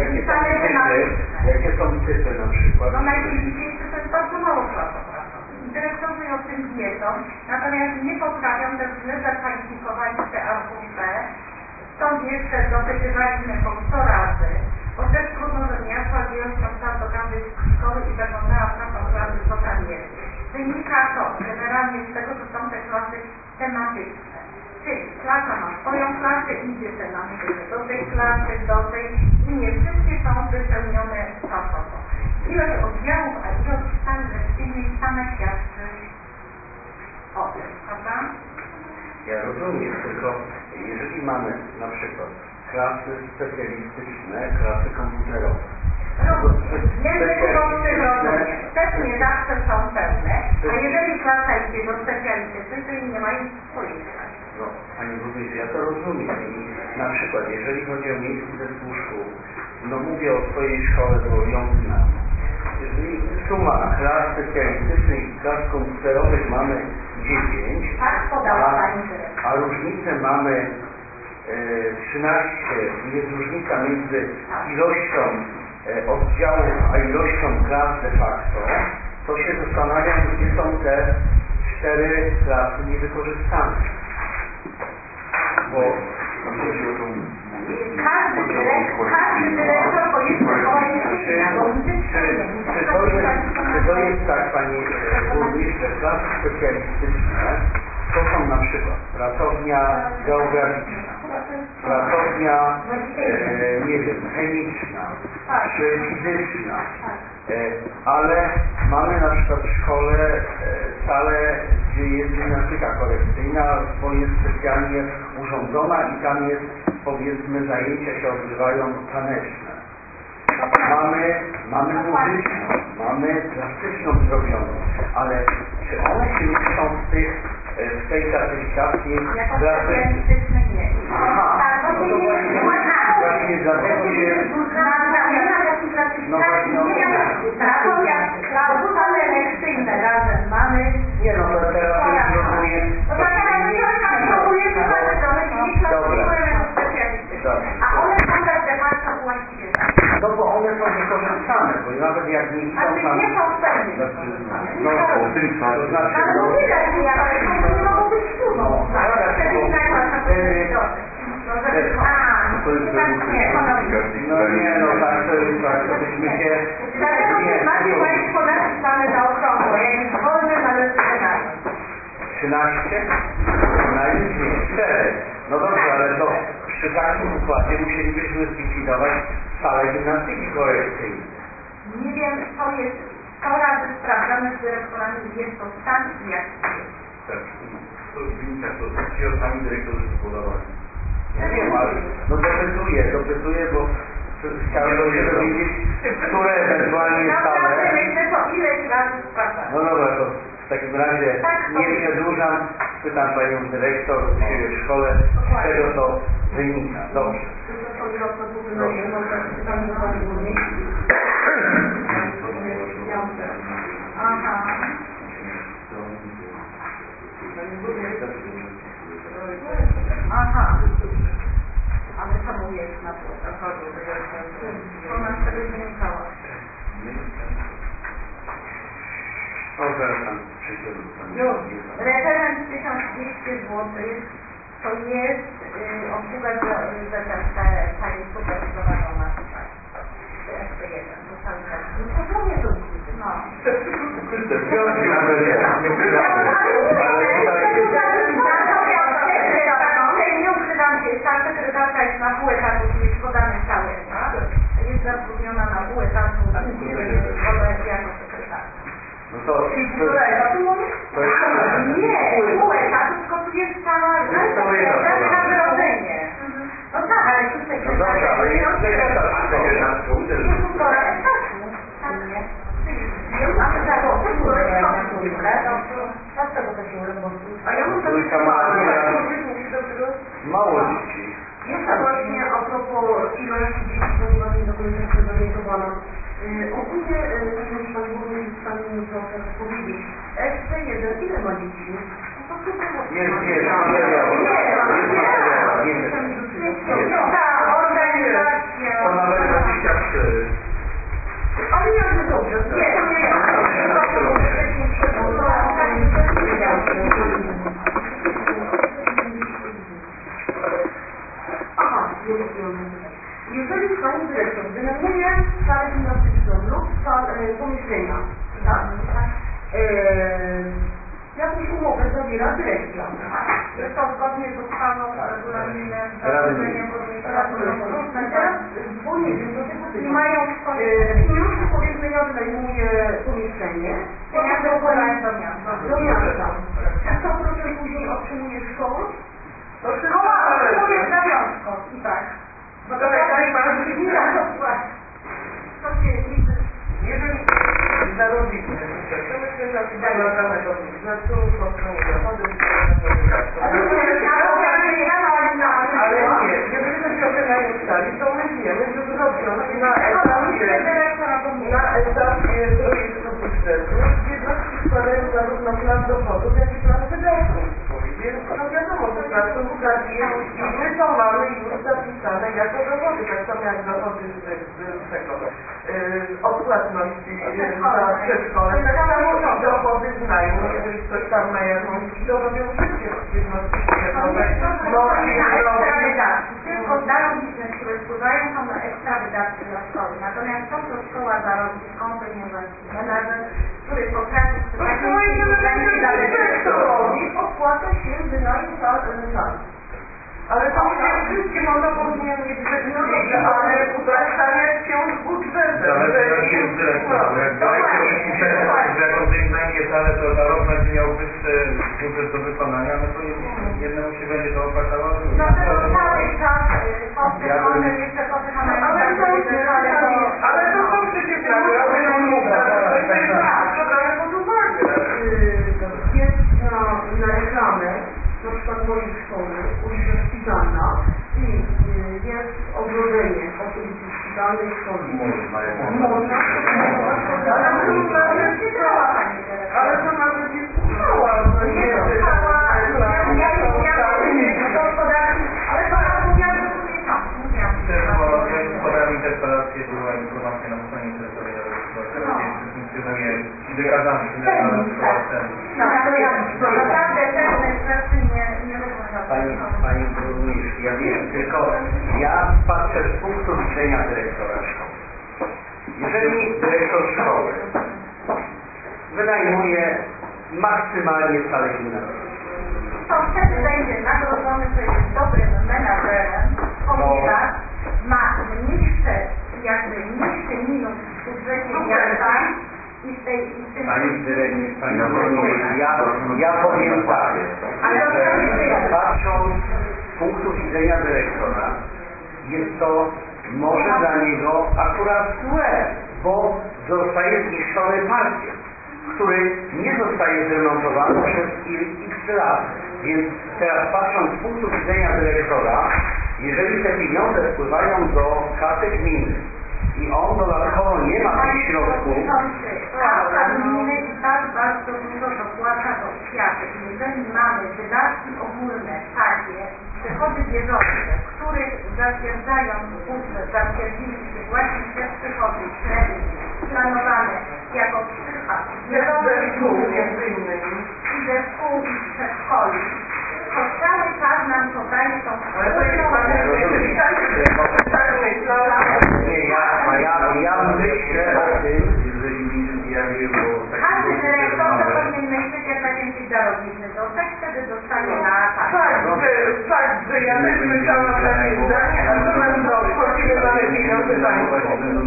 jakie są typy na przykład? No najczęściej to jest bardzo mało klasoprawo. Dyrektorzy o tym wiedzą, natomiast nie potrafią też źle zakwalifikowali te arkusze. Stąd jeszcze dopytywaliśmy po 100 razy, bo też trudno, że ja wchodziłem do każdej szkoły i wyglądała prostą klasy, co tam jest. Wynika to generalnie z tego, że są te klasy tematyczne. Czyli klasa ma swoją klasę, idzie ten na muzykę do tej klasy, do tej i nie wszystkie są wypełnione czasowo. Ilość oddziałów, a ilość sal lekcyjnych same świadczy o tym, prawda? Ja rozumiem, tylko jeżeli mamy na przykład klasy specjalistyczne, klasy komputerowe. Język polski rozumiem. Też nie zawsze są pełne, a jeżeli klasa idzie do specjalistycznej, to nie mają swojej klasy. No, Pani Burmistrz, ja to rozumiem i na przykład jeżeli chodzi o miejski zespół szkół, no mówię o swojej szkole, bo ją znam. Jeżeli suma klas specjalistycznych i klas komputerowych mamy 10, a różnicę mamy 13, jest różnica między ilością oddziałów a ilością klas de facto, to się zastanawiam, gdzie są te 4 klasy niewykorzystane. Bo każdy dyrektor pojedzie Czy to jest tak, Pani Burmistrz, że klasy specjalistyczne to są na przykład pracownia geograficzna, pracownia, nie wiem, chemiczna, czy fizyczna, ale mamy na przykład w szkole salę, gdzie jest gimnastyka korekcyjna, bo jest specjalnie urządzona i tam jest, powiedzmy, zajęcia się odbywają taneczne. Mamy muzyczną, mamy plastyczną zrobioną, ale czy one się mieszczą w tej klasyfikacji specjalistyczne nie. Aha, no to właśnie dlatego się... Natomiast klauzule lekcyjne razem mamy... Nie no, to teraz już rozumiem... A one są też de facto właściwie. No bo one są wykorzystane, bo nawet jak nie idą tam... nie są w pełni. No, to znaczy... Ale no widać, że nie mogą być tu. No, to byśmy się... Dlatego macie Państwo napisane na okrągło, jak jest wolny, należy wynająć. 13? Najmniej 4. No dobrze, ale to przy takim układzie musielibyśmy zlikwidować salę gimnastyki korekcyjnej. Nie wiem, to jest 100 razy sprawdzone z dyrektorami, jest to stan i jak jest. Tak, to wynika, to sami dyrektorzy spodobali. Ja wiem, ale no dopytuję, bo chciałem się dowiedzieć, które ewentualnie sale... No dobra, to w takim razie nie przedłużam, pytam Panią Dyrektor u siebie w szkole, z czego to wynika. Dobrze. Aha. Aha. Ale co mówisz na protokolie? Ona wtedy wynikała. Referent 1200 zł to jest obsługa za super prowadzona tutaj. SP1. To mówię, to No. Nie ukrywam się, ta sekretarka jest na pół etatu, czyli jest podany cały etat. Jest zatrudniona na pół etatu, jako sekretarka. No to... Nie, pół etatu, tylko tu jest cała sekretarka na wyrodzenie. No tak, ale tu sekretarka. ale jest sekretarz. Jest półtora etatu. Mamy za to, A ja mam takie Mało dzieci. Jeszcze właśnie a propos ilości dzieci, ponieważ nie do końca jestem zorientowana. Ogólnie, nie wiem, czy Pan Burmistrz jest w stanie mi proszę powiedzieć, SC1 ile ma dzieci? ta organizacja. To nawet 23. Ale jakby dobrze. Aha, jeżeli Pani Dyrektor wynajmuje salę gimnastyczną lub pomieszczenia, tak? Jakąś umowę zawiera dyrekcja. Jest to zgodnie z uchwałą regulaminem zarządzenia burmistrza. Teraz, bo nie wiem, do tego pytam. Pieniądze powiedzmy ja wynajmuję pomieszczenie. Pieniądze wpływają do miasta. Do miasta. Czy 100% później otrzymuje szkoła? Szkoła otrzymuje z nawiązką i tak. Bo to tak bardzo nie da. To się liczy. Jeżeli zarobimy, to myślę, że zakładamy do biznesu, po stronie dochody, ale nie, jeżeli chodzi o ten sali, to my wiemy, że zrobiono na etapie projektu budżetu jednostki składają zarówno plan dochodów, jak i plan wydatków swój, więc no wiadomo, że plan dochodów jest i my to mamy już zapisane jako dochody, tak samo jak dochody z tego odpłatności za przedszkole, tak samo i dochody z najmu, jeżeli ktoś tam ma jakąś, to robią wszystkie jednostki firmowe, tylko dają biznes, które wpływają są na ekstra wydatki dla szkoły. Natomiast to, co szkoła zarobi, skąd ponieważ menadżer, który potrafi dyrektorowi opłaca się wynajem sali. ale to się wszystkie można powinien mieć ale utracania się z budżetem. Zależy od dyrektora, bo jak dyrektor że jak on zajmie salę, to za rok będzie miał wyższy budżet do wykonania, no to jednemu się będzie to opłacało. No to cały czas podwykonane jeszcze podwykonane. Ale to są przecież to bramy pod uwagę. Jest na reklamę, na przykład mojej szkoły, ulica Szpitalna i jest ogrodzenie oczywiście szpitalnej szkoły. Można. Ale to nawet jest szkoła, to nie jest podałem interpelację, była informacja na stronie internetowej, która funkcjonuje dekadami, naprawdę pewne rzeczy nie wyglądają. Pani Burmistrz, ja wiem, tylko ja patrzę z punktu widzenia dyrektora szkoły. Jeżeli dyrektor szkoły wynajmuje maksymalnie salę gimnastyczną, to wtedy będzie nagrodzony, że jest dobrym menadżerem, ponieważ ma niższy minus w budżecie miasta i w tym... Pani dyrektor, Pani Burmistrz, ja powiem tak, że patrząc z punktu widzenia dyrektora, jest to może dla niego akurat złe, bo zostaje zniszczony parkiet, który nie zostaje wyremontowany przez x lat. Więc teraz patrząc z punktu widzenia dyrektora, jeżeli te pieniądze wpływają do kasy gminy i on dodatkowo nie ma tych środków, Kasa gminy i tak bardzo dużo dopłaca do oświaty. Jeżeli mamy wydatki ogólne takie, przychody bieżące, których zatwierdzając budżet zatwierdziliście właśnie te przychody średnie planowane jako przychód i ze szkół i przedszkoli, to cały czas nam podaje tą ja myślę o tym, jeżeli ja że ja też myślałam na niezdanie, a to nam doszło, kiedy mamy pieniądze państwo.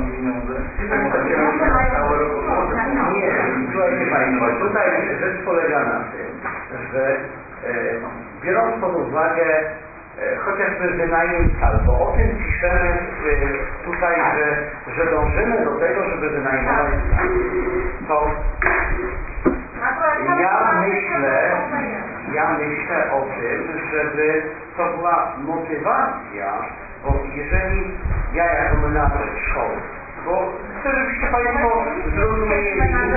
Nie, słuchajcie Państwo, tutaj rzecz polega na tym, że biorąc pod uwagę chociażby wynajem sal, bo o tym piszemy tutaj, że dążymy do tego, żeby wynajmować sal, to ja myślę o tym, żeby to była motywacja, bo jeżeli ja jako menadżer szkoły, bo chcę, żebyście Państwo zrozumieli,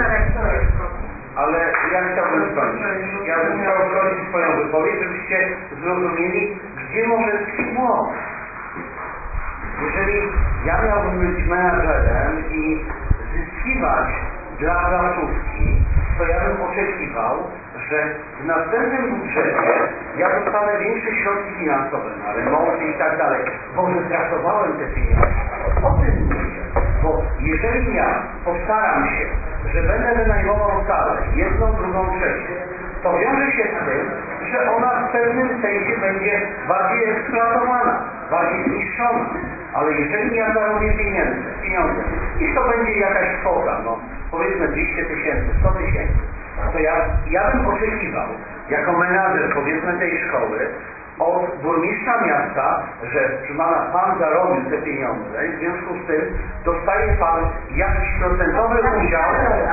ale ja chciałbym skończyć. Ja bym chciał skończyć swoją wypowiedź, żebyście zrozumieli, gdzie może tkwi błąd. Jeżeli ja miałbym być menadżerem i zyskiwać dla placówki, to ja bym oczekiwał, że w następnym budżecie ja dostanę większe środki finansowe na remonty i tak dalej, bo wypracowałem te pieniądze. O tym mówię. Bo jeżeli ja postaram się, że będę wynajmował salę, jedną, drugą, trzecią, to wiąże się z tym, że ona w pewnym sensie będzie bardziej eksploatowana, bardziej zniszczona. Ale jeżeli ja zarobię pieniądze, i to będzie jakaś kwota, no powiedzmy 200 000, 100 000, to ja bym oczekiwał, jako menadżer powiedzmy tej szkoły, od burmistrza miasta, że proszę pana, pan zarobił te pieniądze i w związku z tym dostaje pan jakiś procentowy udział,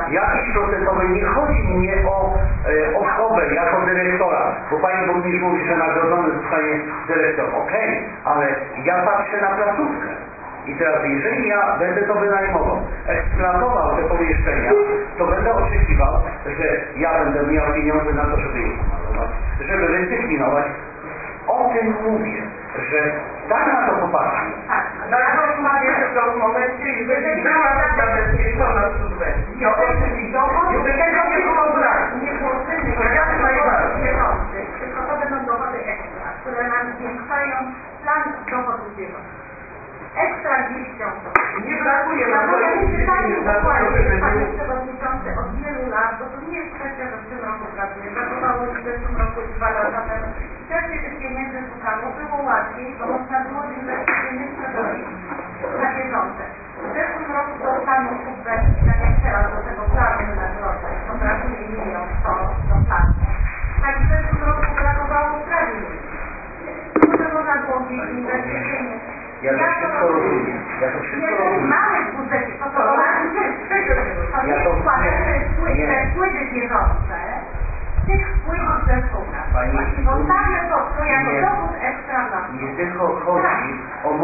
nie chodzi mnie o osobę jako dyrektora, bo pani burmistrz mówi, że nagrodzony zostanie dyrektor. Okej, ale ja patrzę na placówkę. I teraz, jeżeli ja będę to wynajmował, eksploatował te pomieszczenia, to będę oczekiwał, że ja będę miał pieniądze na to, żeby je pomalować, żeby recyklingować. O tym mówię, że tak na to popatrzmy. Bardzo rozmawiam w tym momencie, jeżeli była zabezpieczona subwencja, to oczywiście, żeby tego nie było braku. Nie włożymy bieżących, tylko to będą dochody ekstra, które nam zwiększają plan dochodów bieżących. Ekstra gdzieś ciągle. Nie brakuje nam to, Panie Przewodniczący, od wielu lat, bo to nie jest kwestia, że w tym roku pracuje, brakowało w zeszłym roku i 2 lata temu. I też się tych pieniędzy szukało, było łatwiej, bo można było inwestycje nie przerobić na bieżące. W zeszłym roku dostano subwencji, tak jak teraz do tego planu wynagrodzeń, to brakuje 1 100 000 do planu. Tak w zeszłym roku brakowało prawie 1 000 000. Może można było gdzieś inwestycyjnie. Ja to wszystko rozumiem. Jeżeli mamy w budżecie, to te wpływy bieżące, tych wpływów zespół nas. I zostawię to jako dochód ekstra dla nas. Nie tylko chodzi o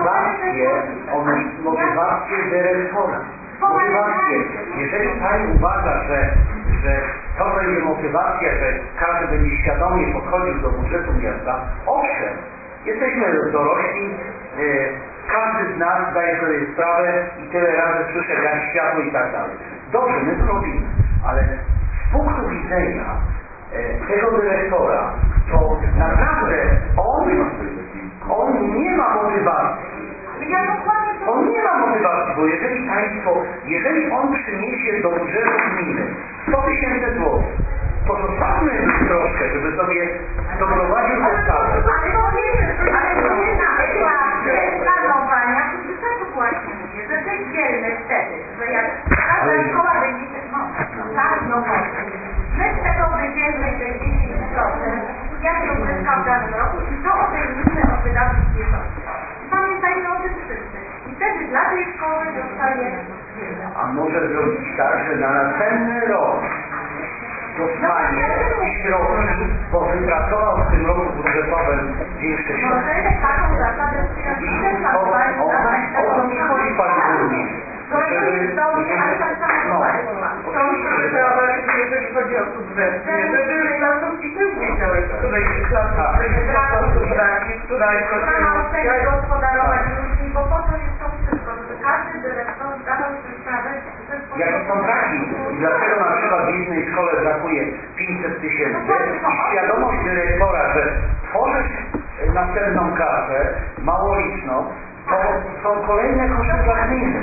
motywację dyrektora. Motywację. Jeżeli pani uważa, że to będzie motywacja, że każdy będzie świadomie podchodził do budżetu miasta, owszem, jesteśmy dorośli, każdy z nas zdaje sobie sprawę i tyle razy słyszę jak światło i tak dalej. Dobrze, my to robimy, ale z punktu widzenia tego dyrektora, to naprawdę on nie ma motywacji. On nie ma motywacji, bo jeżeli on przyniesie do budżetu gminy 100 000 złotych, to zostawmy już troszkę, żeby sobie doprowadził tę sprawę. Ale to jest na etapie planowania budżetu właśnie mówię, że to jest dzielne wtedy, że jak każda szkoła będzie my z tego wydzielmy te 10%, jak to uzyskał w danym roku i to odejmijmy od wydatków bieżących. Pamiętajmy o tym wszyscy. I wtedy dla tej szkoły zostaje a może zrobić tak, że na następny rok dostanie środki, bo wypracował w tym roku budżetowym większe środki. możemy taką zasadę O to mi chodzi, pani burmistrz. to jest dobrze, ale tak samo to myślę, że trzeba bardziej, jeżeli chodzi o subwencję, żeby placówki też wiedziały, w której placówce braki, która jest jak gospodarować ludźmi, bo po to jest to wszystko, żeby każdy dyrektor zdawał sobie sprawę, że jakie są braki i dlaczego na przykład w jednej szkole brakuje 500 000 i świadomość dyrektora, że tworzysz następną klasę małoliczną, to są kolejne koszty dla gminy.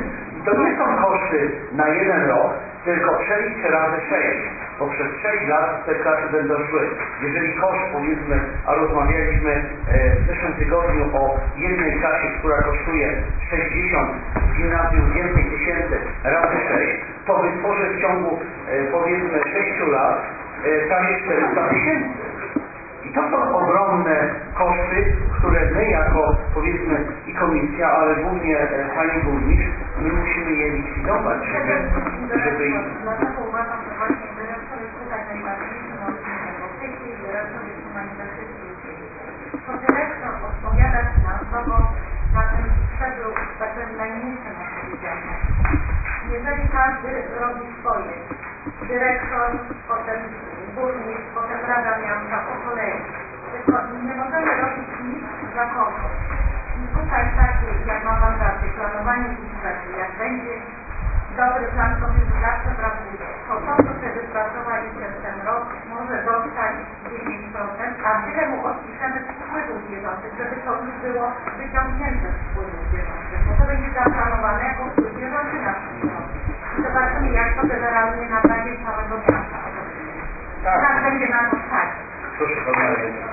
I to nie są koszty na 1 rok, tylko przeliczę razy 6, bo przez 6 lat te klasy będą szły. Jeżeli koszt, powiedzmy, a rozmawialiśmy w zeszłym tygodniu o jednej klasie, która kosztuje 60 w gimnazjum więcej tysięcy razy 6, to wytworzę w ciągu, powiedzmy, 6 lat prawie 400 tysięcy. I to są ogromne koszty, które my jako, powiedzmy, i komisja, ale głównie pani burmistrz, my musimy je likwidować, żeby... Dlatego uważam, że właśnie dyrektor jest tutaj najważniejszym odcinkiem, bo w tej chwili dyrektor jest humanitarystycznie udzieli. To dyrektor odpowiada finansowo na tym szczeblu, tak powiem, najmniejszym odpowiedzialności. Jeżeli każdy robi swoje, dyrektor, potem burmistrz, potem Rada Miasta po kolei, tylko nie możemy robić nic dla kogoś. I tutaj takie, jak ma Pan rację, planowanie budżetu, jak będzie dobry plan, to się zawsze brakuje. To, co się wypracowali przez ten rok, może dostać 10%, a tyle mu odpiszemy z wpływów bieżących, żeby to już było wyciągnięte z wpływów bieżących, bo to będzie zaplanowane jako wpływ bieżący na przyszłość. I zobaczymy, jak to generalnie na bazie całego miasta. Tak będzie na to stać. Proszę Pana.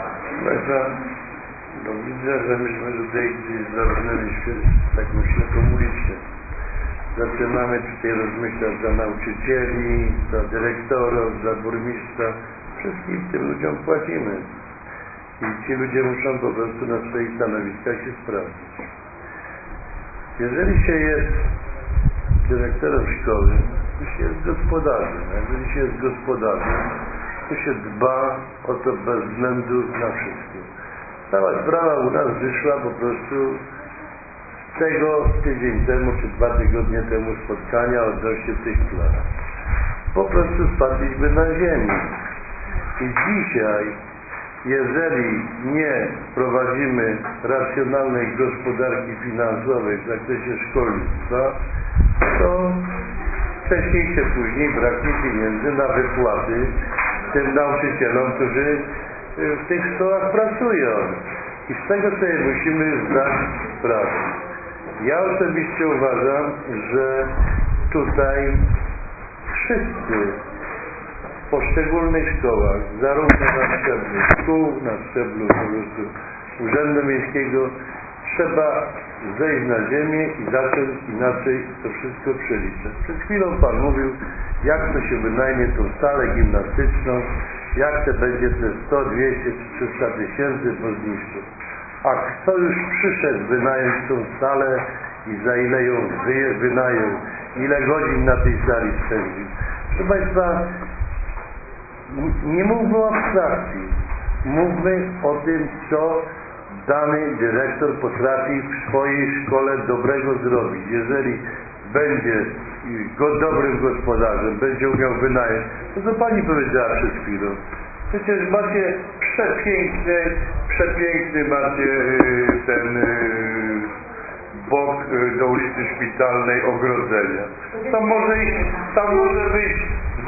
No widzę, że myśmy tutaj gdzieś zabrnęliśmy taką ślepą ulicę. Zaczynamy tutaj rozmyślać za nauczycieli, za dyrektorów, za burmistrza. Wszystkim tym ludziom płacimy. I ci ludzie muszą po prostu na swoich stanowiskach się sprawdzić. Jeżeli się jest dyrektorem szkoły, to się jest gospodarzem. Jeżeli się jest gospodarzem, to się dba o to bez względu na wszystko. Cała sprawa u nas wyszła po prostu z tego tydzień temu czy 2 tygodnie temu spotkania odnośnie tych klas. Po prostu spadliśmy na ziemię. I dzisiaj, jeżeli nie prowadzimy racjonalnej gospodarki finansowej w zakresie szkolnictwa, to wcześniej czy później braknie pieniędzy na wypłaty tym nauczycielom, którzy w tych szkołach pracują. I z tego sobie musimy zdać sprawę. Ja osobiście uważam, że tutaj wszyscy w poszczególnych szkołach, zarówno na szczeblu szkół, na szczeblu po prostu Urzędu Miejskiego, trzeba zejść na ziemię i zacząć inaczej to wszystko przeliczać. Przed chwilą Pan mówił, jak to się wynajmie tą salę gimnastyczną, jak to będzie te 100, 200 czy 300 tysięcy po zniszczeniu. A kto już przyszedł wynająć tą salę i za ile ją wynajął, ile godzin na tej sali spędził. Proszę Państwa, nie mówmy o abstrakcji, mówmy o tym, co dany dyrektor potrafi w swojej szkole dobrego zrobić. Jeżeli będzie dobrym gospodarzem, będzie umiał wynająć, to co Pani powiedziała przed chwilą. Przecież macie przepiękny macie ten bok do ulicy Szpitalnej ogrodzenia. Tam może wyjść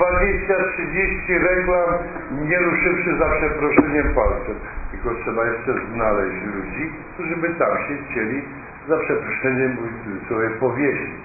20-30 reklam, nie ruszywszy za przeproszeniem palcem. Tylko trzeba jeszcze znaleźć ludzi, którzy by tam się chcieli za przeproszeniem sobie powiesić.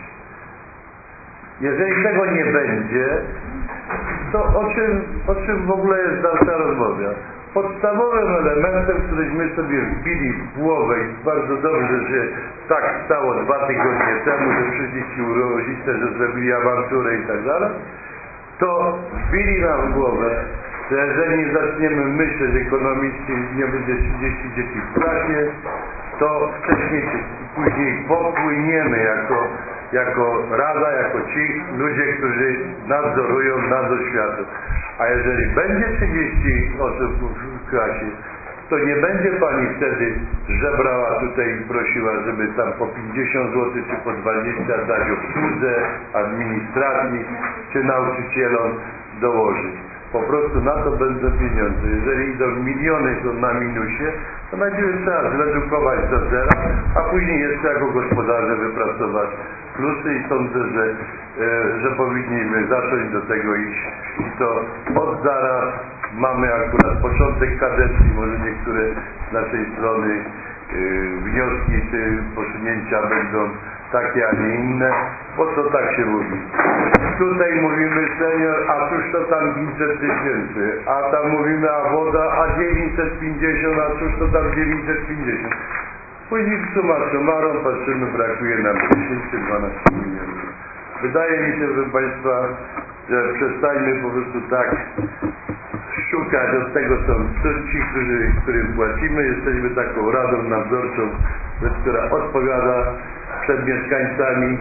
Jeżeli tego nie będzie, to o czym w ogóle jest dalsza rozmowa? Podstawowym elementem, któryśmy sobie wbili w głowę i bardzo dobrze, że tak stało 2 tygodnie temu, że przyszli ci rodzice, że zrobili awanturę i tak dalej, to wbili nam w głowę, że jeżeli nie zaczniemy myśleć ekonomicznie i nie będzie 30 dzieci w klasie, to wcześniej czy później popłyniemy jako rada, jako ci ludzie, którzy nadzorują nadzór świata. A jeżeli będzie 30 osób w klasie, to nie będzie Pani wtedy żebrała tutaj i prosiła, żeby tam po 50 zł czy po 20 dać obsłudze, administracji czy nauczycielom dołożyć. Po prostu na to będą pieniądze. Jeżeli idą miliony, to na minusie, to najpierw trzeba zredukować do zera, a później jeszcze jako gospodarze wypracować plusy i sądzę, że powinniśmy zacząć do tego iść. I to od zaraz mamy akurat początek kadencji, może niektóre z naszej strony wnioski, posunięcia będą takie, a nie inne, bo to tak się mówi. Tutaj mówimy senior, a cóż to tam 500 tysięcy, a tam mówimy a woda, a 950, a cóż to tam 950. Później summa summarum patrzymy, brakuje nam 10 czy 12 milionów. Wydaje mi się, proszę Państwa, że przestańmy po prostu tak szukać od tego, są ci, którym płacimy. Jesteśmy taką radą nadzorczą, która odpowiada przed mieszkańcami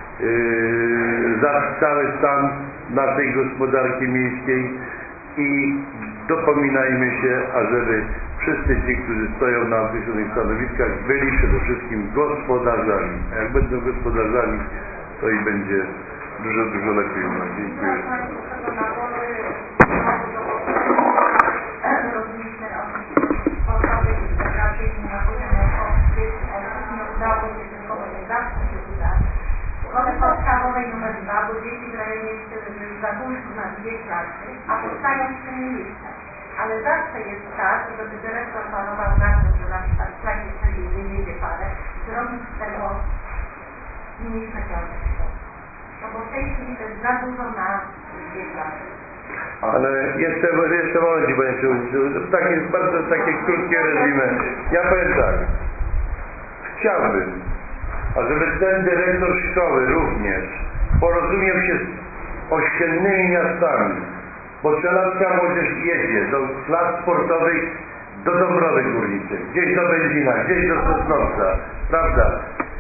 za cały stan naszej gospodarki miejskiej i dopominajmy się, ażeby wszyscy ci, którzy stoją na określonych stanowiskach, byli przede wszystkim gospodarzami. A jak będą gospodarzami, to i będzie dużo, dużo lepiej. No, dziękuję. Szkoły podstawowej nr 2, bo dzieci w rejonie Zagórzu na 2 klasy, a powstają 3 miejsca. Ale zawsze jest tak, żeby dyrektor panował na to, że na przykład w klasie trzeciej wyjedzie parę, zrobić z tego mniejsze klasy. No bo w tej chwili to jest za dużo na 2 klasy. Ale jeszcze momencik, panie przewodniczący, takie bardzo takie krótkie resume. Ja powiem tak, chciałbym, ażeby ten dyrektor szkoły również porozumiał się z ościennymi miastami, bo strzelecka młodzież jedzie do klas sportowych do Dąbrowy Górniczej, gdzieś do Będzina, gdzieś do Sosnowca, prawda?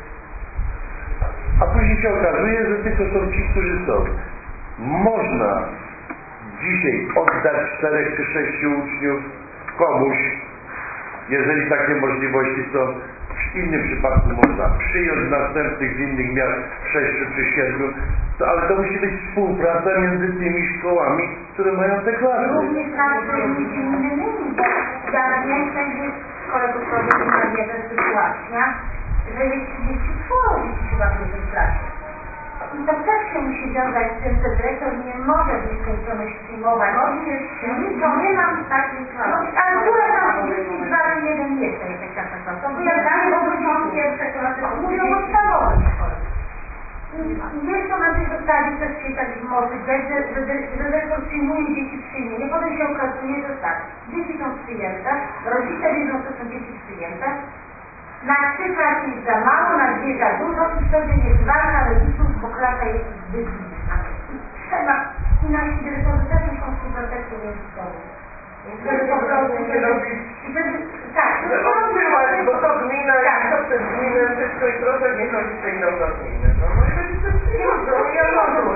A później się okazuje, że tylko są ci, którzy są. Można dzisiaj oddać 4 czy 6 uczniów komuś, jeżeli takie możliwości są. W innym przypadku można przyjąć następnych z innych miast 6 czy 7, ale to musi być współpraca między tymi szkołami, które mają te klasy. Również między innymi, bo ja wiem, że jest w szkole podstawowej jedna sytuacja, że jest 34 dzieci chyba w jednej klasie. I to też się musi wiązać z tym, że dyrektor nie może w nieskończoność przyjmować. To nie mam takiej klasy. Ale które tam 32 czy 1 jest jakaś taka klasa? Bo ja dalej obróciłam pierwsze klasy, mówię o podstawowej szkole. I jest to na tej zasadzie też się tak może dziać, że dyrektor przyjmuje dzieci przyjmuje. Potem się okazuje, że tak, dzieci są przyjęte, rodzice wiedzą, że są dzieci przyjęte. Na 3 klasy jest za mało, na 2 za dużo i wtedy jest walka rodziców, bo klasa jest zbyt liczna. Trzeba, i nasi dyrektorzy też muszą współpracować między sobą. Żeby po prostu nie robić. Tak, bo to gmina, jak to przez gminę, wszystko i proszę, niech rodzice idą do gminy. No i rodzice przychodzą i ja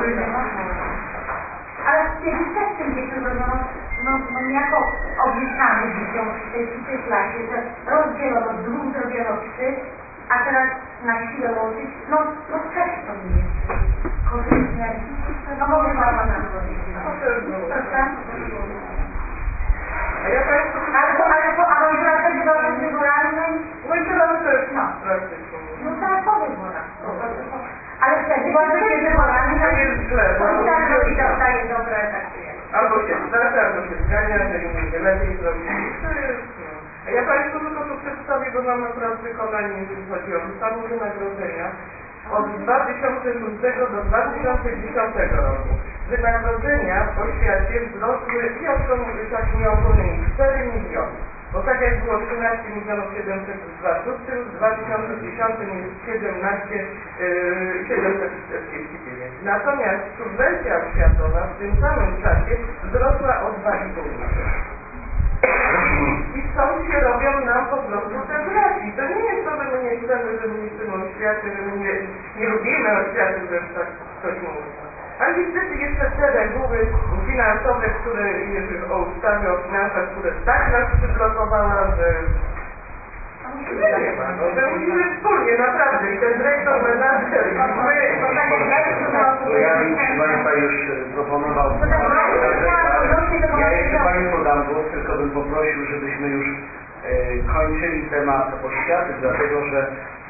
ale kiedy też tym dzieciom robiono, no niejako obliczamy dzieciom w tej klasie, że rozdzielono 2, zrobiono 3, a teraz na siłę łączyć, no też to nie jest korzystne. No może mama nam powiedzieć. A może na te wyborami, no i teraz też, no tak po wyborach. Ale wtedy kiedy wyborami to jest źle. i tak robi dostaje dobre efekty. Albo się zdarza, albo się zgania, że inni lepiej zrobili. A ja Państwu tylko tu przedstawię, bo mam akurat wykonanie, jeśli chodzi o ustawę wynagrodzenia od 2006 do 2010 roku. Wynagrodzenia w oświacie wzrosły i od tak nieogólnymi 4 miliony. Bo tak jak było 13 milionów 700 w 2006, w 2010 jest 749. Natomiast subwencja oświatowa w tym samym czasie wzrosła o 2,5 miliona. I stąd się robią nam po prostu te braki. To nie jest to, że my nie chcemy, że my nie chcemy oświaty, że my nie lubimy oświaty, że tak coś mówi. Ale niestety jeszcze te reguły finansowe, które jest o ustawie o finansach, które tak nas przyblokowała, że że musimy wspólnie, naprawdę. I ten dyrektor menadżer, to ja bym proszę Państwa już proponował. Ja jeszcze Państwu dam głos, tylko bym poprosił, żebyśmy już kończyli temat oświaty, dlatego że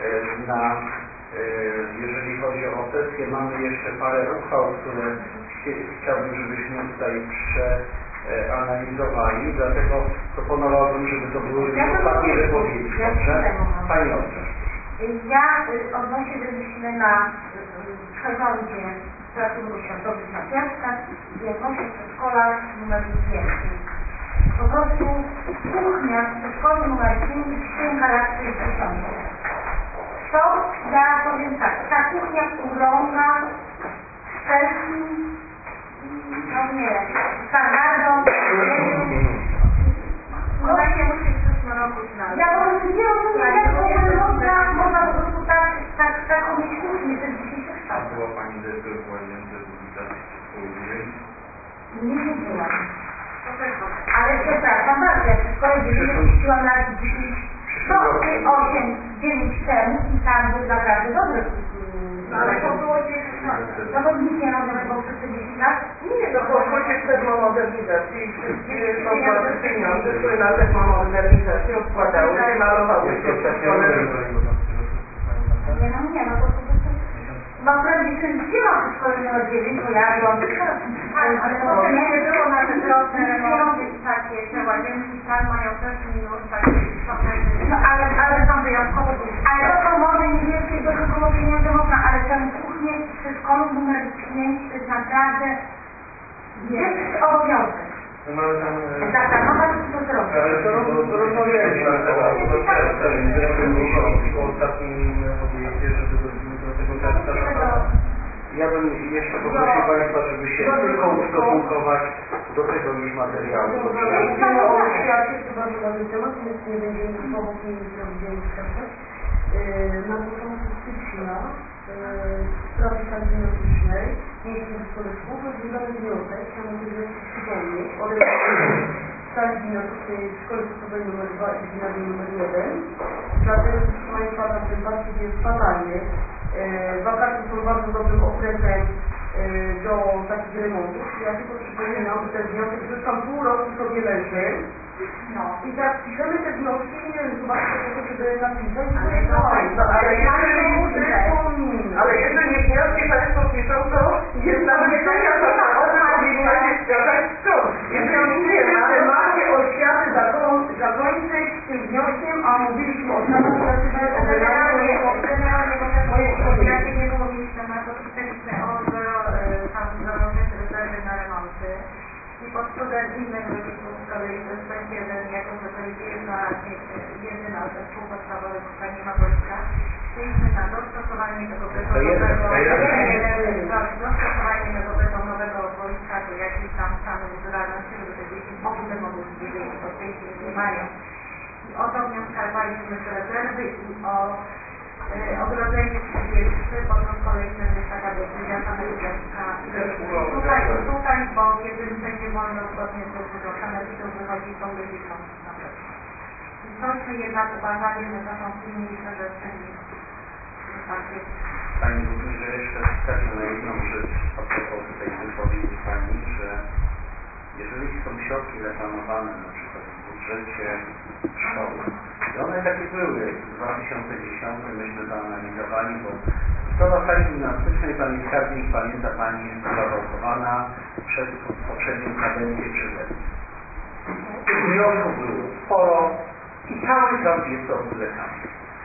jeżeli chodzi o sesję, mamy jeszcze parę uchwał, które chciałbym, żebyśmy tutaj analizowali, dlatego proponowałbym, żeby to były ostatnie wypowiedzi. Pani Olga. Ja odnośnie wyjścimy na przeglądzie placówek oświatowych na Piastkach i odnośnie przedszkola numer 5. Po prostu kuchnia w przedszkolu numer 5 w tym charakterze dziesiątki. To ja powiem tak, ta kuchnia urąga wszelkim, no nie wiem, standardom, Ona się musi w przyszłym roku znaleźć. ja po prostu nie rozumiem, jak to można po prostu tak odnieść kuchnię w dzisiejszych A czasach. była Pani dyrektor w łazience publikacji Nie byłam. Ale przepraszam bardzo, jak w szkole 9 jeździłam lat 10, 8, 9 temu i tam był naprawdę dobry. Ale to było 10 lat. No bo nic nie nowego przez te 10 lat. Nie, no bo chodzi w termomodernizację i wszystkie są pieniądze, które na termomodernizację odkładały się, malowały się w szkole. Nie, no to po prostu... Bo akurat gdzie mam w szkole numer 9, bo ja byłam w szkole. Ale potem nie było na te drobne remonty i takie, te łazienki tam mają też minus, takie istotne. No ale są wyjątkowo duże. Ale to są może niewielkie, do kogo pieniędzy można, ale tę kuchnię w przedszkolu numer 5 to jest naprawdę jest obowiązek. Zaplanować i to zrobić. Ale to rozmawialiśmy po ostatnim obiekcie, żeby do tego czerwca. Ja bym jeszcze poprosił Państwa, żeby się tylko ustosunkować do tego już materiału. Mówimy o oświacie, to bardzo ważny temat, więc nie będziemy powoli zrobić wskazać. Na początku stycznia w sprawie sali gimnastycznej mieliśmy w szkole szkół wydany wniosek, ja mogę wniosek przypomnieć, o sali gimnastycznej w szkole podstawowej nr 2 i gimnazjum nr 1. Dlatego, proszę Państwa, ta sympatia jest fatalny. Wakacje są bardzo dobrym okresem do takich remontów. Ja tylko przypominam, że ten wniosek już tam pół roku sobie leży. No i tak piszemy te wnioski, nie wiem, chyba po to, żeby napisać, ale jeżeli wnioski Państwo piszą, to jest nawiedzenia zasadowe, powinno się wskazać co. Jeżeli chcemy w temacie oświaty zakończyć tym wnioskiem, a mówiliśmy o samym Generalnie, bo też jakie nie było mieć tematu, pisaliśmy o rezerwy na remonty. I pod wpływem innych rodziców z kolei to jest ten jeden, jako że to jest jedyna zespół podstawowy, która nie ma wojska. Chcieliśmy na dostosowanie tego betonowego wojska do jakiejś tam stanu naturalności, żeby te dzieci w ogóle mogły wiedzieć, bo w tej chwili nie mają. I o to wnioskarowaliśmy z rezerwy i o ogrodzenie przywielcy, bo to z kolei też jest taka decyzja sanepiderska. Tutaj, bo w jedynce nie wolno zgodnie z decyzją sanepidów wychodzić tą wycieczką na przykład. I tośmy jednak uważali, że to są pilniejsze rzeczy niż takie. Pani Burmistrze, jeszcze wskażę na jedną rzecz a propos tej wypowiedzi Pani, że jeżeli są środki zaplanowane na przykład w budżecie szkoły, i one takie były w 2010, myśmy to analizowali, bo sprawa sali gimnastycznej, Pani Skarbnik, pamięta Pani, jest zawałkowana przez poprzednią kadencję przeze mnie. Tych wniosków było sporo i cały czas jest to odwlekane.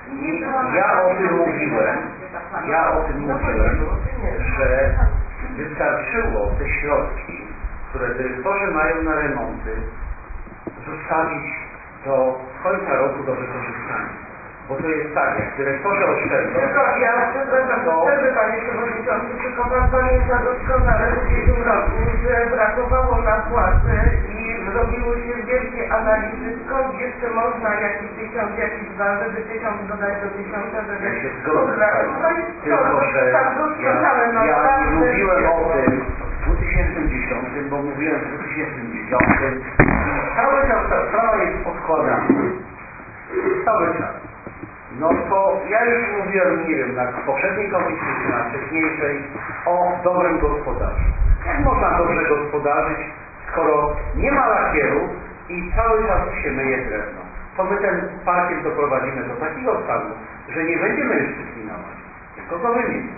Ja o tym mówiłem, że wystarczyło te środki, które dyrektorzy mają na remonty, zostawić do końca roku do wykorzystania. Bo to jest tak, jak dyrektorzy oszczędzą... Ja przepraszam, Panie Przewodniczący, tylko Pan pamięta doskonale w ubiegłym roku, że brakowało na płace i robiły się wielkie analizy, skąd jeszcze można jakiś 1000, jakiś 2, żeby 1000 dodać do 1000, żeby... Ja się zgodzę z Panią, tylko że ja nie mówiłem o tym w 2010, bo mówiłem w 2010 i cały czas ta sprawa jest odkładana. Cały czas. No to ja już mówiłem, nie wiem, na poprzedniej komisji czy na wcześniejszej o dobrym gospodarzu. Jak można dobrze gospodarzyć, skoro nie ma lakieru i cały czas się myje drewno? To my ten parkiet doprowadzimy do takiego stanu, że nie będziemy już dyscyplinować, tylko go wymienić.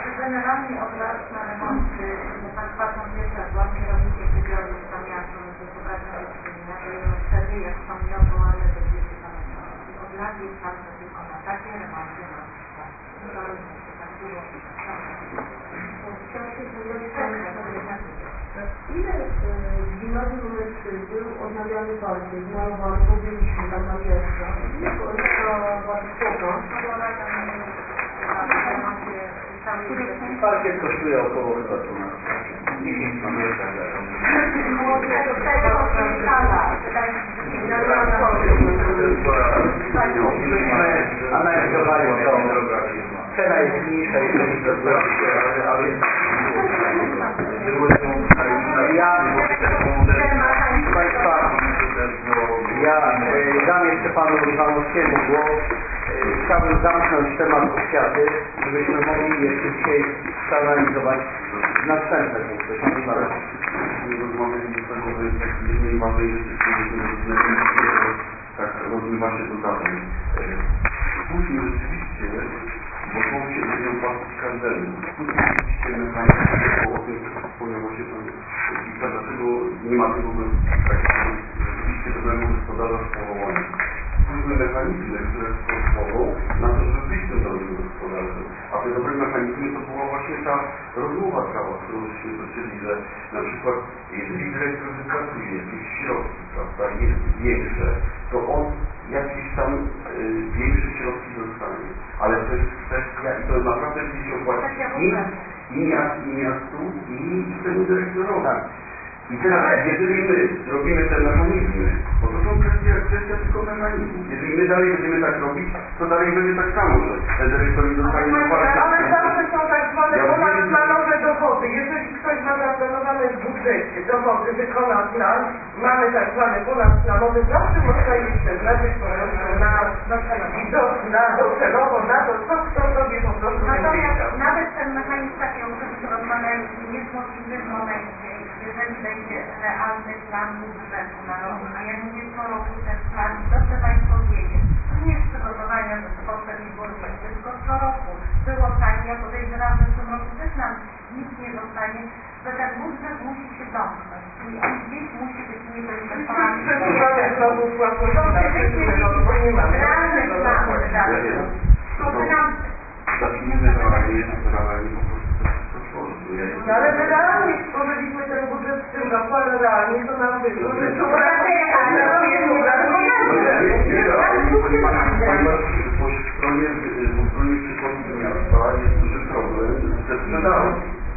Generalnie od lat na remonty, tak patrząc jeszcze jak ładnie robicie wybiorów za miasto, lat jest bardzo tylko na takie remonty na przykład. Ile w gimnazjum nr 3 był odnawiany parkiet, malowany, bo byliśmy tam na miasto? Ile to Parkiet kosztuje około chyba 10 analizowali to. Cena jest mniejsza, jeżeli to ale ja dam jeszcze panu Iwanowskiemu głos. Chciałbym zamknąć temat oświaty, żebyśmy mogli jeszcze dzisiaj przeanalizować następne punkty. Panie Marek. Rozmawialiśmy z tego, że jednej ważnej rzeczy, tak rozmywa się to dalej. Później rzeczywiście, bo to się będzie opłacać każdemu. Później rzeczywiście mechanizm, o tym wspomniał właśnie pan Wiktor, dlaczego nie ma tego rzeczywiście dobrego gospodarza w powołaniu. Różne mechanizmy, które stworzą na to, żeby być tym dobrym gospodarzem. A te dobre mechanizmy to była właśnie ta rozmowa cała, którą żeśmy zaczęli, że na przykład jeżeli dyrektor wykazuje jakieś środki, prawda, jest większe, to on jakieś tam większe środki dostanie. Ale to jest kwestia i to naprawdę będzie się opłacić i miastu, i temu dyrektorowi. I teraz, jeżeli my robimy te mechanizmy, bo to są kwestia tylko mechanizmu. Jeżeli my dalej będziemy tak robić, to dalej będzie tak samo, że ten dyrektor dostanie ale zawsze są tak zwane ponadplanowe dochody. Jeżeli ktoś ma zaplanowane w budżecie dochody, wykona plan, mamy tak zwane ponadplanowe, zawsze można jeszcze znaczyć docelowo na to, co kto sobie po prostu będzie chciał. Nawet ten mechanizm taki, o którym rozmawialiśmy, jest możliwy w momencie, jeżeli będzie realny plan budżetu na rok, a ja mówię co roku ten plan, dobrze Państwo wiecie, to nie jest przygotowania do poprzednich burmistrzów, tylko co roku było tak, ja podejrzewam, że w tym roku też nam nic nie zostanie, że ten budżet musi się domknąć, czyli on gdzieś musi być niedoinwestowany. Bo nie mamy. Realny plan wydatków. To by nam... Zacznijmy realnie po prostu ale my realnie stworzyliśmy ten budżet w tym roku, ale realnie to nam wyszło, że to po stronie przychodów miasta jest duży problem ze sprzedażą.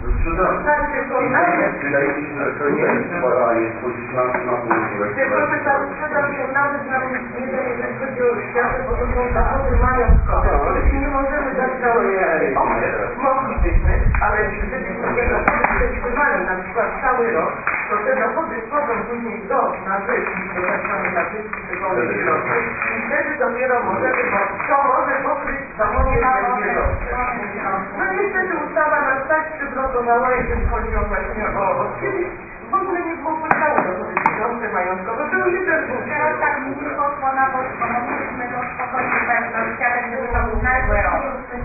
Wydaje mi się, że to nie jest uważanie wchodzić na budżet. Tylko, że ta sprzedaż nawet nam nie daje, jeżeli chodzi o oświatę, bo to są dochody majątkowe, których nie możemy dać za moglibyśmy, ale gdybyśmy te dochody przetrzymali na przykład cały rok, to te dochody wchodzą później do nadwyżki, do tak zwanej nadwyżki tygodni i wtedy dopiero możemy, bo to może pokryć zamowie wielkie roczne. No niestety ustawa nas tak przyblokowała, jeżeli chodzi o właśnie o kiedyś w ogóle nie było podstawy dochody pieniądze majątkowe, były jeden budżet. Teraz tak mi poszło na boczko, mogliśmy to spokojnie tak na światę, gdyby to był nagły rok.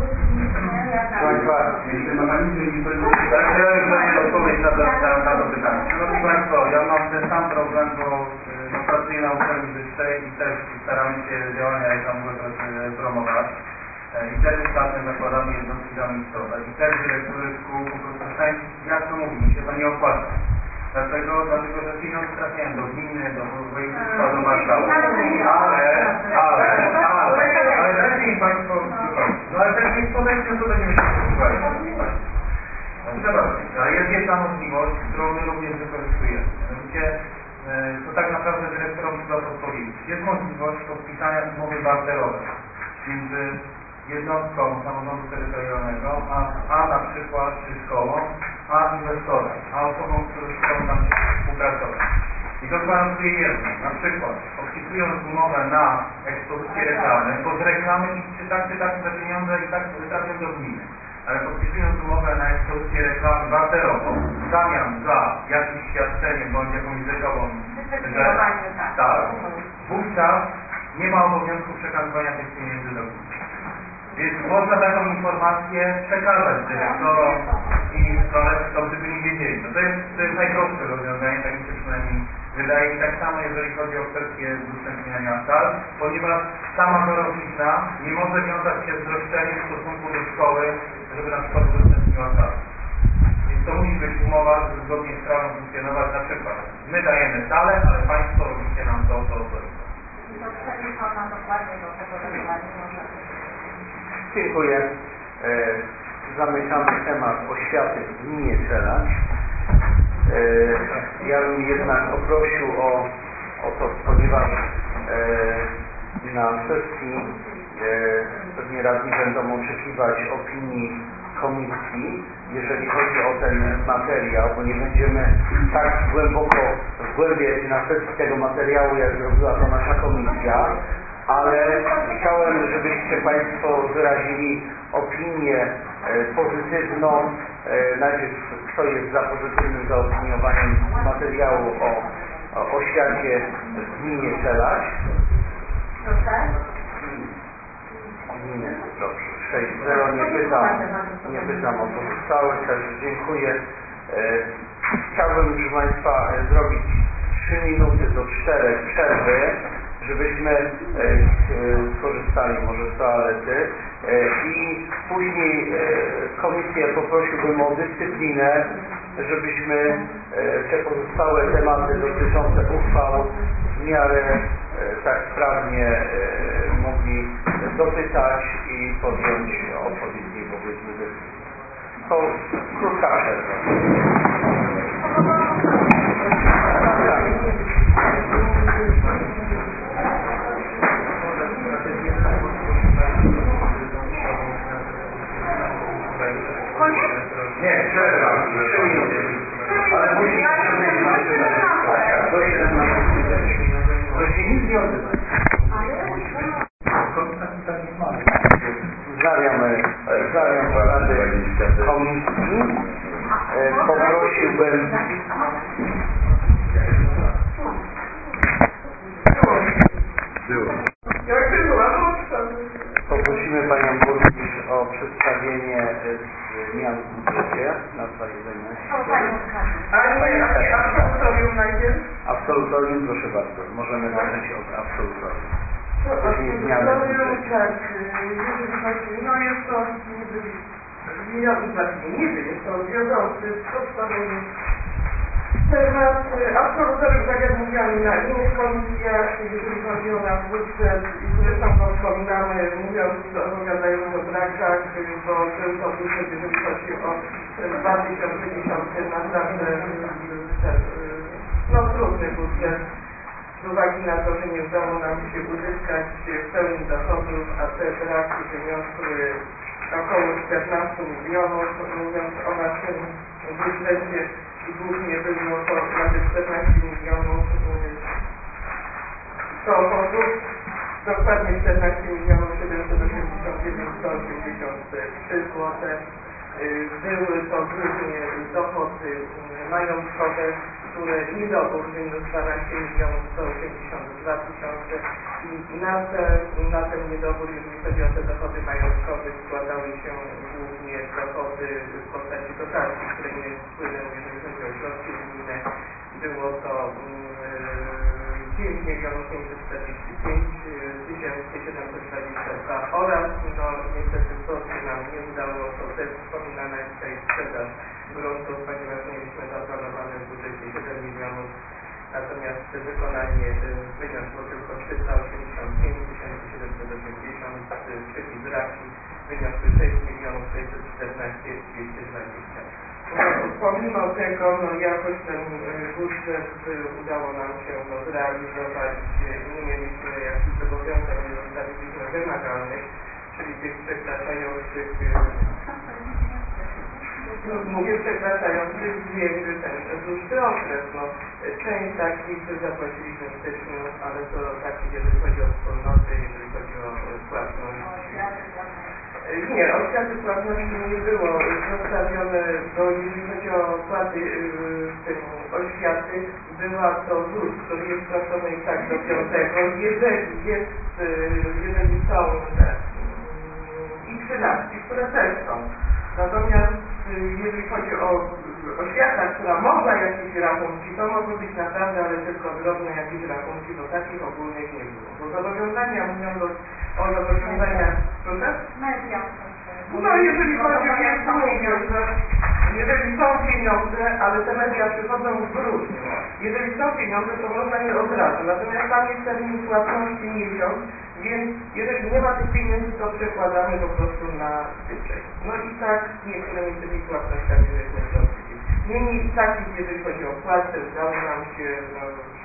Jeśli mechanizmy nie będą... Ja odpowiedź na to pytanie. Szanowni Państwo, ja mam ten sam problem, bo pracuję na uczelni wyższej i też staramy się działania reklamowe promować. I też ostatnio zakładamy jednostki zamiejscowe. I też dyrektorzy szkół po prostu jak to mówimy, się to nie opłaca. Dlatego, że pieniądze trafiają do gminy, do województwa, do Warszawy. Ale dajcie mi Państwo no ale tak nie podejście, to będziemy się posłuchali. Przepraszam, ale jest jedna możliwość, którą my również wykorzystujemy. Mianowicie, to tak naprawdę dyrektorom trzeba podpowiedzieć. Jest możliwość podpisania umowy barterowej między jednostką samorządu terytorialnego, a na przykład czy szkołą, a inwestorem, a osobą, które chcą tam współpracować. I to gwarantuje jedno, na przykład podpisując umowę na ekspozycję reklamy, bo z reklamy czy tak te pieniądze i tak trafią do gminy, ale podpisując umowę na ekspozycję reklamy barterową w zamian za jakieś świadczenie bądź jakąś rzeczową tak, wówczas nie ma obowiązku przekazywania tych pieniędzy do gminy. Więc można taką informację przekazać dyrektorom i to gdyby nie wiedzieli. No to jest najprostsze rozwiązanie, tak mi się przynajmniej wydaje się tak samo, jeżeli chodzi o kwestię udostępniania sal, ponieważ sama zarobnicza nie może wiązać się z roszczeniem w stosunku do szkoły, żeby na przykład udostępniła salę. Więc to musi być umowa, żeby zgodnie z prawem funkcjonować. Na przykład my dajemy salę, ale Państwo robicie nam to. I to przeliczona dokładnie do tego regulaminu. Dziękuję. Zamykamy temat oświaty w gminie Czeladź. Ja bym jednak poprosił o to, ponieważ na sesji pewnie radni będą oczekiwać opinii komisji, jeżeli chodzi o ten materiał, bo nie będziemy tak głęboko wgłębiać na sesji tego materiału, jak zrobiła to nasza komisja, ale chciałem, żebyście Państwo wyrazili opinię pozytywną. Najpierw kto jest za pozytywnym zaopiniowaniem materiału o oświacie w gminie Czeladź? Proszę. Gminy, dobrze. 6-0, nie pytam o pozostałe, także dziękuję. Chciałbym, proszę Państwa, zrobić 3 minuty do 4 przerwy, żebyśmy skorzystali może z toalety i później komisję poprosiłbym o dyscyplinę, żebyśmy te pozostałe tematy dotyczące uchwał w miarę tak sprawnie mogli dopytać i podjąć odpowiednie, powiedzmy, decyzje. To krótka przerwa. Nie, przerwa, 3 minuty. Ale później to się nic nie odbywa. Wznawiam porady komisji. Poprosiłbym Poprosimy Panią Burmistrz o przedstawienie zmian w budżecie na 2011. A absolutorium najpierw? Absolutorium, proszę bardzo. Możemy zacząć od absolutorium. Później zmiany w budżecie. Tak, jest to niby jest to wiodący, podstawowy temat. Absolutorium, tak jak mówiłam na innych komisjach, jeżeli chodzi o nasz budżet i zresztą to wspominamy, mówiąc opowiadając o brakach, bo był to budżet, jeżeli chodzi o 2010, naprawdę trudny budżet. Z uwagi na to, że nie udało nam się uzyskać w pełni dochodów, a te braki wyniosły około 14 milionów, mówiąc o naszym budżecie, i głównie było to prawie 14 milionów dochodów, dokładnie 14 milionów 781 183 zł. Były to głównie dochody majątkowe, które niedobór wyniósł 12 milionów 182 tysiące i na ten niedobór, jeżeli chodzi o te dochody majątkowe, składały się głównie dochody w postaci dotacji, które nie wpłynęły, jeżeli chodzi o środki unijne. Było to 9 milionów 545 722 oraz niestety wzrostu nam nie udało, to też wspominana jest tutaj sprzedaż gruntów, ponieważ mieliśmy zaplanowane w budżecie 7 milionów, natomiast wykonanie wyniosło tylko 385 780, czyli braki wyniosły 6 milionów 614 220. Pomimo tego, jakoś ten budżet udało nam się zrealizować, nie mieliśmy jakichś zobowiązań, nie zostawiliśmy wymagalnych, czyli tych przekraczających, przekraczających ten dłuższy okres. Część takich zapłaciliśmy w styczniu, ale to taki, jeżeli chodzi o wspólnoty, jeżeli chodzi o płatność. Nie, oświaty płatności nie było zostawione, bo jeżeli chodzi o płaty oświaty, była to ZUS, który jest płacony i tak do 5. Jeżeli są i 13, które też są. Natomiast jeżeli chodzi o oświata, która mogła jakieś rachunki, to mogły być naprawdę, ale tylko drobne jakieś rachunki, bo takich ogólnych nie było. Bo zobowiązania, mówiąc o zobowiązaniach, proszę? Media. No jeżeli chodzi o jeżeli są pieniądze, ale te media przychodzą w grudniu. Jeżeli są pieniądze, to można je od razu. Natomiast tam jest termin płatności miesiąc, więc jeżeli nie ma tych pieniędzy, to przekładamy po prostu na styczeń. No i tak z niektórymi tymi płatnościami żeśmy zrobili. Niemniej takich, jeżeli chodzi o płacę, udało nam się, no,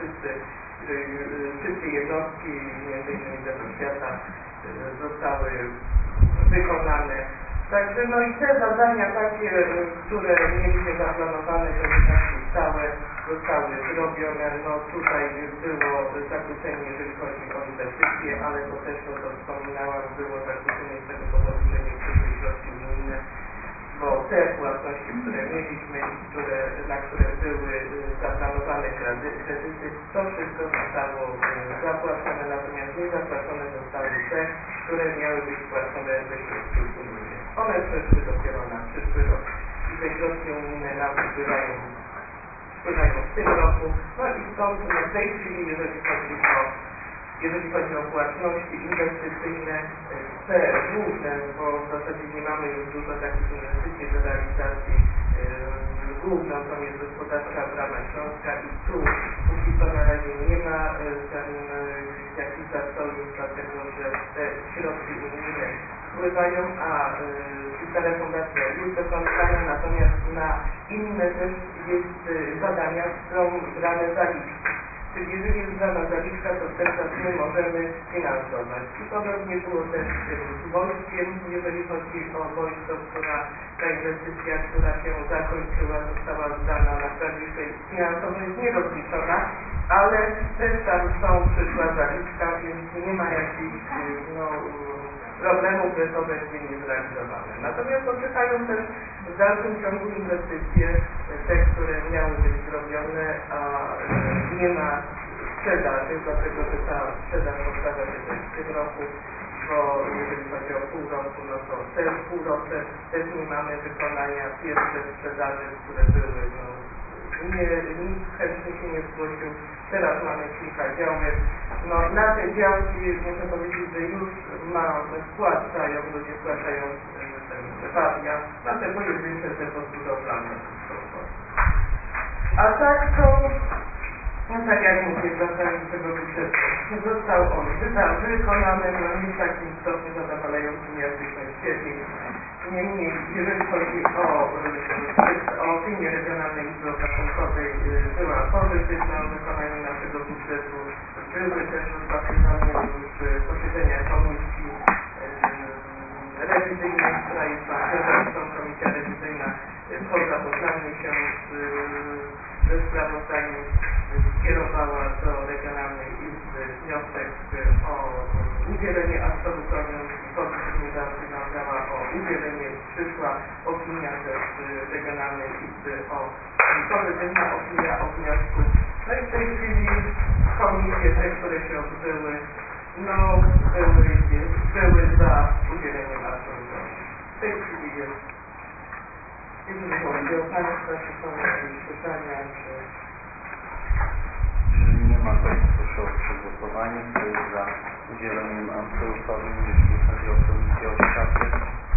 wszystkie jednostki, między innymi też oświata, zostały wykonane. Także no i te zadania takie, które mieliśmy zaplanowane, to stałe, zostały zrobione. No tutaj było zakłócenie, jeżeli chodzi o inwestycje, ale to też, no to wspominałam, było zakłócenie z tego powodu, że nie przyszły środki unijne, bo te płatności, które mieliśmy i na które były zaplanowane kredyty, to wszystko zostało zapłacone, natomiast nie zapłacone zostały te, które miały być płacone ze środków unijnych. One przeszły dopiero na przyszły rok i te środki unijne nam wpływają w tym roku. No i stąd w tej chwili, jeżeli chodzi o płatności inwestycyjne, te główne, bo w zasadzie nie mamy już dużo takich inwestycji do realizacji, główną to jest gospodarcza brama Śląska i tu póki co na razie nie ma jakichś zastojów, dlatego że te środki unijne wpływają, a ta refundacja jest dokonywana, natomiast na inne też jest zadania są brane zaliczki. Czyli jeżeli jest brana zaliczka, to ten czas my możemy finansować. I podobnie było też z wojskiem, jeżeli chodzi o wojsko, ta inwestycja, która się zakończyła, została zdana na wprawdzie finansowo jest nierozliczona, ale też tam przyszła zaliczka, więc nie ma jakichś problemów, że to będzie niezrealizowane. Natomiast czekają też w dalszym ciągu inwestycje, te, które miały być zrobione, a nie ma sprzedaży, dlatego że ta sprzedaż powtarza się też w tym roku, bo jeżeli chodzi o pół roku, no to też półrocze też nie mamy wykonania pierwsze sprzedaży, które były, nikt chętnie się nie zgłosił. Teraz mamy kilka działek. No, na te działki muszę powiedzieć, że już wpłacają, ludzie wpłacają waria, na te pojedyncze te podbudowlane. A tak to, no tak jak mówię, wracając do tego budżetu, został on wykonany, no nie w takim stopniu zadowalającym, jak byśmy chcieli. Niemniej, jeżeli chodzi o opinię Regionalnej Izby Obrachunkowej, była pozytywna w wykonaniu naszego budżetu. Były też rozpatrywane już posiedzenia komisji rewizyjnej, która jest tą komisja rewizyjna po zapoznaniu się ze sprawozdaniem skierowała do Regionalnej Izby wniosek o udzielenie absolutorium i pozytywnie zasygnowała o udzielenie. Przyszła opinia też Regionalnej Izby pozytywna opinia o wniosku. No i w tej chwili komisje te, które się odbyły, były za udzieleniem absolutorium. W tej chwili jest, jeżeli chodzi o Państwa, czy są jakieś pytania, czy... Jeżeli nie ma, to proszę o przegłosowanie. Kto jest za udzieleniem absolutorium, jeśli chodzi o Komisję Oświaty?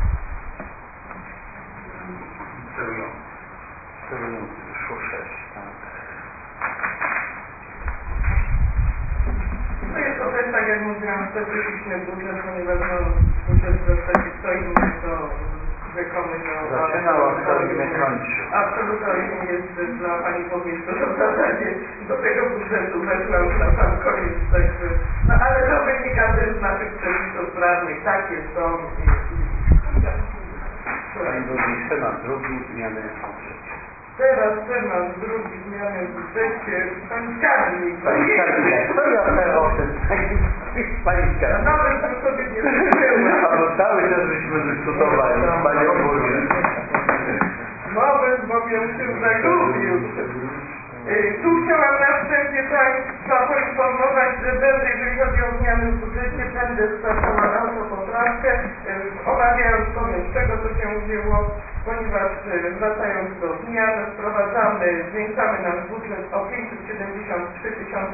Sterujący wyszło 6, tak. To jest to też, tak jak mówiłam, specyficzny budżet, ponieważ budżet w zasadzie co innego wykonują. Absolutorium jest dla Pani Burmistrza w zasadzie do tego budżetu weszła już na sam koniec, także, ale to wynika też z naszych przepisów prawnych, takie są Pani Burmistrz, temat drugi, zmiany w budżecie. Teraz temat drugi, zmiany w budżecie, Pan Skarbnik. Co ja teraz o tym? Pani Skarbnik. Nawet bym sobie nie życzyła. Albo cały czas byśmy dyskutowali, Panie Burmistrz. Moment, bo mnie w tym zagubił. Tu chciałam na wstępie Państwa poinformować, że jeżeli chodzi o zmiany w budżecie, będę zgłaszała autopoprawkę, omawiając powiem, z czego to się wzięło, ponieważ wracając do zmian, zwiększamy nasz budżet o 573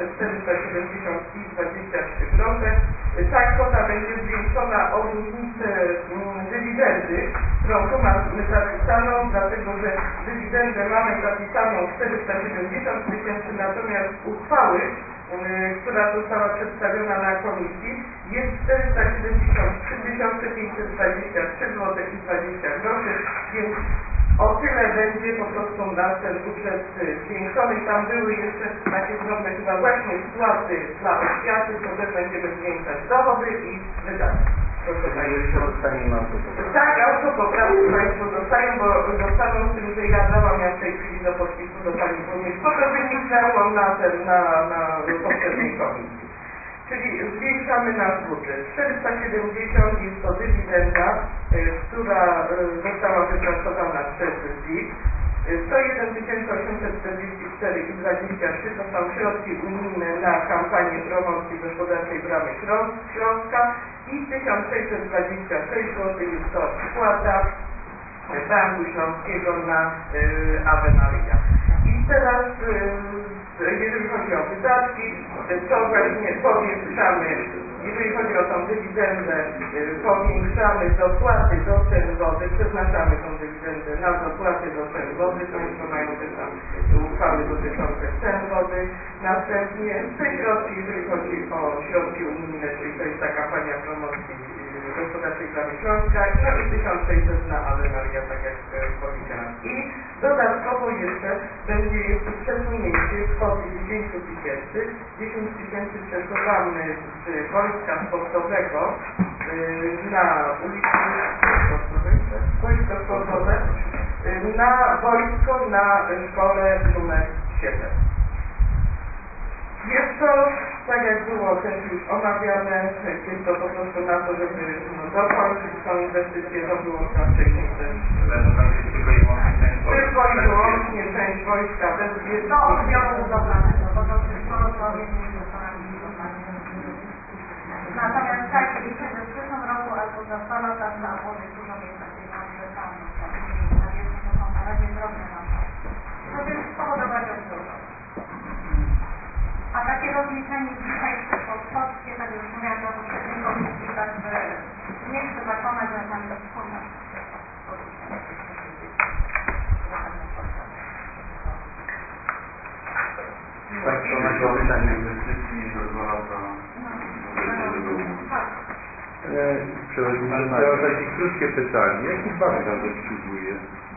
470,23 grosze. Ta kwota będzie zwiększona o różnicę dywidendy, którą tu mamy zapisaną, dlatego że dywidendę mamy zapisaną 470 tysięcy, natomiast uchwały, która została przedstawiona na komisji, jest 473 523 zł i 20 groszy, więc o tyle będzie po prostu nasz ten budżet zwiększony. Tam były jeszcze takie drobne chyba właśnie wpłaty dla oświaty, to też będziemy zwiększać dochody i wydatki. Proszę jeszcze dostaniemy autopoprawkę. Tak, autopoprawki Państwo dostają, bo dostaną z tym, że ja dałam w tej chwili do podpisu do Pani Burmistrz, bo to wyniknęło na poprzedniej komisji. Czyli zwiększamy nasz budżet. 470 jest to dywidenda, która została wypracowana przez ZIT. 101 844,23 to są środki unijne na kampanię promocji gospodarczej Bramy Śląska i 1626 zł jest to wpłata Banku Śląskiego na Ave Maria. I teraz jeżeli chodzi o wydatki, to właśnie powiększamy, jeżeli chodzi o tą dywidendę, powiększamy dopłaty do cen wody, przeznaczamy tą dywidendę na dopłaty do cen wody, Państwo mają też tam uchwały dotyczące cen wody. Następnie te środki, jeżeli chodzi o środki unijne, czyli to jest ta kampania promocji gospodarczej Bramy Śląska, no i 1600 na Ave Maria, tak jak powiedziałam. I dodatkowo jeszcze będzie przesunięcie kwoty 10 tysięcy. 10 tysięcy przesuwamy z wojska sportowego na ulicy wojsko sportowe na wojsko na szkole numer 7. Jest to, tak jak było też już omawiane, jest to po prostu na to, żeby dokończyć tą inwestycję, to było na wcześniej też. Tylko i wyłącznie część wojska, bez wiedzy. Do odbioru budowlanego, bo to wszystko to jest inwestorami budowlanymi. Natomiast tak, liczę, że w przyszłym roku albo za 2 lata trzeba włożyć dużo więcej pieniędzy tam, na wierzchu to są na razie drobne nakłady, żeby spowodować odbiór. A takie rozliczenie dzisiaj przyszło w Polsce, tak jak już mówiłam na poprzedniej komisji, także nie chcę zakonać, że tam jest wspólna. Państwo macie pytanie. Inwestycji za 2 lata. Przewodniczący, ja mam takie krótkie pytanie. Jaki bank nas obsługuje?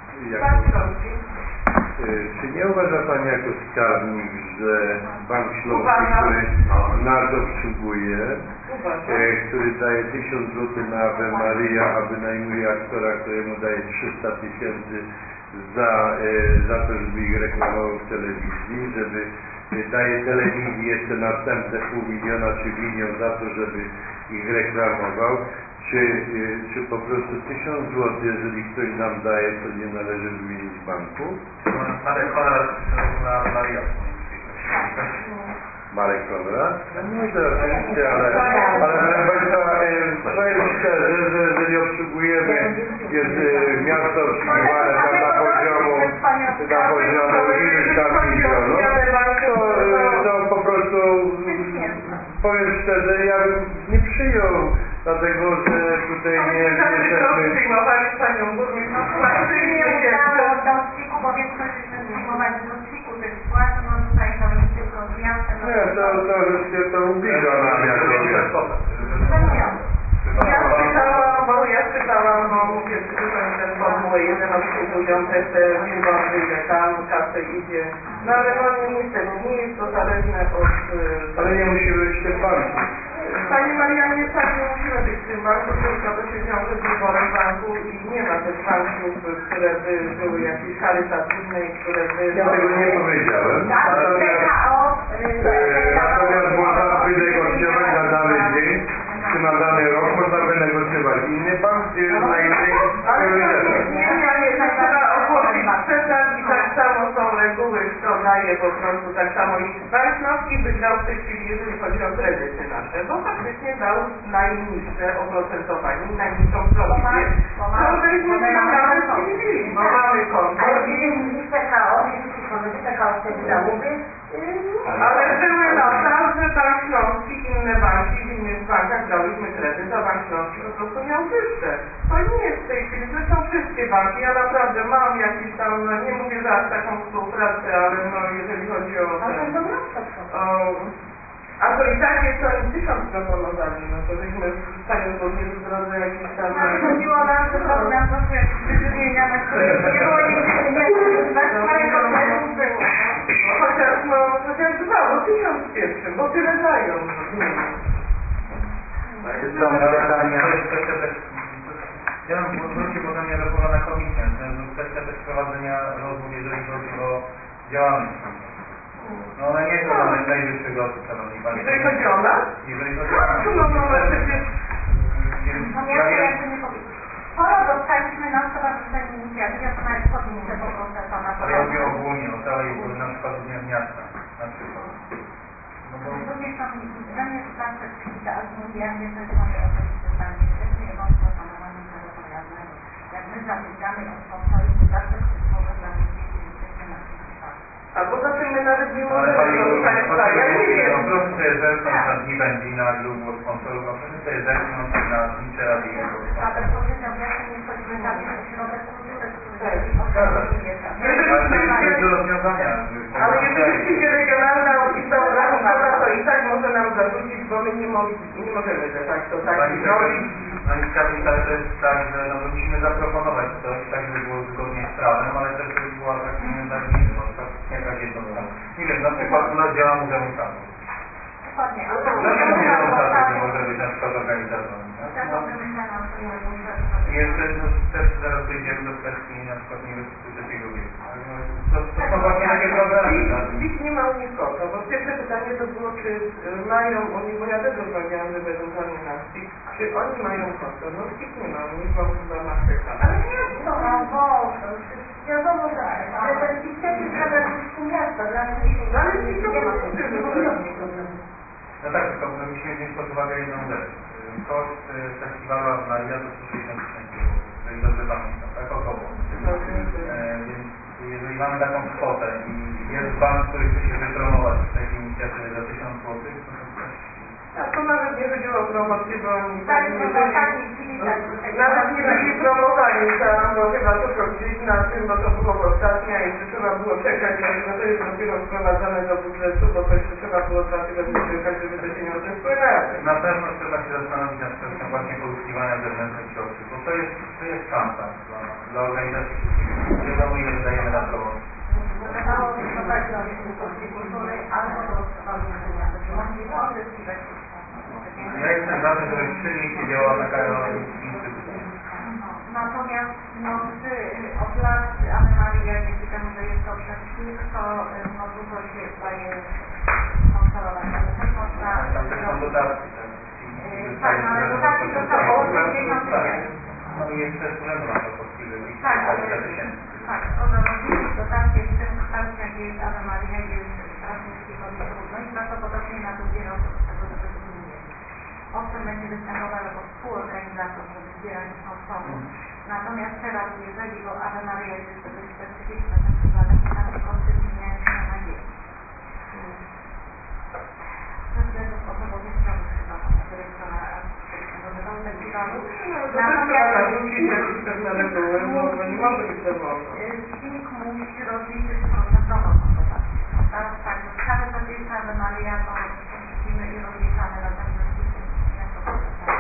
Czy nie uważa Pani jako skarbnik, że Bank Śląski, który nas obsługuje, który daje 1000 zł na Ave Maria, a wynajmuje aktora, któremu daje 300 tysięcy za to, żeby ich reklamował w telewizji, żeby daje telewizji jeszcze następne 500 000 czy 1 000 000 za to, żeby ich reklamował, czy po prostu 1000 zł, jeżeli ktoś nam daje, to nie należy wymienić banku? Marek Konrad na Maria. Marek Konrad? No to oczywiście, ale proszę Państwa, powiem szczerze, że jeżeli obsługujemy, jest miasto obsługiwane tam na poziomu iluś tam milionów, to po prostu powiem szczerze, ja bym nie przyjął, dlatego że tutaj nie jesteśmy... Nie udało do ściku, bo większość przyjmować do ściku tych wpłat, no tutaj to jest tylko z miastem. Nie, to ubliża nam jako miasto. Ja czytałam, mówię, czytałem tę formułę 1, obsługują te billboardy, ile tam kasę idzie. No ale niestety nie jest to zależne od... Ale nie musimy być w tym banku. Pani Marianie, tak nie musimy być w tym banku, tylko to się wiąże z wyborem banku i nie ma też banków, które by były jakieś charytatywne i które by... Ja tego nie powiedziałem. Natomiast można wynegocjować na dany dzień, czy na dany rok można wynegocjować inny bank, gdzie jest na innej priorytetach. Nie, trzeba ogłosić przetarg i tak samo są reguły, kto daje daje po prostu tak samo i Bank Śląski wygrał w tej chwili, jeżeli chodzi o kredyty nasze, bo faktycznie dał najniższe oprocentowanie i najniższą prowizję. No żeśmy się naprawdę zdziwili, bo mamy konto. Ale gdyby mieli PKO, jeśli koledzy PKO wtedy dałoby... Ale były lata, że Bank Śląski i inne banki, w innych bankach dałyśmy kredyt, a Bank Śląski po prostu miał wyższe. To nie jest w tej chwili, zresztą wszystkie banki, ja naprawdę mam jakieś tam, no nie mówię, że aż taką współpracę, ale no jeżeli chodzi o... A to i tak jest to im 1000 proponowali, no to żeśmy stając w drodze jakieś tam... Chodziło nam, że to nam proszę jakieś wyżywienia, na które nie było nigdy nie parę konkretów było. Chociaż 2, bo 1000 pierwszy, bo tyle dają. Są pytania. Ja bym wrócił potem nie do pana komisji, natomiast kwestia też prowadzenia rozmów, jeżeli chodzi o działalność. No one nie są najwyższego osób, szanowni państwo. Jeżeli chodzi o nas? Jeżeli chodzi o nas. Natomiast ja chcę nie powiedzieć. Sporo dostaliśmy na stowarzyszenie inicjatywy, ja to nawet podniosę poproszę pana. Ale ja mówię ogólnie, o całej na przykład miasta. Na przykład. No bo również tam dla mnie to zawsze idealnie mówi, ja nie to jest moje osobiste zdanie, jesteśmy jednostką samorządu pojaznego. Jak my zabiegamy o sponsoring, to zawsze ktoś może zawiedzieć i jesteśmy na tym stanie. A poza tym my nawet nie możemy, proszę państwa, ja nie wiem. Po prostu to jest zresztą na dni benzina, było sponsorów, a przecież to jest zresztą na dni terapii. Ale powiedział, ja się nie wchodzimy tam, jest środek kultury, który jest do rozwiązania. Ale jeżeli przyjdzie regionalna opieka obrachunkowa, to i tak może nam zarzucić, bo my nie możemy de facto tak zrobić. Pani kapitan, to jest tak, że no, musimy zaproponować coś, tak żeby było zgodnie z prawem, ale też żeby było atrakcyjne dla gminy, bo to jakaś jednostka. Nie wiem, na przykład działa Muzeum Stanu. Dokładnie, ale Dlaczego Muzeum Stanu nie może być na przykład organizatorem? I jeszcze też zaraz dojdziemy do kwestii na przykład inwestycji trzeciego wieku. To są właśnie takie problemy. PIT nie ma u nich konta, bo pierwsze pytanie to było, czy mają oni, bo ja też rozmawiałam, że ewentualnie na PIT, czy oni mają konto. No PIT nie ma, u nich mam chyba Mastercard. Ale nie jest to, no bo wiadomo, że ten PIT też jest dla Radowicku miasta, dla Radowicku. Ale PIT to No tak, tylko musimy wziąć pod uwagę jedną rzecz. Koszt festiwalu Maria to 160 000 zł, jeżeli dobrze pamiętam, tak około. Więc jeżeli mamy taką kwotę i jest bank, który chce się wypromować w tej inicjatywie za 1000 zł, to są też... A to nawet nie chodziło o promocję, bo oni tak nie byli, nawet nie byli promowani tam, bo chyba tylko gdzieś na tym, bo to było ostatnia i że trzeba było czekać, dlatego to jest dopiero wprowadzane do budżetu, bo to jeszcze trzeba było 2 tygodnie czekać, żeby te pieniądze wpłynęły. Na pewno trzeba się zastanowić nad kwestią właśnie pozyskiwania zewnętrznych środków, bo to jest szansa dla organizacji wszystkich. Wiadomo, ile wydajemy na promocję. Należało wystosować do Instytucji Kultury albo do stowarzyszenia, to by mogli odzyskiwać. Ja jestem za tym, żeby przy niej się działała taka instytucja. Natomiast no, od lat Ave Maria, dzięki temu, że jest to przez PIT, to no, dużo się daje sponsorować, ale też można... Tam też są dotacje. Tak, no ale dotacje to są około 50 000. No i jeszcze z urzędu na to polskiego tak, ale tak, można rozliczyć dotacje w tym kształcie, jak jest Ave Maria, jest strasznie skierowane trudno i prawdopodobnie na drugi rok z tego zrezygnuje. Owszem, będzie występował jako współorganizator, żeby zbierać sponsorów. Natomiast teraz, jeżeli, bo Ave Maria jest jeszcze dość specyficzne festiwalem, to tam koszty zmieniają się na najwięcej. Ze względów obowiązkowych chyba pana dyrektora festiwalu. Natomiast CIK musi rozliczyć procentowo tą dotację. Teraz tak, że cały czas jest Ave Maria, to widzimy i rozliczamy razem ze CIK-em jako procentowo.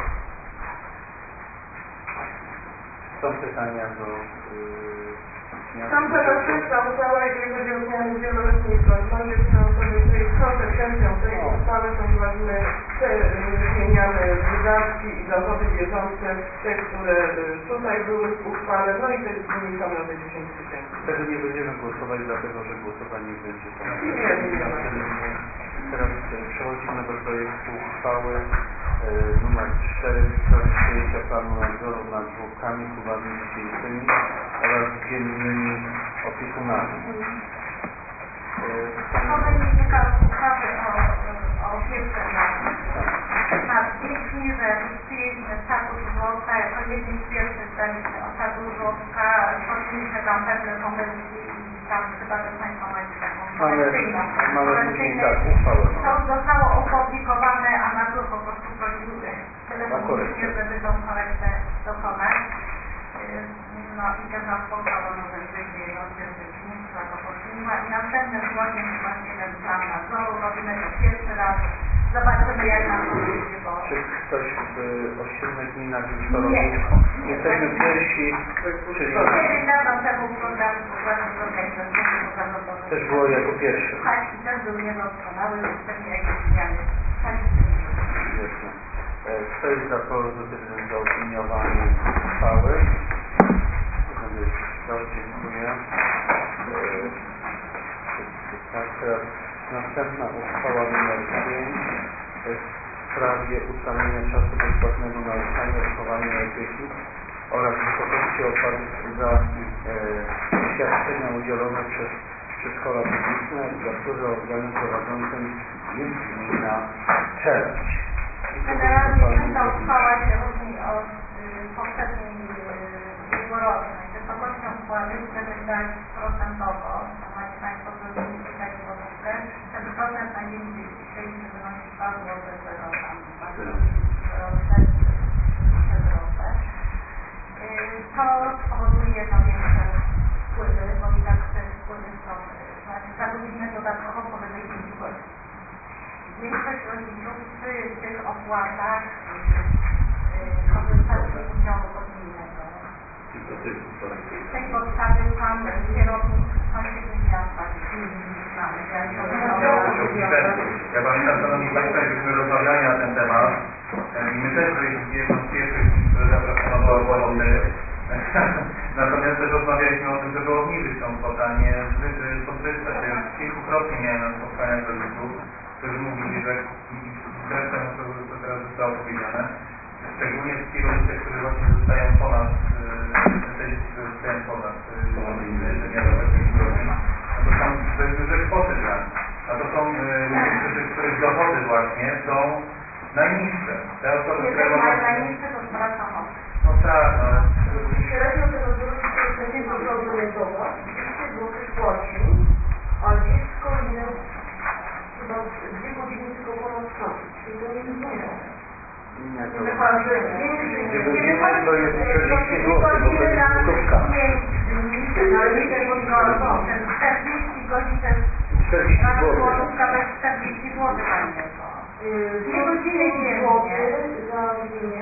Są pytania do... Tam teraz ta uchwała, jeżeli chodzi o zmiany w wieloletniej prognozie finansowej, to jest konsekwencją tej uchwały, ponieważ my zmieniamy wydatki i dochody bieżące, te, które tutaj były w uchwale, no i te zmniejszamy o te 10 000. Wtedy nie będziemy głosować, dlatego że głosowanie będzie tam. Teraz przechodzimy do projektu uchwały numer 4 w sprawie przyjęcia planu nadzoru nad żłobkami, klubami dziecięcymi oraz dziennymi opiekunami. Podejmie pan uchwałę o opiece nad dziećmi, że przyjęliśmy status żłobka jako jednym z pierwszych zdaliśmy o status żłobka, podjęliśmy tam pewne konwencje i tam chyba też Państwo macie taką konwencyjną. To zostało opublikowane, a nadzór po prostu prosił telefonicznie, żeby tą korektę dokonać. No i też nas pochwalono, że wyjdzie ministra to poczyniła i następnym krokiem właśnie ten plan nadzoru, robimy to pierwszy raz, zobaczymy jak nam to wyjdzie, bo... Czy ktoś w 8 gminach już to robił? Jesteśmy pierwsi, czyli... 9 lat temu program organizacji pozarządowych. Też było jako pierwszy. Tak, i też był niedoskonały, więc pewnie jakieś zmiany. Świetnie. Kto jest za pozytywnym zaopiniowaniem uchwały? Dziękuję. Tak, teraz następna uchwała nr 5 w sprawie ustalenia czasu bezpłatnego nauczania, wychowania i opieki oraz wysokości opłat za świadczenia udzielone przez przedszkola publiczne, za które organem prowadzącym jest gmina Czeladź. Generalnie ta uchwała się różni od poprzedniej ubiegłorocznej. Wysokością wkładu chcemy dać procentowo, macie Państwo zrozumieć tutaj złotówkę, ten procent najwięcej chcieliśmy wynosić 2 zł, 0,6 zł. To spowoduje większe wpływy, bo i tak te wpływy są, znaczy zarobiliśmy dodatkowo powyżej 5 godzin. Większość rodziców przy tych opłatach korzystają z udziału podwójnego. Z tej podstawy pan kierownik sąsiednich miasta mamy. Ja pamiętam, Szanowni Państwo, jak byśmy rozmawiali na ten temat i my też byliśmy jedną z pierwszych, które zaproponowała pomocy. Natomiast też rozmawialiśmy o tym, żeby obniżyć tą kwotę, a nie podwyższać. Ja już kilkukrotnie miałem na spotkaniach rodziców, którzy mówili, że wbrew temu, co teraz zostało powiedziane, szczególnie ci rodzice, którzy właśnie zostają ponad te dzieci, które zostają ponad wymiarowe 5 godzin, no to są duże kwoty dla nich. A to są ludzie, których dochody właśnie są najniższe. Te osoby, które mogą... Najniższe to zwraca moc. No tak, no ale... Średnio tego wzrostu będzie można zorientować, 200 zł płaci, a dziecko jest chyba 2 godziny tylko ponad czasu. Czyli to nie jest dużo. Nie, to... Chyba, że 2 godziny to jest 40 zł, bo to jest złotówka. 40 godzin to jest 40 zł. złotówka, to jest 40 zł fajnego. 2 godziny dziennie. za gminę.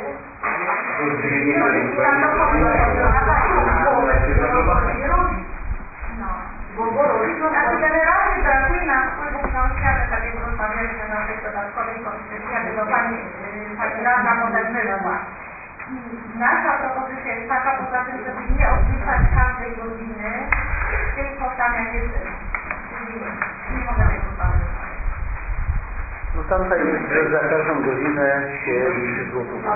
Znaczy generalnie brakuje nam wpływów na oświatę, tak jak rozmawialiśmy na tej dodatkowej komisji, jakby to pani radna potem wyszła. I nasza propozycja jest taka, poza tym, żeby nie odliczać każdej godziny tych kwotach, jak jest, czyli nie mogę tej uchwały. No tamta jest, że za każdą godzinę się liczy złotówkę.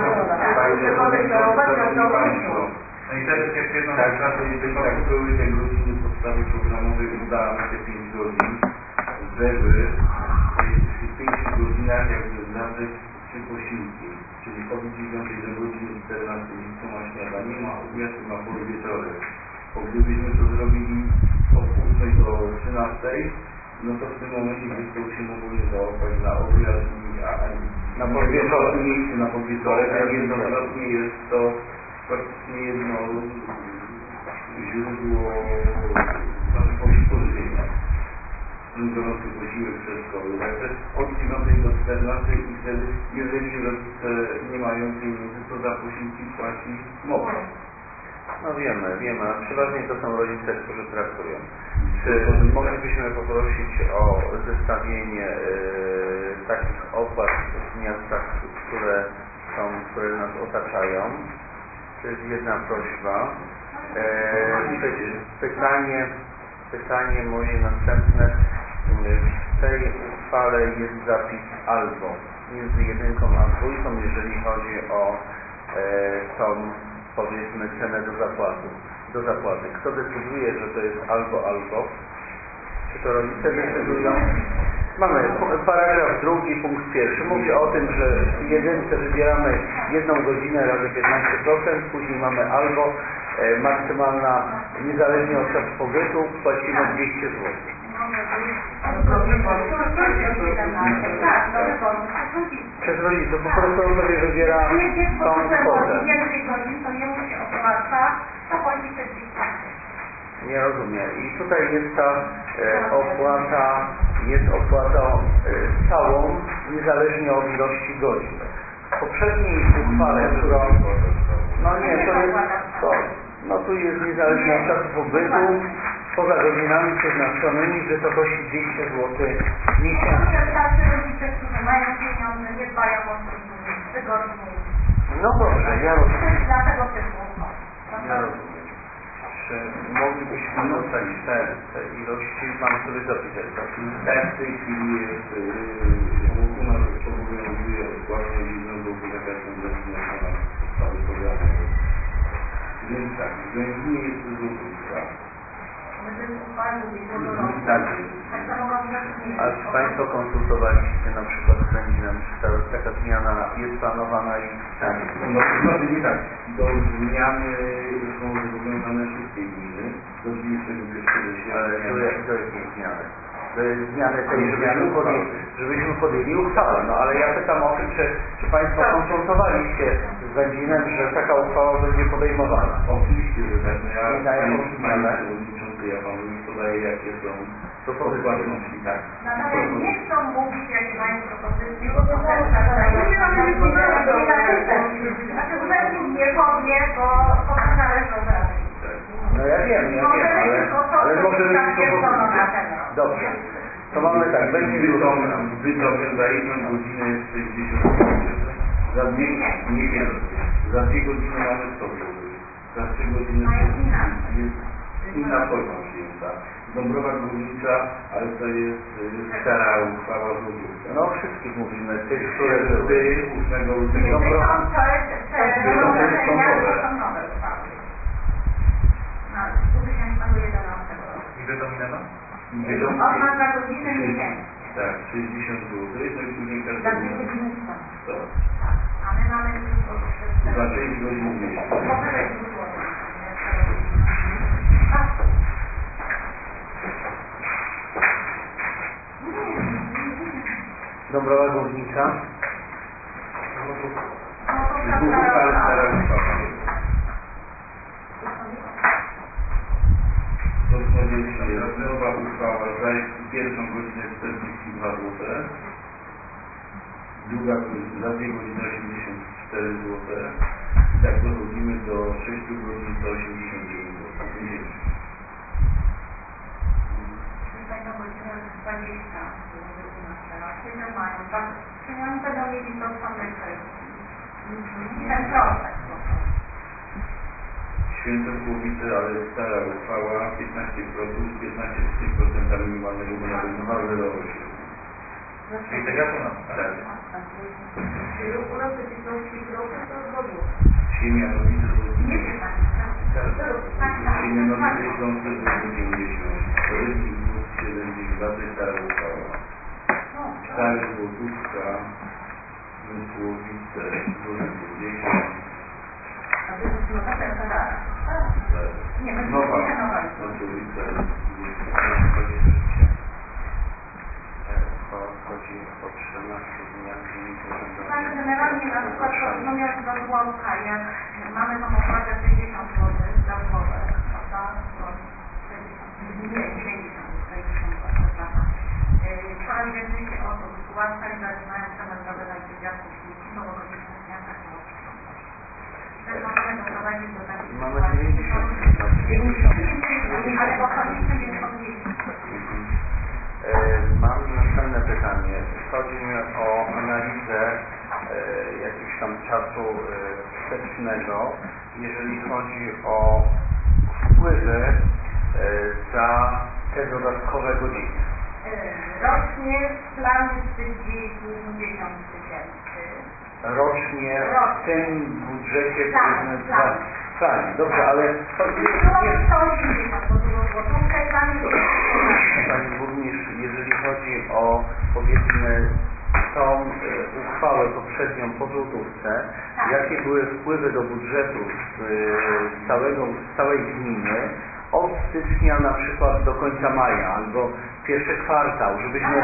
No i teraz jeszcze jedną Tak, tak były te godziny podstawy programowej udane te 5 godzin, żeby w tych 5 godzinach jakby zawrzeć 3 posiłki, czyli od 9 do godziny 14 dziecko ma śniadanie, ma obiad i ma podwieczorek. Bo gdybyśmy to zrobili od 8 do 13, no to w tym momencie dziecko już się mogło nie załapać na obiad i na podwieczorek. Na podwieczorek, a jednokrotnie jest to praktycznie jedno źródło pożywienia. Gorący posiłek przedszkoły. Także od 9 do 14 i wtedy, jeżeli rodzice nie mają pieniędzy, to za posiłki płaci mogą. No wiemy, a przeważnie to są rodzice, którzy pracują. Czy moglibyśmy poprosić o zestawienie takich opłat w miastach, które nas otaczają? To jest jedna prośba. Pytanie moje następne. W tej uchwale jest zapis albo między 1 a 2, jeżeli chodzi o tą, powiedzmy, cenę do zapłaty. Kto decyduje, że to jest albo? Czy to rodzice decydują? Mamy paragraf 2, punkt 1. Mówi o tym, że w jedynce wybieramy 1 godzinę razy 15%, później mamy albo maksymalna, niezależnie od czasu pobytu, płacimy 200 zł. Przez rodziców, po prostu on sobie wybiera tą kwotę. To jemu się opłaca, to płaci te 200 zł. Nie rozumiem. I tutaj jest ta opłata, całą, niezależnie od ilości godzin. W poprzedniej uchwale, którą... No nie, to jest... No tu jest niezależnie od czasu pobytu, poza godzinami przeznaczonymi w wysokości 200 zł miesięcznie. Tacy rodzice, którzy mają pieniądze, nie dbają o to, wygodniej. No dobrze, ja rozumiem. Dlatego typu. Ja rozumiem. Czy moglibyśmy dostać te ilości? Mam sobie zapisać, tak? Tak, w tej chwili jest u nas obowiązuje opłata 1 zł za każdą godzinę ponad podstawy programu. Więc tak, względnie jest to złotówka. Tak. A czy Państwo konsultowaliście na przykład z Będzinem, czy taka zmiana jest planowana i... Tak, no nie tak. Do zmiany są zobowiązane wszystkie gminy do 21 sierpnia. Ale do jakiej zmiany? Do zmiany tej zmiany, żebyśmy podjęli uchwałę. No ale ja pytam o tym, czy Państwo konsultowaliście z Będzinem, że taka uchwała będzie podejmowana. Oczywiście, że tak. No I na jaką zmianę? Ja Panu już podaję, jakie są propozycje. Tak. Natomiast nie chcą mówić, jakie mają propozycje, No to znaczy urzędnik nie powie, bo to zależy od rady. No ja wiem, ale może być propozycja. Dobrze. To mamy tak, będzie Bytomie za 1 godzinę jest 60 zł. Za 2 godziny mamy 100 zł. Za 3 godziny jest inna forma przyjęta. Dąbrowa Górnicza, ale to jest stara uchwała złotówka. No o wszystkich mówimy, tych, które były. 8 lutego. To są nowe uchwały. No, z 2011 roku. I Bytomina? On ma za godzinę miesięcznie. Tak, 60 zł, no i później Za każda 2 godziny 100. Tak. A my mamy tylko Za 6 godzin miesięcznie. Powyżej 2 zł. Dąbrowa Górnicza. Stara uchwała. Nowa uchwała za pierwszą godzinę 42 zł. Druga za 2 godziny 84 zł. I tak dochodzimy do 6 godzin 189 zł. Będą godziny 20. Czyli mają tak pieniądze do mieli do samej kwestii. Ten proces. Święte Słowice, ale stara uchwała 15% minimalnego wynagrodzenia do 8. Czyli to ja tu mam, tak? Czyli u nas te 15% to zgodnie. Siemianowice Nie 15. Siemianowice Śląskie 290. Polski Wóz 70 lat, stara uchwała. Stary Złotówka, Mysłowice 210. Nie, my Nowa nie Mysłowice Chodzi o 13 dniach tak, generalnie na przykład porównując do żłobka, jak mamy tą opłatę 60 zł za żłobek, prawda? Nie, 90 zł, przepraszam. Coraz więcej się osób zgłasza i zaczynają temat zabywać dzieciaków i po okolicznych dniach tak było sprzątać. Też możemy doprowadzić do takich Mamy sytuacji. 90. Ale okoliczny jest od 10. Mam następne pytanie. Chodzi mi o analizę jakiegoś tam czasu wstecznego, jeżeli chodzi o wpływy za te dodatkowe godziny. Rocznie plan jest 90 000. Rocznie w tym budżecie plan. planie. Dobrze, ale to Byłoby 180 po drugą złotówkę, dla mnie to Pani Burmistrz, jeżeli chodzi o, powiedzmy, tą uchwałę poprzednią po złotówce, jakie były wpływy do budżetu z całej gminy od stycznia na przykład do końca maja, albo pierwszy kwartał, żebyśmy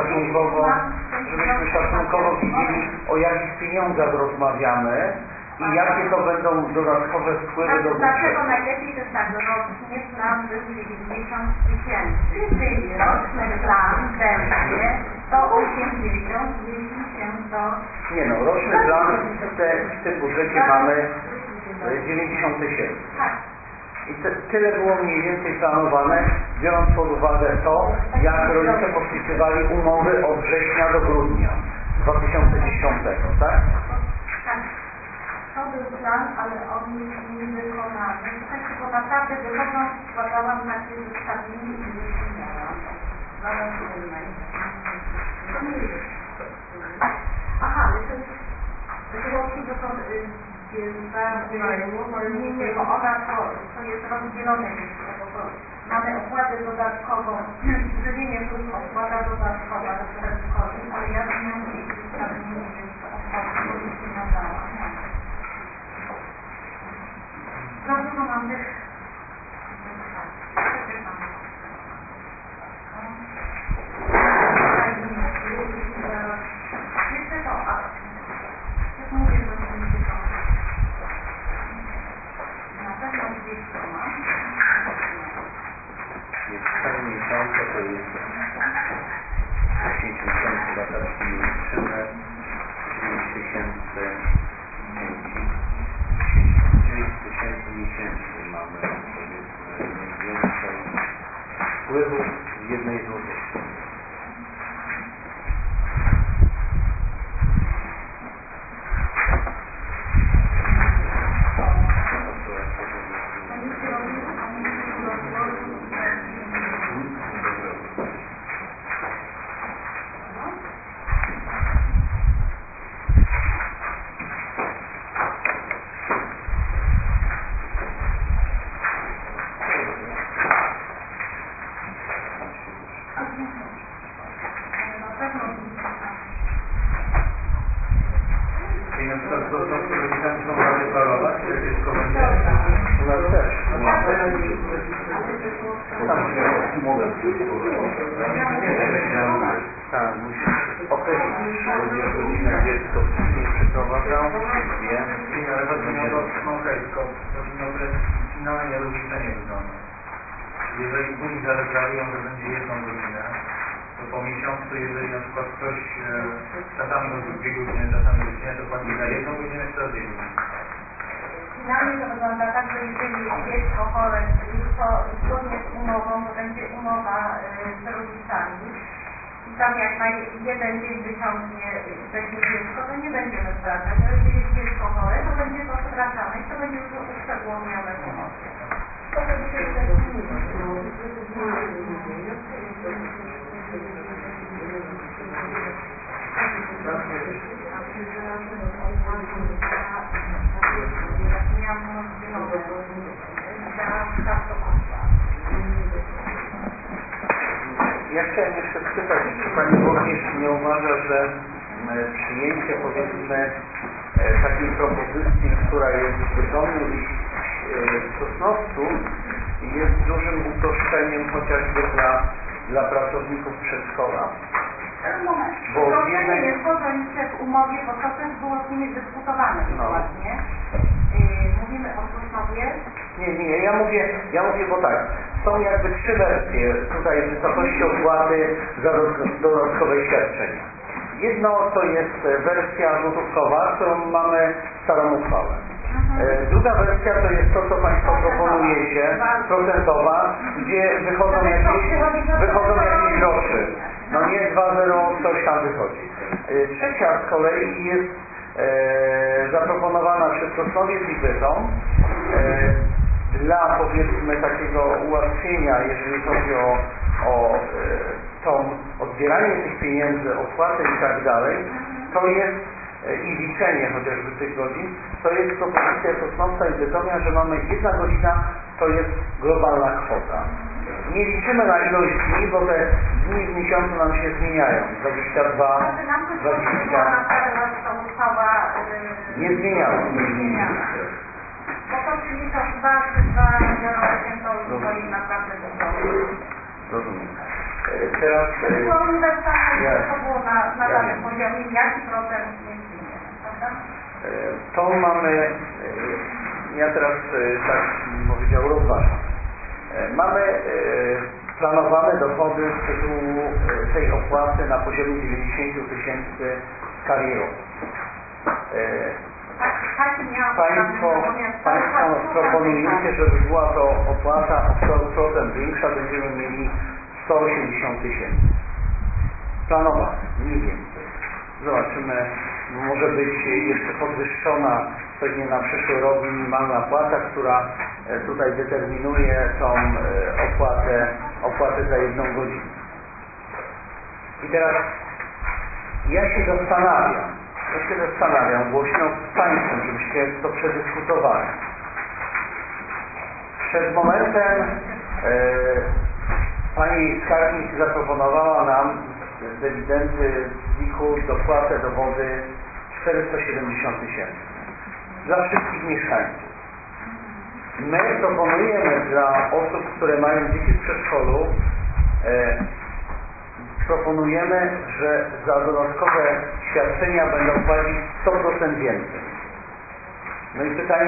szacunkowo widzieli, o jakich pieniądzach rozmawiamy i jakie to będą dodatkowe wpływy do budżetu. Dlaczego najlepiej to jest tak, rocznie plan był 90 000, czyli roczny plan będzie 180, jeśli się to... Nie no, roczny plan w tym budżecie mamy 90 000. Tak. I tyle było mniej więcej planowane, biorąc pod uwagę to, jak rodzice podpisywali umowy od września do grudnia 2010, tak? Tak. To był plan, ale on jest niewykonany. Słuchajcie, bo naprawdę wychodząc składałam takie zestawienie i już nie miałam. Zaraz innej. Aha, to było bo to nie, bo ona to jest rozdzielone jeszcze, bo to mamy opłatę dodatkową, żywienie plus opłata dodatkowa do przedszkoli, ale ja nie miałam zestawienie, więc opłatę, bo już nie nadałam. Za dużo mam tych... Jeszcze to, a jak mówię, że to będzie to. Na pewno gdzieś to mam. Jest 4 miesiące, to jest 10 miesięcy wakacje nie liczymy, 9 000 dzieci. 9 000 miesięcznie mamy, powiedzmy, mniej więcej wpływów z 1 złotówki. I na przykład to, co rodzicami są zadeklarować, że dziecko będzie... U nas też. Tak, musisz określić, czy będzie godzinę dziecko wcześniej przeprowadzał, wiem. Nie, ale chodzi mi o to, no okej, tylko chodzi mi o to, jak finalnie rozliczenie wygląda. Jeżeli oni zadeklarują, że będzie 1 godzinę, to po miesiącu, jeżeli na przykład ktoś czasami chodzi 2 godziny, czasami godzinę, to płaci za 1 godzinę czy za 2 godziny. Finalnie to wygląda tak, że jeżeli jest dziecko chore, to zgodnie z umową, to będzie umowa z rodzicami. I tam jak na jeden dzień wyciągnie weźmie dziecko, to nie będziemy zwracać, ale jeżeli jest dziecko chore, to będzie to zwracane i to będzie już uszczegółowione w umowie. Ja chciałem jeszcze spytać, czy Pani Burmistrz nie uważa, że przyjęcie, powiedzmy, takiej propozycji, która jest w Bytomiu i w Sosnowcu, jest dużym uproszczeniem chociażby dla pracowników przedszkola. Moment. Bo to jednej... nie jest to, że oni w umowie, bo to też było z nimi dyskutowane dokładnie. Mówimy o Sosnowie. Nie, ja mówię, bo tak, są jakby 3 wersje tutaj wysokości opłaty za dodatkowe świadczenia. Jedno to jest wersja złotówkowa, którą mamy starą uchwałę. Druga wersja to jest to, co Państwo proponujecie, procentowa, gdzie wychodzą jakieś groszy. No nie 2,0 coś tam wychodzi. Trzecia z kolei jest zaproponowana przez Sosnowiec i Bytom dla, powiedzmy, takiego ułatwienia, jeżeli chodzi o to odbieranie tych pieniędzy, opłaty i tak dalej, to jest i liczenie chociażby tych godzin, to jest propozycja Sosnowca i Bytomia, że mamy 1 godzina, to jest globalna kwota. Nie liczymy na ilość dni, bo te dni w miesiącu nam się zmieniają. 22, 20... Nie zmieniało. Bo to czyli to 2 czy 2,08 to jest naprawdę dużo. Rozumiem. Teraz... Była uniwersalna, to było na danym poziomie, jaki procent nie zmienia, prawda? To mamy, ja teraz tak powiedział, rozważam. Mamy planowane dochody z tytułu tej opłaty na poziomie 90 000 w skali roku. Państwo proponujecie, żeby była to opłata o 100% większa, będziemy mieli 180 000. Planowane, mniej więcej. Zobaczymy, może być jeszcze podwyższona pewnie na przyszły rok minimalna płata, która tutaj determinuje tą opłatę za 1 godzinę. I teraz ja się zastanawiam głośno z Państwem, żebyście to przedyskutowali. Przed momentem Pani skarbnik zaproponowała nam z ewidenty ZIK-u dopłatę do wody 470 000 dla wszystkich mieszkańców. My proponujemy dla osób, które mają dzieci w przedszkolu, proponujemy, że za dodatkowe świadczenia będą płacić 100% więcej. No i pytanie,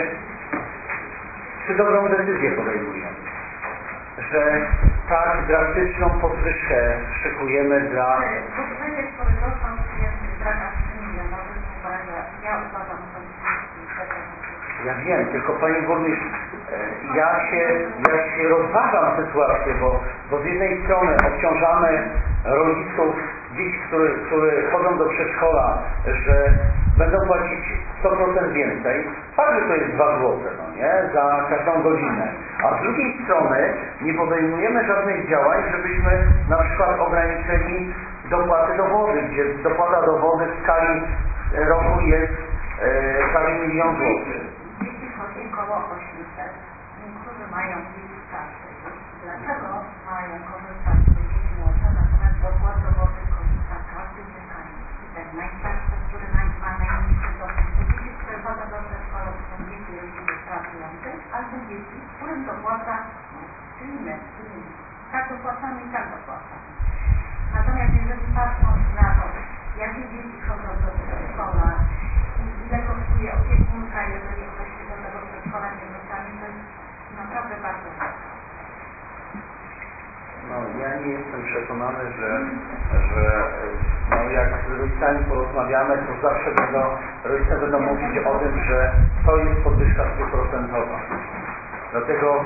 czy dobrą decyzję podejmujemy? Że tak drastyczną podwyżkę szykujemy dla... Budżet, który został przyjęty w ramach milionowych, ja uważam, że Ja wiem, tylko Panie Burmistrz, ja się rozważam sytuację, bo z jednej strony obciążamy rodziców dzieci, które chodzą do przedszkola, że będą płacić 100% więcej. Fakt, że to jest 2 zł, no nie? Za każdą godzinę. A z drugiej strony nie podejmujemy żadnych działań, żebyśmy na przykład ograniczyli dopłaty do wody, gdzie dopłata do wody w skali roku jest prawie 1 000 000 złotych. Dzieci chodzi około 800. Niektórzy mają dzieci starsze. Dlaczego mają korzystać z dzieci młodsze, natomiast dopłat do wody korzysta każdy mieszkaniec? I ten najstarszy, który ma najniższy dostęp do dzieci, które chodzą do przedszkola, to są dzieci rodziców pracujących, albo dzieci, którym dopłaca, czyli my, tak dopłacamy i tak dopłacamy. Natomiast jeżeli patrząc na to, jakie dzieci chodzą do przedszkola, ile kosztuje opiekunka, jeżeli ktoś się do tego przedszkola nie dostanie, to jest naprawdę bardzo ważne. No, ja nie jestem przekonany, że jak z rodzicami porozmawiamy, to zawsze rodzice będą mówić o tym, że to jest podwyżka 100%. Dlatego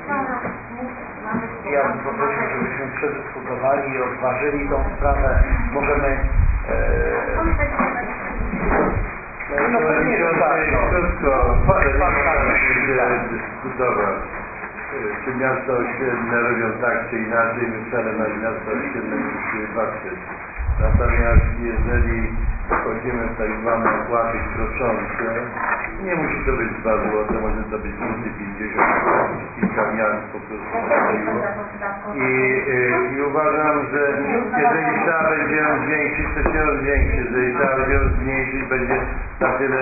ja bym poprosił, żebyśmy przedyskutowali i odważyli tą sprawę. Możemy... No pewnie, że tak. Krótko, dyskutować. Czy miasta ościenne robią tak czy inaczej, my wcale na miasta ościenne nie musimy patrzeć. Natomiast jeżeli wchodzimy w tak zwane opłaty kroczące, nie musi to być 2 zł, może to być 250, kilka miast po prostu. I uważam, że jeżeli trzeba będzie ją zwiększyć, to się ją zwiększy. Jeżeli trzeba będzie ją zmniejszyć, będzie na tyle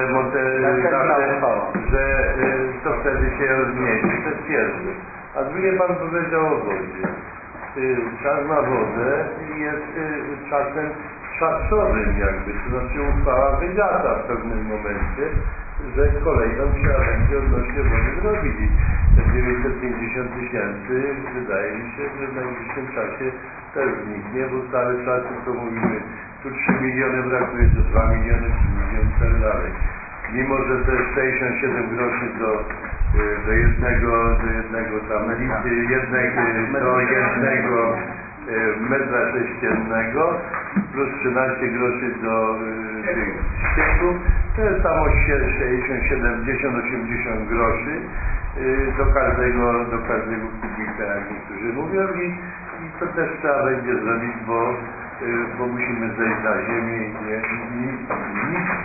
że to wtedy się ją zmniejszy. To jest pierwsze. A drugie pan powiedział o wodzie. Czas na wodę jest czasem czasowym jakby, to znaczy uchwała wygasa w pewnym momencie, że kolejną trzeba będzie odnośnie wody zrobić. I te 950 000 wydaje mi się, że w najbliższym czasie też zniknie, bo cały czas tylko mówimy, tu 3 miliony brakuje, to 2 miliony, 3 miliony i tak dalej. Mimo, że to jest 67 groszy do jednego tam do jednego metra sześciennego plus 13 groszy do tych ścieków, to jest tam 60, 70, 80 groszy do każdego kubika, jak niektórzy mówią, i to też trzeba będzie zrobić, bo musimy zejść na ziemię i nic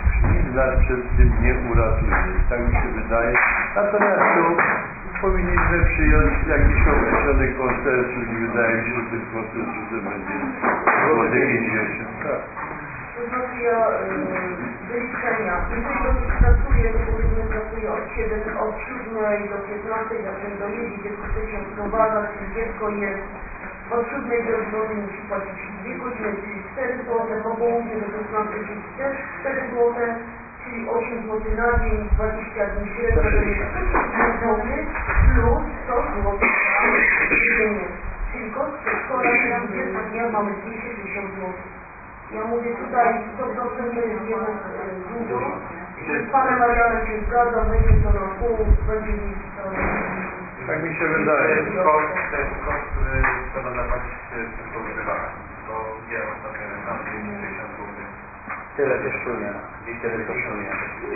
nas przed tym nie uratuje. Tak mi się wydaje. Natomiast tu powinniśmy przyjąć jakiś określony konsensus i wydaje mi się, że tym konsensusem będzie złoty 50. Tak. To znaczy ja wyliczenia, jeżeli pracuję, to powiedzmy pracuję od 7 do 15, zacząłem dojeździć, dziecko chce się odprowadzać, dziecko jest od 7 do 2 musi płacić 2 godziny, czyli 4 zł, po południu do 16, czyli też 4 zł, czyli 8 zł na dzień, 20 dni średnio, to jest 100 zł plus 100 zł na jedzenie. Czyli koszt przedszkola na 20 dnia mamy 260 zł. Ja mówię tutaj 100% to jest jednak dużo. Z panem Marianem się zgadzam, weźmy to na pół, będzie mi to... Tak mi się wydaje. To jest koszt, który trzeba zapłacić przedszkolu prywatnym. To gdzie ostatnio tam 60 zł. Tyle kosztuje. Tyle kosztuje.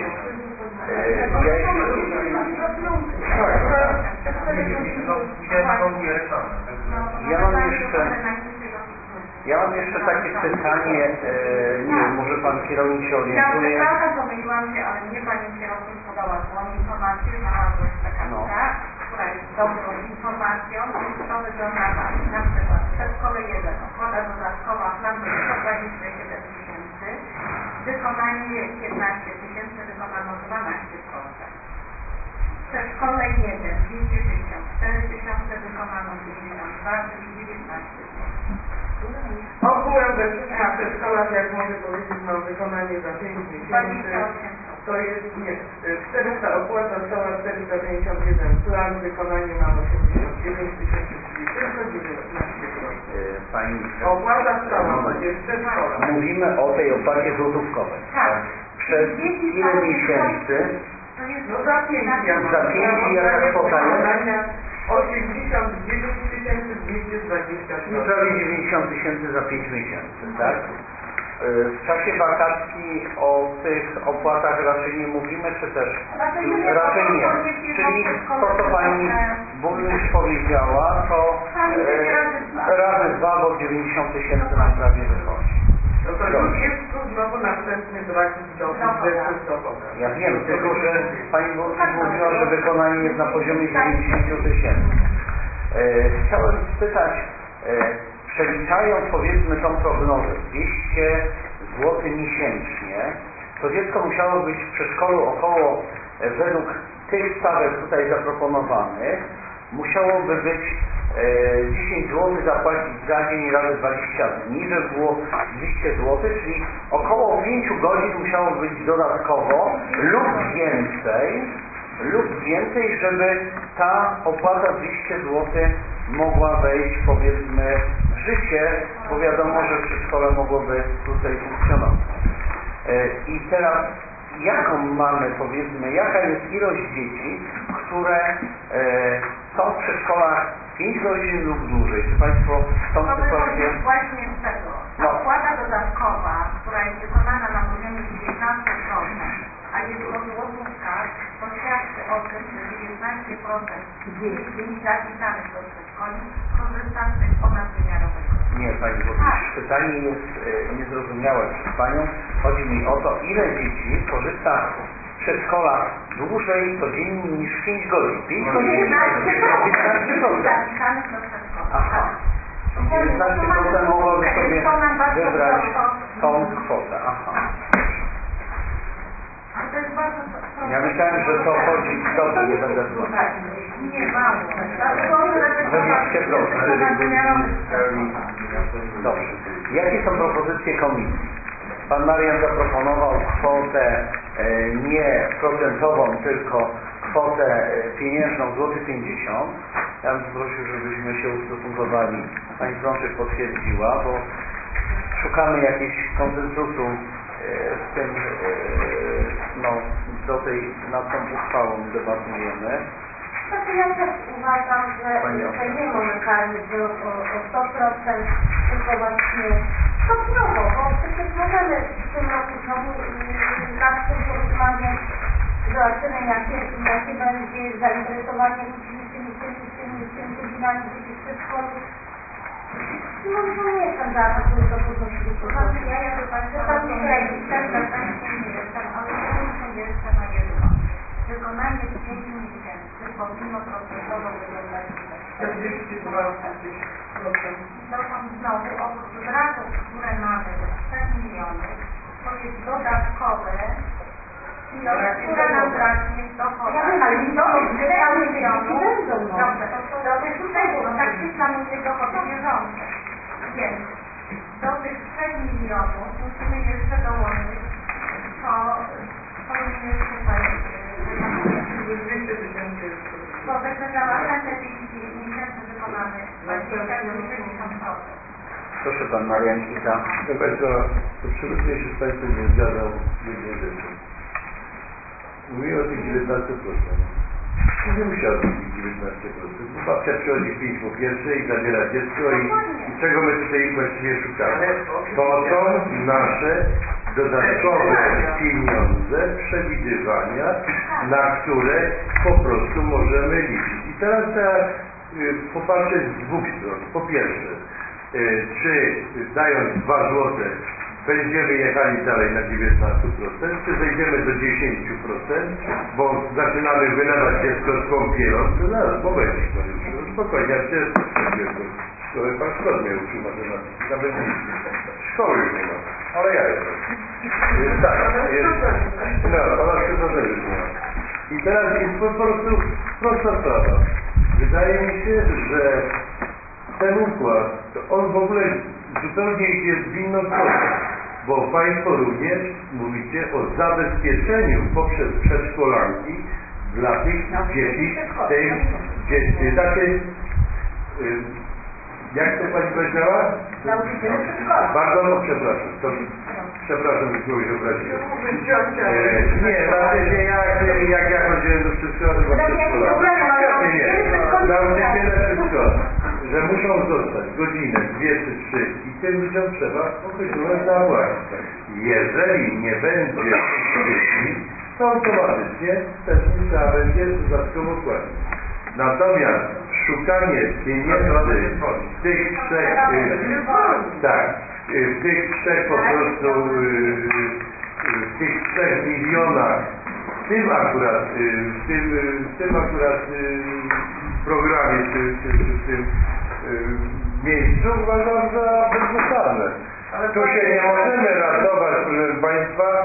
Ja mam jeszcze takie pytanie, nie wiem, może pan kierownik się orientuje. Ja przepraszam, pomyliłam się, ale mnie pani kierownik podała złą informację, znalazłeś kartkę, która jest dobrą informacją, więc to wygląda tak. Na przykład w przedszkole 1 opłata dodatkowa plan 127 tysięcy, wykonanie 15 tysięcy, wykonano 12%. W przedszkole 1 264 tysiące, wykonano 52, czyli 19 tysięcy. Ogółem we wszystkich przedszkolach, jak mogę powiedzieć, mam wykonanie za 5 miesięcy. To jest, nie, 400 opłata cała 451 plan, wykonanie mam 89 tysięcy, czyli tylko 19%. Pani Opłata stała, to jest przedszkola. mówimy o tej opłacie złotówkowej. Tak. Przez ile miesięcy? No za 5 ja mam. Za 5 i jaka kwota jest? 89 227. Prawie 90 tysięcy za 5 miesięcy, tak? W czasie wakacji o tych opłatach raczej nie mówimy, czy też? Raczej nie. Czyli to, co pani burmistrz powiedziała, to razy 2, bo 90 tysięcy nam prawie wychodzi. No to już jest tu znowu następny brak dochodu. Ja wiem, tylko że pani burmistrz mówiła, że wykonanie jest na poziomie 90 tysięcy. Chciałem spytać, przeliczając powiedzmy tą prognozę 200 zł miesięcznie, to dziecko musiało być w przedszkolu około, według tych stawek tutaj zaproponowanych, musiałoby być 10 zł zapłacić za dzień razy 20 dni, żeby było 200 zł, czyli około 5 godzin musiało być dodatkowo lub więcej, żeby ta opłata 200 zł mogła wejść powiedzmy w życie, bo wiadomo, że przedszkole mogłoby tutaj funkcjonować. I teraz jaką mamy, powiedzmy, jaka jest ilość dzieci, które są w przedszkolach 5 godzin lub dłużej? Czy Państwo tą sytuację... Właśnie z tego. Opłata dodatkowa, która jest wykonana na poziomie 19%, a jest o złotówkach, to świadczy o tym, że 19% dzieci zapisanych do przedszkoli korzysta z tych ponadwymiarowych. Nie, Pani Burmistrz, pytanie jest niezrozumiałe przez Panią. Chodzi mi o to, ile dzieci korzysta w przedszkolach dłużej codziennie niż 5 godzin. 5 godzin 19% 15%. zapisanych do przedszkola. Aha. 19% mogłoby sobie wybrać tą kwotę. Aha. To jest bardzo Ja myślałem, że to chodzi... Dobrze, nie będę słuchał. Nie, mało. Że 200%. Dobrze. Jakie są propozycje komisji? Pan Marian zaproponował kwotę nie procentową, tylko kwotę pieniężną złoty 50. Ja bym prosił, żebyśmy się ustosunkowali. Pani Frączek potwierdziła, bo szukamy jakiegoś konsensusu w tym, no, nad tą uchwałą debatujemy. Znaczy ja też uważam, że nie mamy karmić o 100%, tylko właśnie stopniowo, bo przecież możemy w tym roku znowu nad tym porozmawiać, zobaczymy jakie będzie zainteresowanie ludzi tymi godzinami dzieci w przedszkolu. No nie jestem za to, żeby to podnosić. Ja jakby Państwa nie jestem, ale Dokąd znowu oprócz braków, które mamy do 3 milionów, to jest dodatkowe ilość, która nam braknie w dochodach. Ja wiem, ale nie do 3 milionów. będą. Dobrze, to do tych 3, no tak się planuje dochody bieżące. Więc do tych 3 milionów musimy jeszcze dołączyć to jest tutaj bo sekretariat miesięcy wykonany 60%. Proszę pan Mariańczyka. Proszę Państwa, absolutnie się z Państwem nie zgadzam w jednej rzeczy. Mówię o tych 19%. Nie musiał być 19%, bo babcia przychodzi 5 po pierwsze i zabiera dziecko i czego my tutaj właściwie szukamy? To są nasze dodatkowe pieniądze, przewidywania, na które po prostu możemy liczyć. I teraz trzeba popatrzeć z dwóch stron. Po pierwsze, czy dając 2 złote będziemy jechali dalej na 19%, czy zejdziemy do 10%, bo zaczynamy wylewać dziecko z kąpielą, to zaraz, momencik, no spokojnie, ja przecież trochę pan szkod mnie uczył matematyki, nawet bliżej. Szkoły już nie ma, ale ja jestem. Tak, no, pana szkoda też już nie ma. I teraz jest po prostu prosta sprawa. Wydaje mi się, że ten układ, to on w ogóle zupełnie idzie w inną stronę, bo Państwo również mówicie o zabezpieczeniu poprzez przedszkolanki dla tych dzieci, jak to Pani powiedziała? Bardzo przepraszam, przepraszam, że kogoś obraziłem. Nie, znaczy jak ja chodziłem do przedszkola, to nauczyciele przedszkola, że muszą zostać godzinę, 2 czy 3 i tym ludziom trzeba określone zapłacić. Jeżeli nie będzie dzieci, to automatycznie też nie trzeba będzie dodatkowo płacić. Natomiast szukanie pieniędzy w tych 3 po prostu w tych 3 milionach w tym akurat programie czy w tym miejscu uważam za bezzasadne. Tu się nie możemy ratować, proszę Państwa,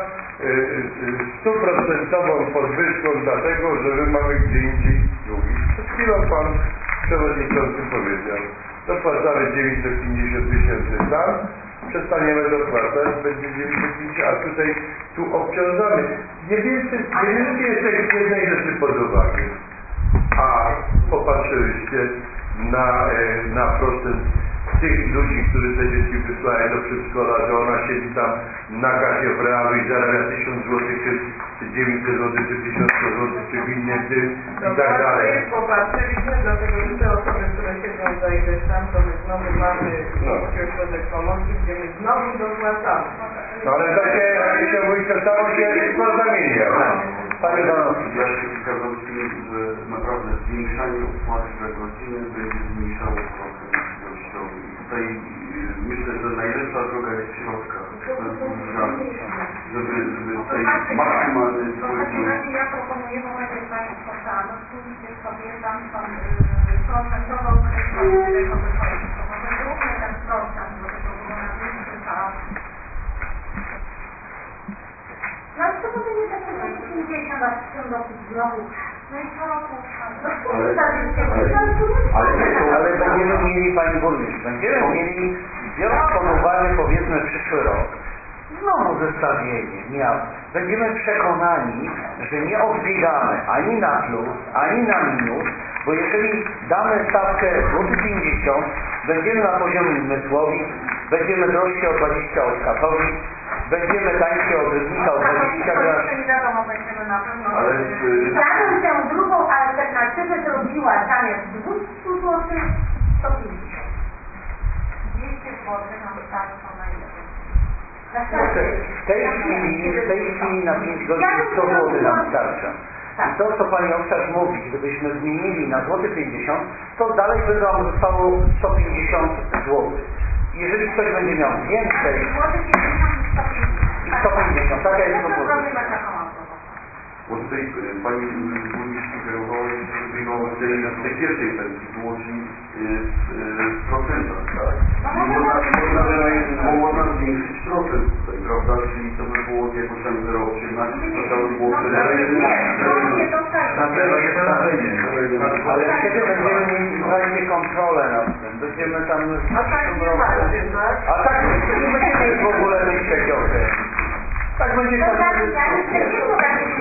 100% podwyżką dlatego, że my mamy gdzie indziej długi. Przed chwilą Pan Przewodniczący powiedział, dopłacamy 950 000 tam, przestaniemy dopłacać, będzie 950, a tutaj tu obciążamy. Nie bierzcie jeszcze jednej rzeczy pod uwagę. A popatrzyliście na procent tych ludzi, którzy te dzieci wysłają do przedszkola, że ona siedzi tam na kasie w realu i zarabia 1000 zł, czy 900 zł, czy 1100 zł, czy w innym tym i tak dalej. Popatrzyliśmy, dlatego że te osoby, które siedzą za ileś tam, to my znowu mamy ośrodek pomocy, gdzie my znowu dopłacamy. No ale takie się mówi, to samo się zamienia. Panie Danowski. Ja się zgadzam z tym, że naprawdę zwiększanie opłaty za godzinę będzie zmniejszało procent ilościowy. I tutaj myślę, że najlepsza droga jest środka, żeby tutaj maksymalny Ja proponuję, bo macie Państwo tam, spójrzcie sobie, tam są procentowo określone, tego wychodzi. Może zróbmy ten procent, bo to było na większy czas. No ale to może nie tak 50, a w tym roku znowu. No i co roku? Ale będziemy mieli, Pani Burmistrz, biorąc pod uwagę powiedzmy przyszły rok, znowu zestawienie miast. Będziemy przekonani, że nie odbiegamy ani na plus, ani na minus, bo jeżeli damy stawkę 50 zł, będziemy na poziomie Zmysłowic, będziemy drożsi o 20 od Katowic, będziemy tańsi od Rybnika o 20 groszy. Nie wiadomo, będziemy na pewno. Ja bym tę drugą alternatywę zrobiła zamiast 200 zł 150. 200 zł nam starczą na jeden. W tej chwili na 5 godzin 100 zł nam starcza. I to, co Pani Owczarz mówi, gdybyśmy zmienili na złoty 50, to dalej by nam zostało 150 zł. Jeżeli ktoś będzie miał więcej i 150, taka jest propozycja. Bo tutaj pani burmistrz sugerowała, żeby no, w tej pierwszej pensji wyłączyli w procentach, tak? Można zwiększyć procent tutaj, prawda? Czyli to by było jakoś tam 0,18, to by było wtedy ale wtedy będziemy mieli kontrolę nad tym. Będziemy tam A tak nie ma jednak. A tak nie będziemy mieć w ogóle myśleć o tym. Tak będzie To znaczy, ja nie wiem, takich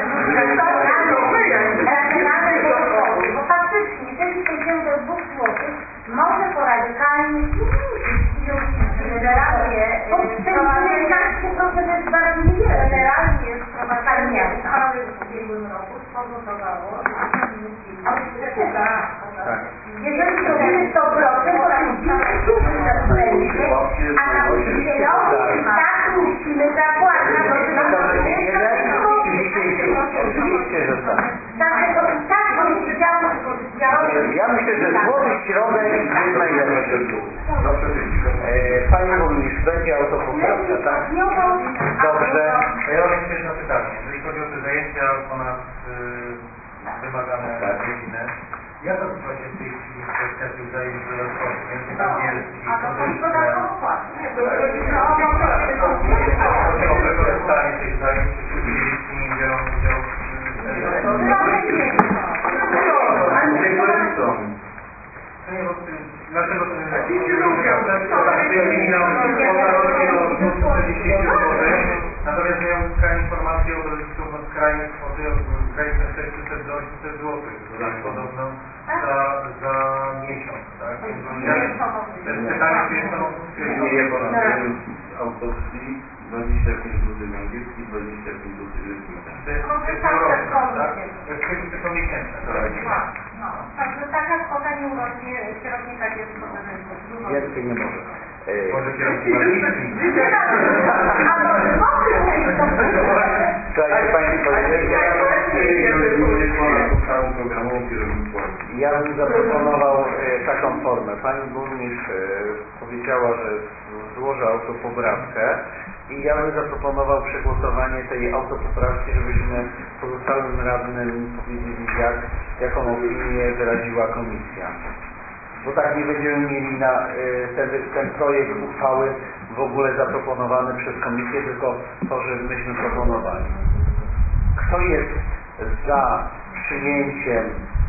bo faktycznie, jeżeli pójdziemy do 2 złotych, może po radykalnie zmniejszyć ilość generalnie generalnie wprowadzanie uchwały w ubiegłym roku spowodowało, jeżeli to jest 100%, to a nauczycielowi tak musimy zapłacić. Oczywiście, że tak. Także to i tak powiedziałam, Ja myślę, że złoty środek jest najlepszy. Pani burmistrz, będzie autopoprawka, tak? Dobrze. Ja mam jeszcze jedno pytanie. Jeżeli chodzi o te zajęcia ponad wymagane godziny, jak odbywa się w tej chwili kwestia tych zajęć dodatkowych? Język angielski, chodzi o wykorzystanie tych zajęć, czy wszyscy dzieci nie biorą udziału Dlaczego to natomiast miałem uzyskać informację o rodziców o skrajnej kwoty, o granicy 600 do 800 zł, podobno za miesiąc, tak? Pytanie, czy jest to autopsji 25 zł angielski, 25 zł to jest roczne, tak? To są miesięczne, tak? Także taka kwota nie urośnie kierownika dziecko, żeby Więcej nie może. Może kierownik Słuchajcie Państwo, ja bym zaproponował taką formę. Pani burmistrz powiedziała, że złoży autopoprawkę i ja bym zaproponował przegłosowanie tej autopoprawki, żebyśmy pozostałym radnym powiedzieli, jaką opinię wyraziła komisja. Bo tak nie będziemy mieli na ten projekt uchwały w ogóle zaproponowany przez komisję, tylko to, że myśmy proponowali. Kto jest za przyjęciem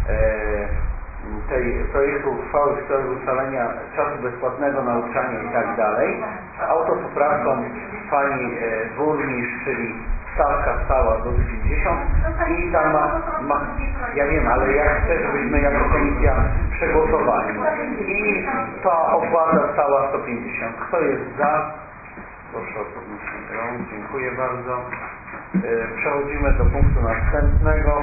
tej projektu uchwały w sprawie ustalenia czasu bezpłatnego nauczania i tak dalej, autopoprawką pani burmistrz, czyli stawka stała do 50 i tam ja wiem, ale ja chcę, żebyśmy jako komisja przegłosowali i ta opłata stała 150. Kto jest za? Proszę o podniesienie rąk. Dziękuję bardzo. Przechodzimy do punktu następnego.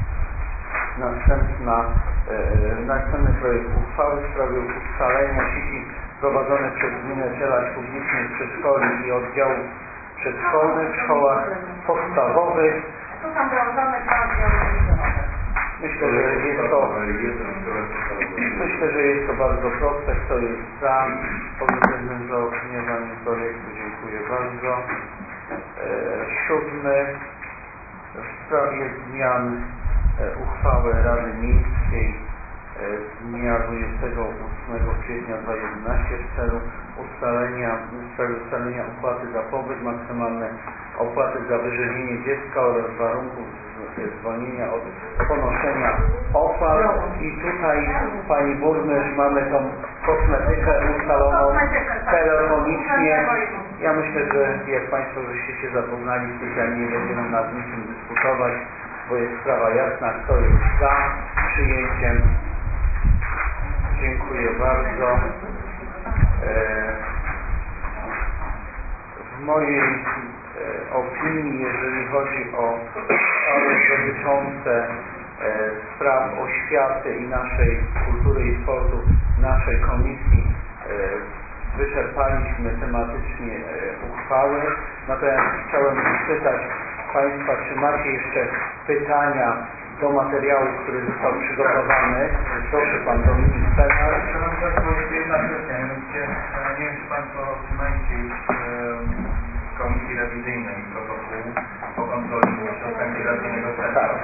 Następny projekt uchwały w sprawie ustalenia sieci prowadzonych przez gminę w celach publicznych przedszkoli i oddziałów przedszkolnych w szkołach podstawowych. Tu są dołączone 2 oddziały. Myślę, że jest to bardzo proste. Kto jest za pozytywnym zaopiniowaniem projektu? Dziękuję bardzo. 7. W sprawie zmian uchwały Rady Miejskiej z dnia 28 kwietnia 2011 w celu ustalenia opłaty za pobyt, maksymalne opłaty za wyżywienie dziecka oraz warunków zwolnienia od ponoszenia opłat. I tutaj pani burmistrz mamy tą kosmetykę ustaloną telefonicznie. Ja myślę, że jak Państwo żeście się zapoznali, specjalnie nie będziemy nad niczym dyskutować, bo jest sprawa jasna, kto jest za przyjęciem. Dziękuję bardzo. W mojej opinii, jeżeli chodzi o sprawy dotyczące spraw oświaty i naszej kultury i sportu, naszej komisji, wyczerpaliśmy tematycznie uchwały. Natomiast chciałem spytać Państwa, czy macie jeszcze pytania do materiału, który został przygotowany? Proszę Pan Dominik Penar. Szanowni Państwo, jeszcze jedna kwestia, mianowicie nie wiem, czy Państwo otrzymaliście już z Komisji rewizyjnej protokołu o kontroli środka integracyjnego seniora.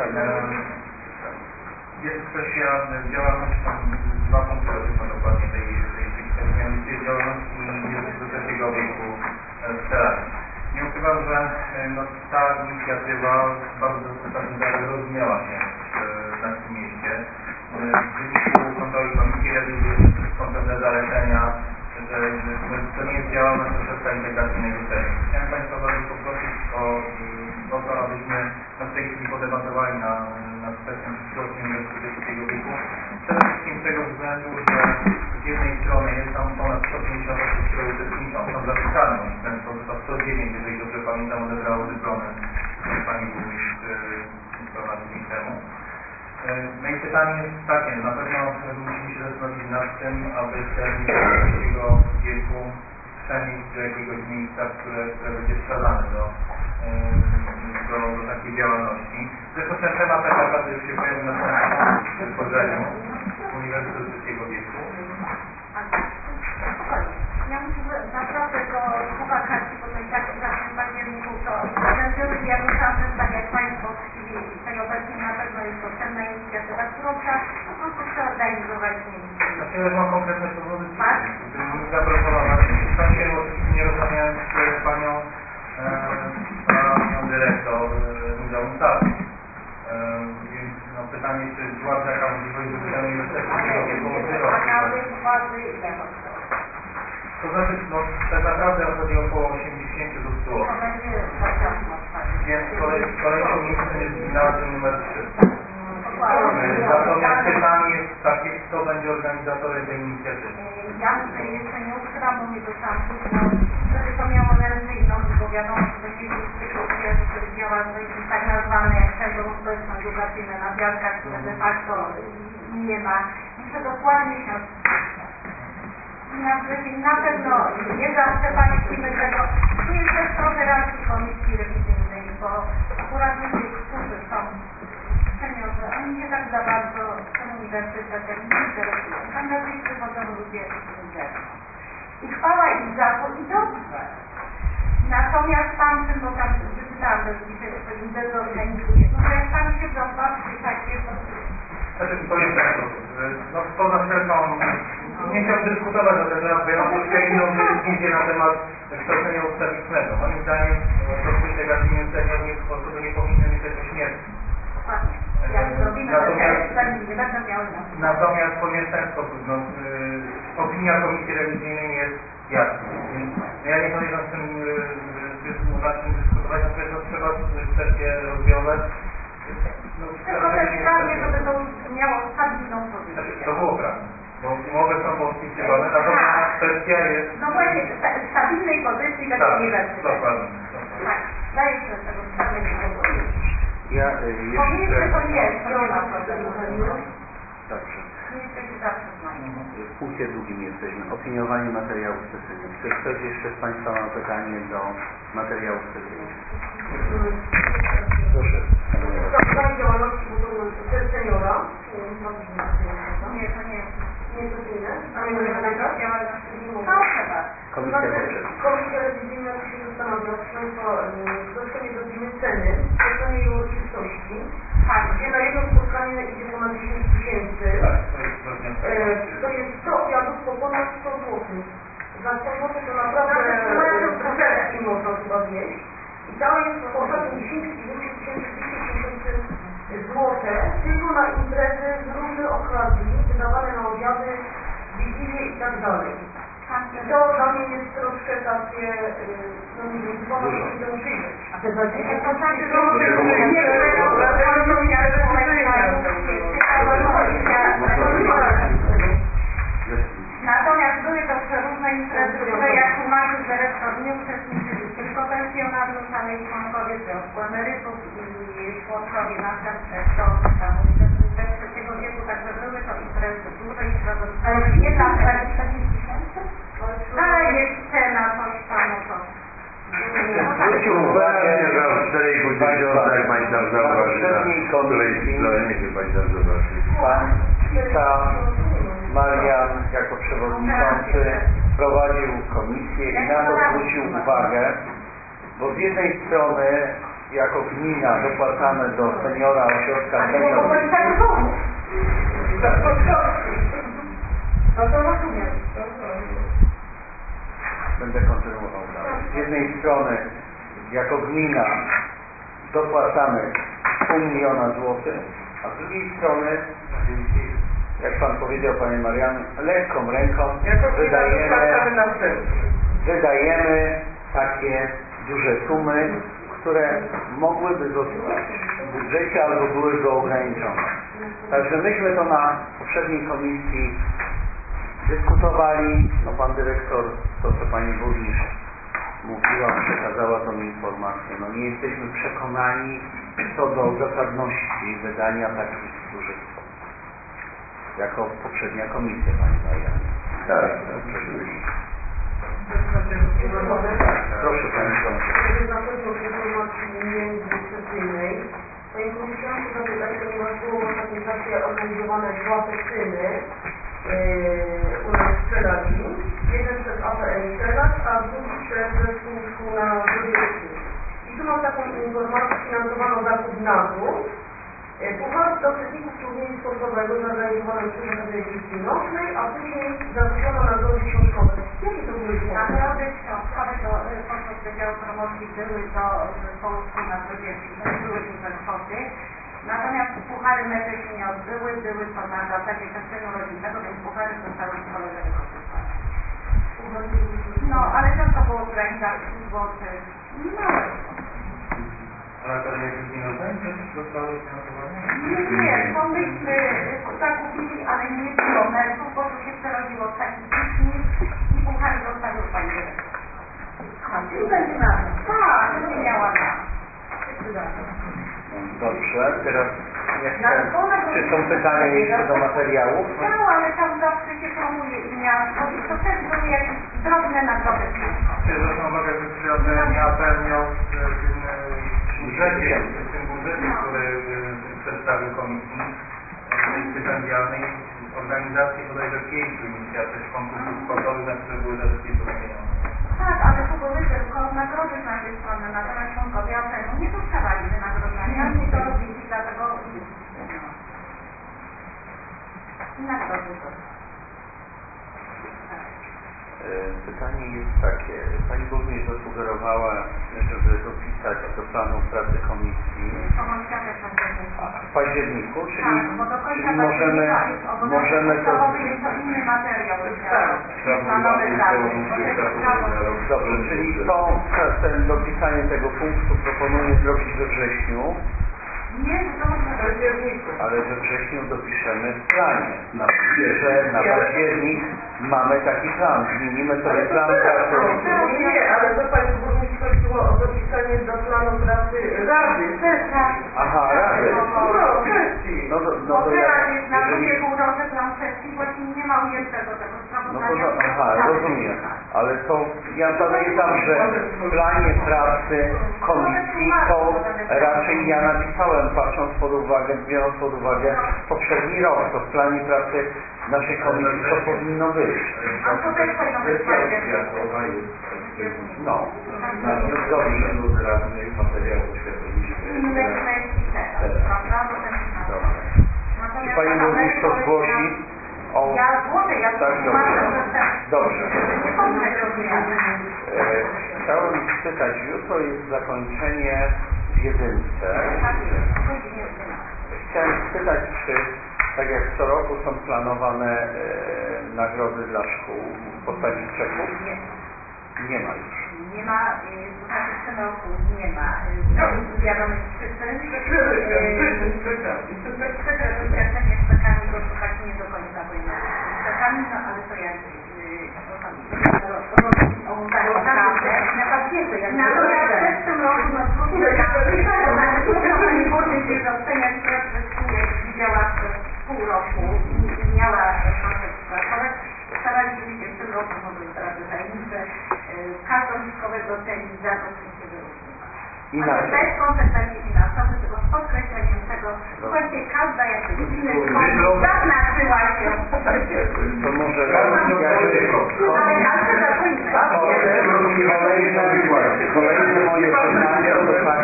Jest kwestia działalności, tam 2 punkty dotyczą dokładnie tej kwestii, mianowicie działalności do trzeciego wieku w terapii. Nie ukrywam, że ta inicjatywa bardzo rozwinęła się w naszym mieście. W wyniku kontroli komisji rewizyjnej są pewne zalecenia, że to nie jest działalność ośrodka integracyjnego terenu. Chciałem Państwa bardzo poprosić o to, abyśmy w tej chwili podebatowali nad kwestią przyszłości Uniwersytetu Trzeciego Wieku. Przede wszystkim z tego względu, że z jednej strony jest tam ponad 150 osób, które uczestniczą, są zapisane, ten sposób 109, jeżeli dobrze pamiętam, odebrało dyplomy pani burmistrz ponad tydzień temu. No i pytanie jest takie, na pewno musimy się zastanowić nad tym, aby ten trzeciego wieku przenieść do jakiegoś miejsca, które będzie wskazane do takiej działalności. Zresztą ten temat tak naprawdę już się pojawił na samym tworzeniu Uniwersytetu Trzeciego Wieku. Ja muszę naprawdę do Kuba Karci, bo to i tak w październiku to związki, ja musiałam tak jak Państwo chcieli tej obecnej, na pewno jest to cenna inicjatywa, którą trzeba po prostu przeorganizować w miejscu. Znaczy, ja mam konkretne powody, zaproponowane. Sądziłem, oczywiście nie rozmawiałem z panią dyrektor Muzeum Stawki. Więc pytanie, czy była taka możliwość, żeby ten uniwersytet to znaczy, tak naprawdę chodzi o około 80 do 100 osób. Więc kolejnym miejscem jest gimnazjum numer 3. Natomiast pytanie jest takie, kto będzie organizatorem tej inicjatywy. Ja jeszcze nie ukrywam, bo mnie to sam wtedy to miało ręce i nogi, bo wiadomo, że nie jest działalność tak nazwane jak Centrum Społeczno-Edukacyjne na Piaskach, które de facto nie ma. Muszę dokładnie się na pewno nie zaprzepaścimy tego. Tu jest też trochę racji Komisji Rewizyjnej, bo akurat ludzie, którzy są seniorzy, oni nie tak za bardzo tym uniwersytetem nie interesują. Tam raczej przychodzą ludzie z zewnątrz. I chwała im za to i dobrze. Natomiast tamtym, bo tam wyczytałam też dzisiaj, że im dezorganizuje. No to jak tam się zobaczy takie, to... Znaczy, powiem tak, poza wszelką... Nie chciałbym dyskutować na ten temat, bo ja mam troszkę inną dyskusję na temat kształcenia ustawicznego. Moim zdaniem proces integracyjny seniorów osoby nie powinny mieć jako śmierci. Natomiast powiem w ten sposób, opinia Komisji Rewizyjnej jest jasna. Ja nie zamierzam z tym dyskutować, natomiast trzeba kwestię rozwiązać. Tylko też prawie, żeby to miało stabilną pozycję. To było prawda. Bo umowy są podpisywane, natomiast kwestia jest... No właśnie, stabilnej pozycji tego uniwersytetu. Dokładnie. Tak, daję sobie tego sprawę. Ja jeszcze... to jest, to nie ma problemu. Dobrze. Nie jesteśmy zawsze W punkcie drugim jesteśmy. Opiniowanie materiałów sesyjnych. Czy ktoś jeszcze z Państwa ma pytanie do materiałów sesyjnych? Proszę. Sprawozdanie działalności seniora. Nie, to nie jest. Nie jest to inne? Komisja rewizyjna się zastanawia, czy Państwo troszkę nie zrobimy ceny, spotkanie i uroczystości, gdzie na jedno spotkanie idzie ponad 10 000. To jest 100 obiadów po ponad 100 zł. Za 100 zł to naprawdę prezenty można chyba zjeść. I tam jest kwota 59 250 złote tylko na imprezy z różnych okazji, wydawane na obiady, wigilie i tak dalej. I to dla mnie jest troszkę takie, no nie wiem, chyba może się temu przyjrzeć. A te 20 to znaczy, że może nie natomiast były to przeróżne imprezy, które jak tłumaczył dyrektor nie uczestniczyli tylko pensjonariusze, i członkowie związku emerytów i członkowie następnych tam Uniwersytetu Trzeciego Wieku, także były to imprezy duże i środowiskowe. Ale nie dla 20 000? Ale jest cena, coś tam, to... Zwróćcie uwagę, że o 4,5 jak Pani tam zauważy, na której stronie się Pani tam zobaczy. Pan Wita Marian jako przewodniczący prowadził komisję i na to zwrócił uwagę, Bo z jednej strony jako gmina dopłacamy do seniora, ośrodka Ale seniora. to pani tak pomóc. No to rozumiem. Będę kontynuował dalej. Z jednej strony jako gmina dopłacamy 500 000 złotych, a z drugiej strony, jak Pan powiedział, Panie Marian, lekką ręką wydajemy takie duże sumy, które mogłyby zostać w budżecie albo byłyby ograniczone. Także myśmy to na poprzedniej komisji dyskutowali. No Pan Dyrektor, to co Pani Burmistrz mówiła, przekazała tą informację. No nie jesteśmy przekonani co do zasadności wydania takich dużych kwot. Jako poprzednia komisja, Pani Marianie. Tak, oczywiście. Proszę Pani Komisarz. Na pewno informacji międzysesyjnej. Panie Komisarzu, zapytać, ponieważ było w ostatnim czasie organizowane 2 festyny u nas w Celawi. Jeden przez APN Celacz, a drugi przez zespół szkół na Wodnicy. I tu mam taką informację, finansowano zakup nazów. Puchar do uczestników turnieju sportowego zorganizowano przy Zakładzie Edycji Nocnej, a później zakupono nagrody książkowe. Jakie to były kwoty? Nagrody książkowe do poszło do działu promocji były do zespołu szkół na Grodziewskiej. To nie były duże kwoty. Natomiast puchary mecze się nie odbyły, były to na zasadzie festynu rodzinnego, więc puchary zostały w szkole wykorzystane. No, ale to było w granicach 100 zł. Małe. Ale to nie jest pieniądze? Zostały finansowane? Nie, to myśmy zakupili, ale nie było meczów, po to się przerobiło w taki piknik i puchary zostały u Pani Dyrektor. A czyli będzie na to. Tak, będzie miała na. Dobrze, teraz czy są pytania jeszcze do materiałów? No, ale tam zawsze się promuje i miasto i to też były jakieś drobne nagrody. Czy zwracam uwagę, że przy APN-ie APN miał w tym budżecie, który przedstawił komisji stypendialnej, organizację bodajże 5 inicjatyw konkursów sportowych, na które były zabezpieczone pieniądze. Tak, ale to były tylko nagrody z naszej strony, natomiast członkowie APN-u nie dostawali wynagrodzenia, nie to robili, dlatego i nagrody to. Pytanie jest takie. Pani Burmistrz zasugerowała, żeby dopisać do planu pracy komisji w październiku, czyli możemy to... jest to inny materiał. Dobrze, czyli ten dopisanie tego punktu proponuję zrobić we wrześniu. Nie, to ale we wrześniu dopiszemy w planie. Że na październik mamy taki plan. Zmienimy sobie plan pracy. Nie, ale to Pani Burmistrz chodziło o dopisanie do planu pracy Rady. Aha, Rady. No, No to teraz jest na drugie półrocze plan sesji, właśnie nie ma ujętego tego sprawozdania. aha, rozumiem. Ale to ja pamiętam, że w planie pracy komisji to raczej ja napisałem, biorąc pod uwagę poprzedni rok, to w planie pracy naszej komisji to powinno być. A to też powinno być No, dobrze. Radnych materiału świadomiliśmy. Inne treści teraz, prawda? Czy Pani Burmistrz to zgłosi? Ja zgłoszę, ja tak, dobrze. Nie powinno Chciałem spytać, jutro jest zakończenie w jedynce. Chciałem spytać, czy tak jak co roku są planowane nagrody dla szkół w postaci czeków? Nie ma już. Nie ma, to znaczy w tym roku nie ma wiadomych przyczyn. Przykre doświadczenie z czekami, bo chłopaki nie do końca byli z czekami, no ale to jak natomiast w tym roku Pani Burmistrz jest oceniać pracę spółek, widziała przez pół roku i miała możliwość pracować. Staraliśmy się w tym roku, bo były prace tajemnicze, każdą szkołę docenić za to, co się wyróżniła. Ale bez konsekwencji finansowych, tylko z podkreśleniem tego, właśnie każda jakby inny sposób zaznaczyła się. To może Ale kolejne moje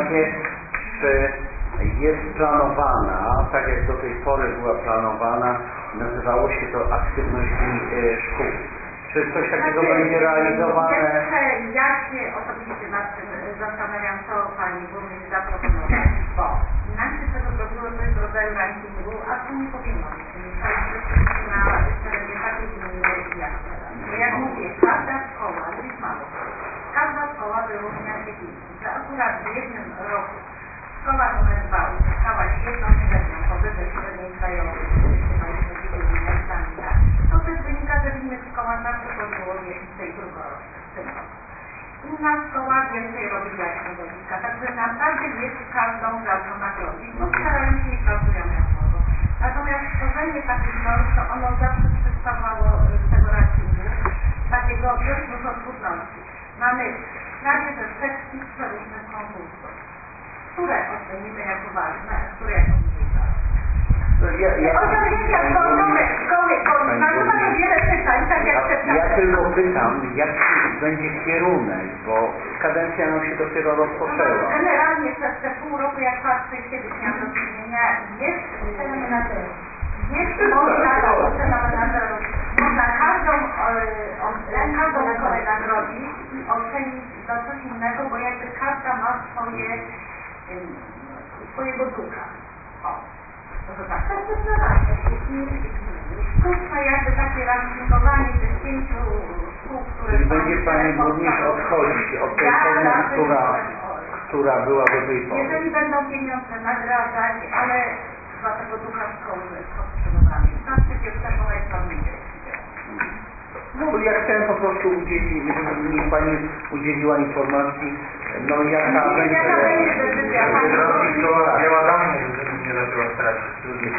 takie, czy jest planowana, tak jak do tej pory była planowana, nazywało się to aktywności szkół. Czy coś takiego będzie realizowane? Ja się osobiście nad tym zastanawiam, co Pani Burmistrz zaproponować, bo inaczej tego zrobiło coś w rodzaju rankingu, a to nie powinno być. Na terenie takiej gminy jak teraz. Bo jak mówię, każda szkoła, jest mało. Każda szkoła wyróżnia się tym, że akurat w jednym roku szkoła numer 2 uzyskała świetną średnią powyżej średniej krajowej, to też wynika, że w innych szkołach zawsze chodziło więcej drugorocznie w tym roku. Inna szkoła więcej robi dla środowiska, także naprawdę jest każdą za co nagrodzić, bo starają się i pracują jak mogą. Natomiast tworzenie takich norm, to ono zawsze przedstawiało tego rankingu takiego dość dużo trudności. Mamy prawie ze wszystkich przeróżnych konkursów, które ocenimy jako ważne, które jako mniej ważne. Osiągnięcia szkoły, nasuwa się wiele pytań, tak jak ja tylko pytam, jaki będzie kierunek, bo kadencja nam się dopiero rozpoczęła. Generalnie przez te pół roku, jak patrzę, kiedyś miałam do czynienia, jest ocena menadżerów. Można każdą szkołę nagrodzić i ocenić za coś innego, bo jakby każda ma swojego ducha. Może tak. Sztuczne jakby takie rankingowanie tych 5 szkół, które czyli będzie Pani Burmistrz odchodzić od tej formy, która była do tej pory. Jeżeli będą pieniądze nagradzać, ale dla tego ducha szkoły jest potrzebowany. Znaczy obserwować formie. No ja chciałem po prostu udzielić, żeby mi Pani udzieliła informacji, no jaka będzie decyzja. Szkoła działa dla mnie, żeby nie zaczęła stracić.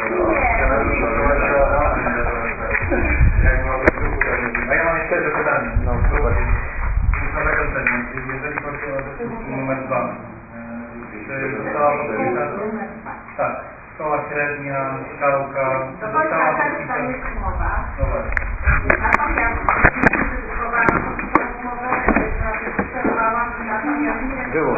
A ja mam jeszcze pytanie. No, zobacz. Na zakończenie, jeżeli chodzi o dyskusję numer 2, czy została podpisana? Tak, szkoła średnia, skałka, Do końca czerwca jest umowa. No właśnie. Natomiast Było.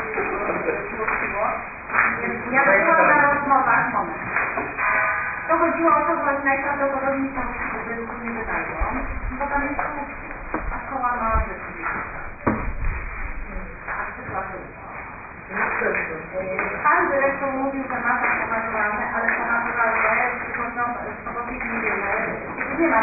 Ja byłam na rozmowach, to chodziło o to, że oni najprawdopodobniej to nie wydają, bo tam jest a szkoła ma Pan dyrektor mówił, że ma to naturalne, ale to naturalne przychodzą z powodów niewiele, nie ma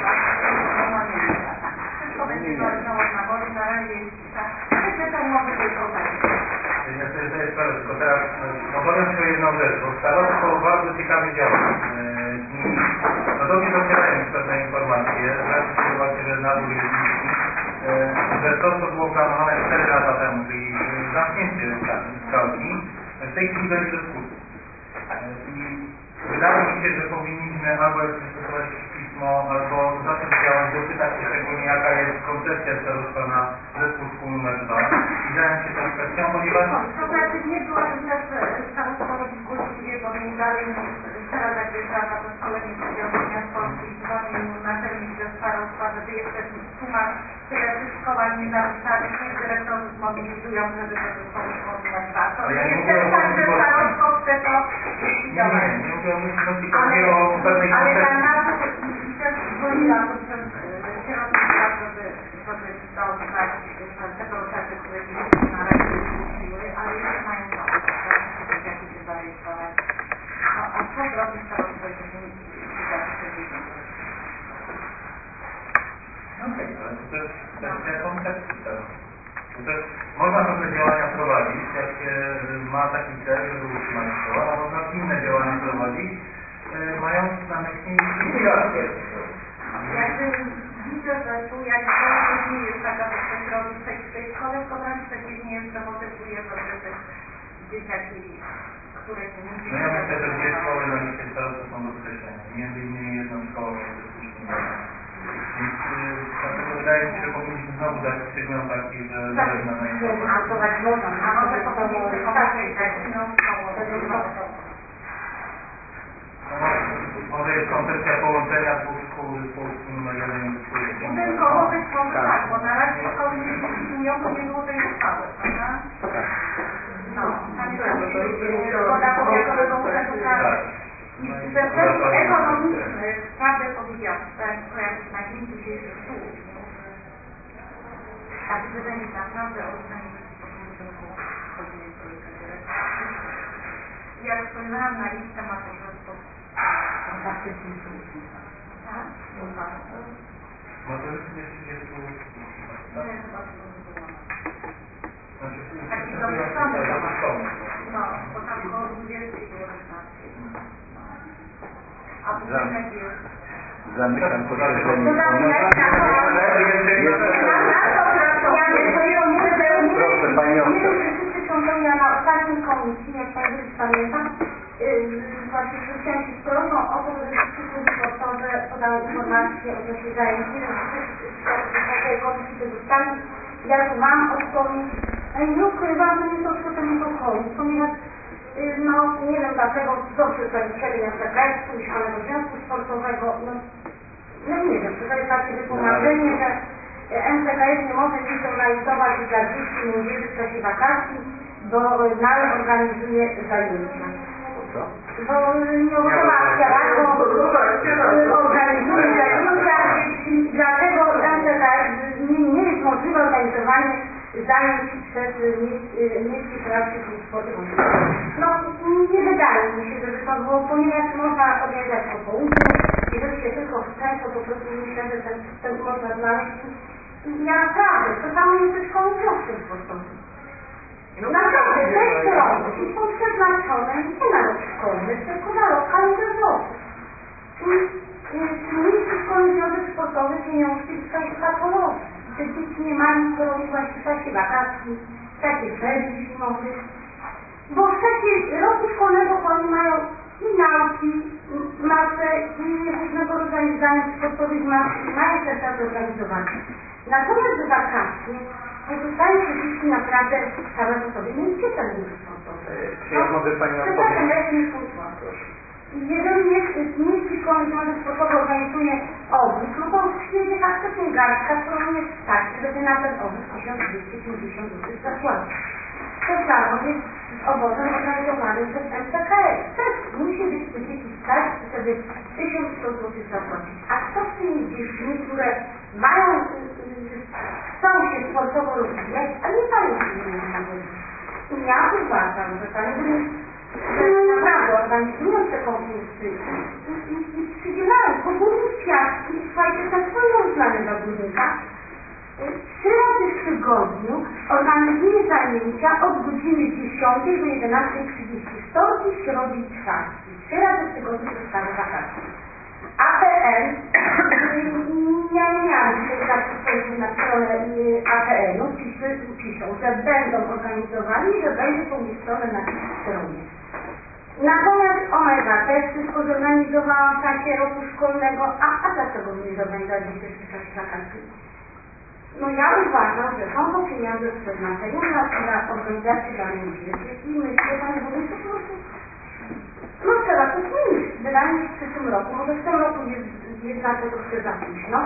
wszystko będzie zależało od naboru, na razie jest myślę, że umowy tylko Ja sobie zdaję sprawę, tylko teraz opowiem sobie jedną rzecz, bo starostwo bardzo ciekawie działa i no do mnie docierają pewne informacje, właśnie, że nabór jest niski, że to, co było planowane 4 lata temu, czyli zamknięcie skałki, w tej chwili będzie do skutku. I wydaje mi się, że powinniśmy albo przystosować pismo, albo zacząć działać, dopytać się szczególnie jaka jest koncepcja starostwa na zespół szkół numer 2 i zająć się tą kwestią, ponieważ... To znaczy nie byłabym też starostwo robić złośliwie, bo mi dalej teraz jak wyjeżdżam na to szkolenie Wydziału Polskich, dzwonił naczelnik ze starostwa, żeby jeszcze tłumacz tyle w szkołach nie zapisali, i dyrektorzy zmobilizują, żeby to zespoły szkoły numer 2. To jest też tak, że starostwo chce to likwidować. Nie mówię o myślności, chodzi o pewnej ale koncepcji. na nas i też dzwoniłam przez kierownictwa, żeby dać te procesy, które się na razie zgłosiły, ale jeszcze mają jak się zarejestrować. A co zrobić starostwo, jeżeli To jest kwestia koncepcji teraz. Można pewne działania prowadzić, jak się ma taki cel, żeby utrzymać szkołę, a można inne działania prowadzić, mając na myśli migrację. Jakby widzę, że tu jak nie jest taka, że ktoś robi w tej szkole, to wręcz przeciwnie jest, że motywuje, żeby tych dzieciaki, które się nie No ja myślę, że 2 szkoły na liście starostwa są do skreślenia. Między innymi jedną szkołą jest Więc dlatego wydaje mi się, że powinniśmy znowu dać sygnał taki, że zależy na informacji. A może powinniśmy powiedzieć, jak inną szkołą. Może jest koncepcja połączenia 2 szkół, zespołu numer 1 i zespołu Budynkowych może tak, bo na razie szkoły nie funkcjonują, bo nie było tej uchwały, prawda? No, Że kwestii ekonomicznych, prawdę powiedziawszy, to jak najwięcej dzisiejszych słów, a wydaje się naprawdę o zdaniu jak spojrzałam na listę maturzystów, tak? Maturzysty nie 30. Nie, chyba to nie było. Znaczy, Taki zapuszczony. No, bo tam koło 20 było 16. A budynek jest... Zamykam posiedzenie. Proszę Pani Oskar. Ja na ostatniej komisji, jak Pani pamiętam, właśnie zwróciłam się z prośbą o to, żeby wszystkie sportowe podały informacje odnośnie zajęć. Nie wiem, czy takiej komisji to dostali. Ja tu mam odpowiedź. Nie ukrywam, że mnie to niepokoi, ponieważ no nie wiem dlaczego do przedstawicieli MCKS-u i Szkolnego Związku Sportowego, no nie wiem, to jest takie wytłumaczenie, że MCKS nie może nic organizować dla dzieci i młodzieży w czasie wakacji, bo NAL organizuje zajęcia. Bo nieobowiązkowa organizuje zajęcia i dlatego MCKS nie jest możliwe organizowanie zajęć przez Miejski Teatr Sportowy. No nie wydaje mi się, żeby to było, ponieważ można organizować po południu, jeżeli się tylko chce, to po prostu myślę, że ten można znaleźć. I ja naprawdę, to samo jest ze szkoły wiośnej sportowej. Naprawdę, te środki są przeznaczone nie na rok szkolny, tylko na rok kalendarzowy. Miejski Szkolny Związek Sportowy pieniążki dostaje patologii. Te dzieci nie mają co robić właśnie w czasie wakacji, w czasie ferii zimowych. Bo w czasie roku szkolnego oni mają i nauki, masę i różnego rodzaju zajęć sportowych, mają ten czas zorganizowany. Natomiast w wakacje pozostają te dzieci naprawdę same po sobie. Nie gdzie ten jest sportowy. Czy ja mogę Pani Przepraszam, ja się nie skończyłam. Jeżeli Miejski Szkolny Związek Sportowy organizuje obóz, no to przyjedzie faktycznie garstka, którą jest stać, żeby na ten obóz 1250 zł zapłacić. To samo jest z obozem organizowanym przez MCKS. Też musi być te dzieci stać, żeby 1100 zł zapłacić. A kto z tymi dziećmi, które mają, chcą się sportowo rozwijać, a nie mają pieniędzy? I ja uważam, że Pani naprawdę organizują te konkursy i przydzielają po górnych kwiatki, słuchajcie, są swoje uznane dla górnika. 3 razy w tygodniu organizuje zajęcia od godziny 10 do 11:30 wtorki, środy i czwartki. 3 razy w tygodniu dostaną wakacje. APN, ja nie miałam dzisiaj na stronę APN-u, piszą, że będą organizowani, że będzie to umieszczone na ich stronie. Natomiast Omega też wszystko zorganizowała w czasie roku szkolnego, a dlaczego nie zorganizować też w czasie wakacji? No ja uważam, że są to pieniądze przeznaczone na organizację dla młodzieży i myślę, że Panie Burmistrzu po prostu no trzeba to zmienić. Wydaje mi się, w przyszłym roku, może w tym roku jest na to troszkę za późno,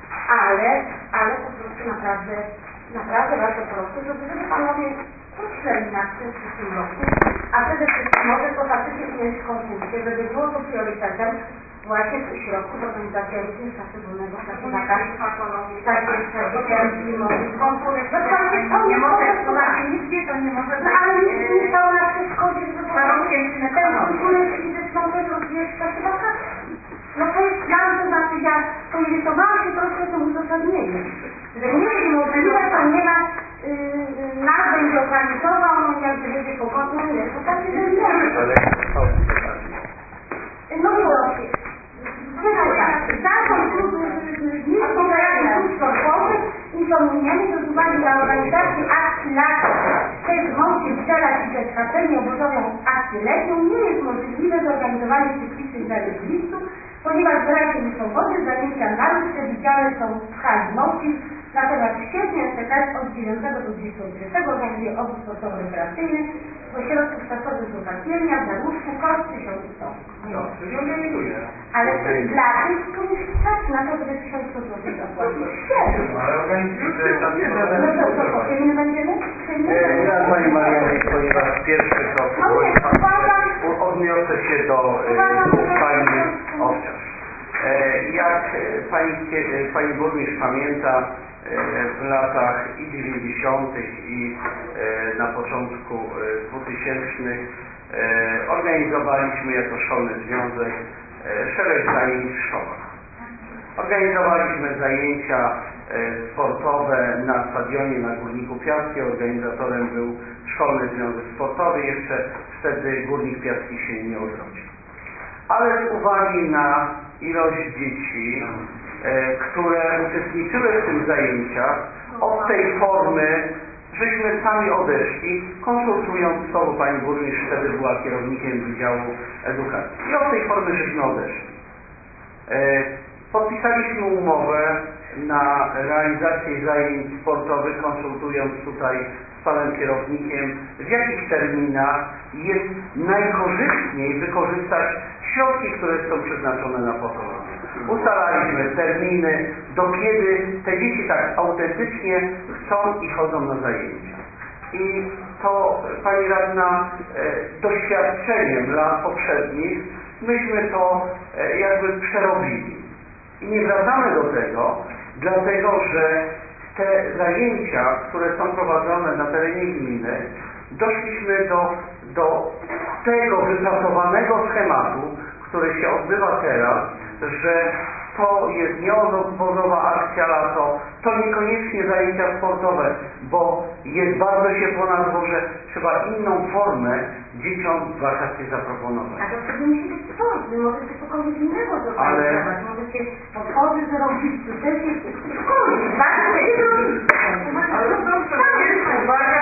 ale po prostu naprawdę bardzo proszę, żeby Panowie myśleli nad tym w przyszłym roku, a przede wszystkim może to faktycznie mieć konkursję, żeby było to priorytetem właśnie w środków organizacja również czasu wolnego, w czasie wakacji, w czasie ferii zimowych, konkursów. To nie może, to znaczy nigdzie to nie może być. Ale nic nie stało na przeszkodzie, żeby ten konkursy fizyczną też rozwijać w czasie wakacji. No to jest dla mnie, to znaczy ja poirytowałam się troszkę tym uzasadnieniem, że nie jest możliwe, ponieważ nas będzie organizował, no jakby będzie pogodny, nie, to takie, że nie. No właśnie. Zarząd Miejskiej Rady Klub Sportowy informujemy, że z uwagi na organizację akcji lato przez Moście Wczela i przekształcenie obozową akcję letnią nie jest możliwe zorganizowanie cyklicznych zajęć w lipcu, ponieważ w razie niepogody zajęcia nami przewidziane są w hali Mości, natomiast w sierpniu MCKS od 9 do 23 organizuje obóz sportowo-rekreacyjny w ośrodku startowym Turkakielnia w Zaruszku, koszt 1100. No, czyli organizuje. Ale dla tych, których stać na to, żeby 1100 zł zapłacić. Ale organizuje No to co, firmy będziemy? Ja Pani Marianie, ponieważ pierwszy krok odniosę się do Pani pani burmistrz pamięta, w latach i 90. i na początku 2000 organizowaliśmy jako Szkolny Związek szereg zajęć w szkołach. Organizowaliśmy zajęcia sportowe na stadionie na Górniku Piaskim. Organizatorem był Szkolny Związek Sportowy. Jeszcze wtedy Górnik Piaski się nie odrodził. Ale z uwagi na ilość dzieci, które uczestniczyły w tych zajęciach, od tej formy żeśmy sami odeszli, konsultując z tobą, pani burmistrz wtedy była kierownikiem Wydziału Edukacji. I od tej formy żeśmy odeszli. Podpisaliśmy umowę na realizację zajęć sportowych, konsultując tutaj z panem kierownikiem, w jakich terminach jest najkorzystniej wykorzystać środki, które są przeznaczone na patologię. Ustalaliśmy terminy, do kiedy te dzieci tak autentycznie chcą i chodzą na zajęcia. I to, pani radna, doświadczeniem lat poprzednich, myśmy to jakby przerobili. I nie wracamy do tego, dlatego że te zajęcia, które są prowadzone na terenie gminy, doszliśmy do tego wypracowanego schematu, który się odbywa teraz, że to jest nieobozowa akcja lato, to niekoniecznie zajęcia sportowe, bo jest bardzo ciepło na dworze, trzeba inną formę dzieciom w wakacje zaproponować. A to wtedy musi być sport, wy możecie cokolwiek innego zorganizować, możecie podchody zrobić, sukcesy, cokolwiek, tak? Ale dobrze, jest uwaga,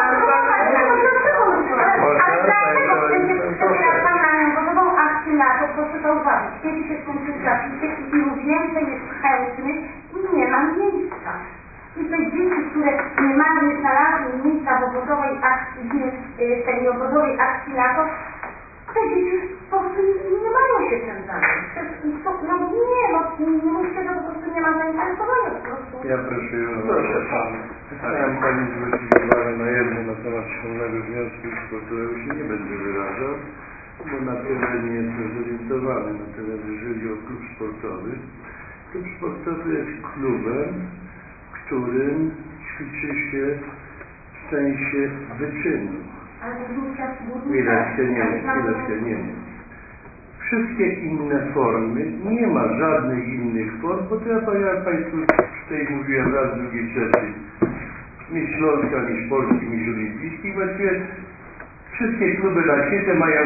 ale dlatego przecież jak pan na narodową akcję lato, proszę zauważyć, kiedy się skończy zapisek i im więcej jest chętnych i nie ma miejsca. I te dzieci, które nie mają, znalazły miejsca w obozowej akcji, tej obozowej akcji lato, te dzieci po prostu nie mają się tym zająć. Nie mówcie, że po prostu nie ma zainteresowania po prostu. Ja proszę Pana. Chciałem Pani zwrócić uwagę na jedno, na temat Szkolnego Związku Sportowego się nie będę wyrażał, bo na tyle nie jestem zorientowany. Natomiast jeżeli o klub sportowy jest klubem, w którym ćwiczy się w sensie wyczynu. Chwileczkę, nie. Wszystkie inne formy, nie ma żadnych innych form, bo to ja Państwu tutaj mówiłem raz, drugi, trzeci. Mistrz Śląska, mistrz Polski, mistrz Olimpijski. Właściwie wszystkie kluby na świecie mają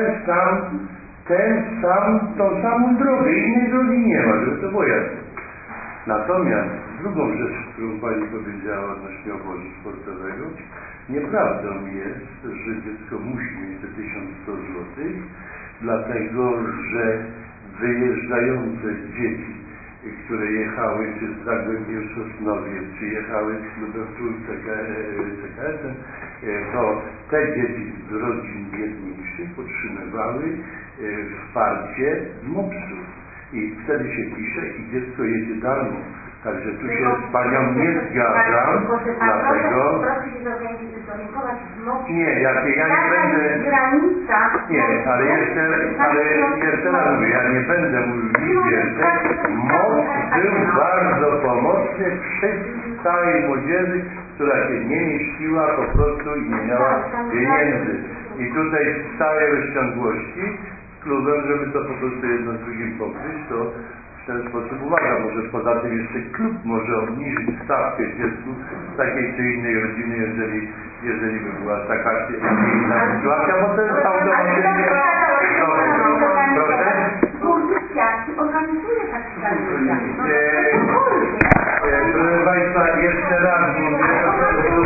tą samą drogę. Innej drogi nie ma, żeby to było jasne. Natomiast drugą rzecz, którą Pani powiedziała odnośnie obozu sportowego, nieprawdą jest, że dziecko musi mieć te 1100 zł, dlatego że wyjeżdżające dzieci, które jechały czy z Zagłębia Sosnowiec, czy jechały z klubem CKS-em, to te dzieci z rodzin biedniejszych otrzymywały wsparcie z MOPS-u. I wtedy się pisze i dziecko jedzie darmo. Także tu się z Panią nie zgadzam, dlatego... Proszę się zorientować w MOPS. Nie, ja nie będę... granica... Nie, ale jeszcze raz mówię, ja nie będę mówił nic więcej. MOPS był bardzo pomocny przy całej młodzieży, która się nie mieściła po prostu i nie miała pieniędzy. I tutaj w całej rozciągłości klubem, żeby to po prostu jedno z drugim pokryć, to w ten sposób uważam. Może poza tym jeszcze klub może obniżyć stawkę dziecku z takiej czy innej rodziny, jeżeli by była taka inna sytuacja, bo to jest automatycznie... Proszę? Organizuje takie zajęcia. Proszę Państwa, jeszcze raz mówię, to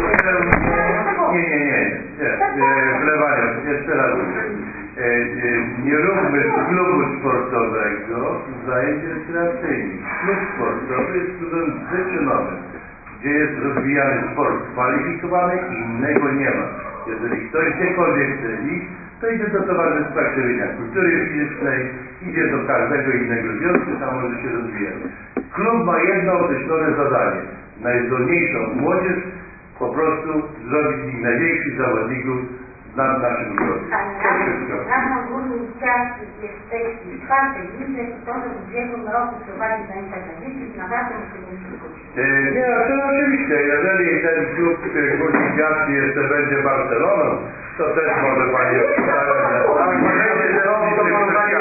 nie, wlewania, jeszcze raz mówię. Nie róbmy z klubu sportowego zajęć rekreacyjnych. Klub sportowy jest klubem wyczynowym, gdzie jest rozwijany sport kwalifikowany i innego nie ma. Jeżeli ktoś gdziekolwiek chce iść, to idzie do Towarzystwa Krzewienia Kultury Fizycznej, idzie do każdego innego związku, tam może się rozwijać. Klub ma jedno określone zadanie. Najzdolniejszą młodzież po prostu zrobić z nich największych zawodników na naszym drodze. To wszystko. Radną Górnik Ciast jest w tej czwartej liczbie i to, że w ubiegłym roku prowadzi zajęcia dla dzieci, naprawdę musimy się zgodzić. Nie, to oczywiście, jeżeli ten klub Górnik Ciast jeszcze będzie Barceloną, to też może Pani Ale jeżeli to porównanie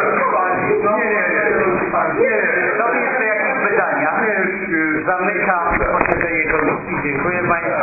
nie. Są jeszcze jakieś pytania? Zamykam posiedzenie komisji. Dziękuję Państwu.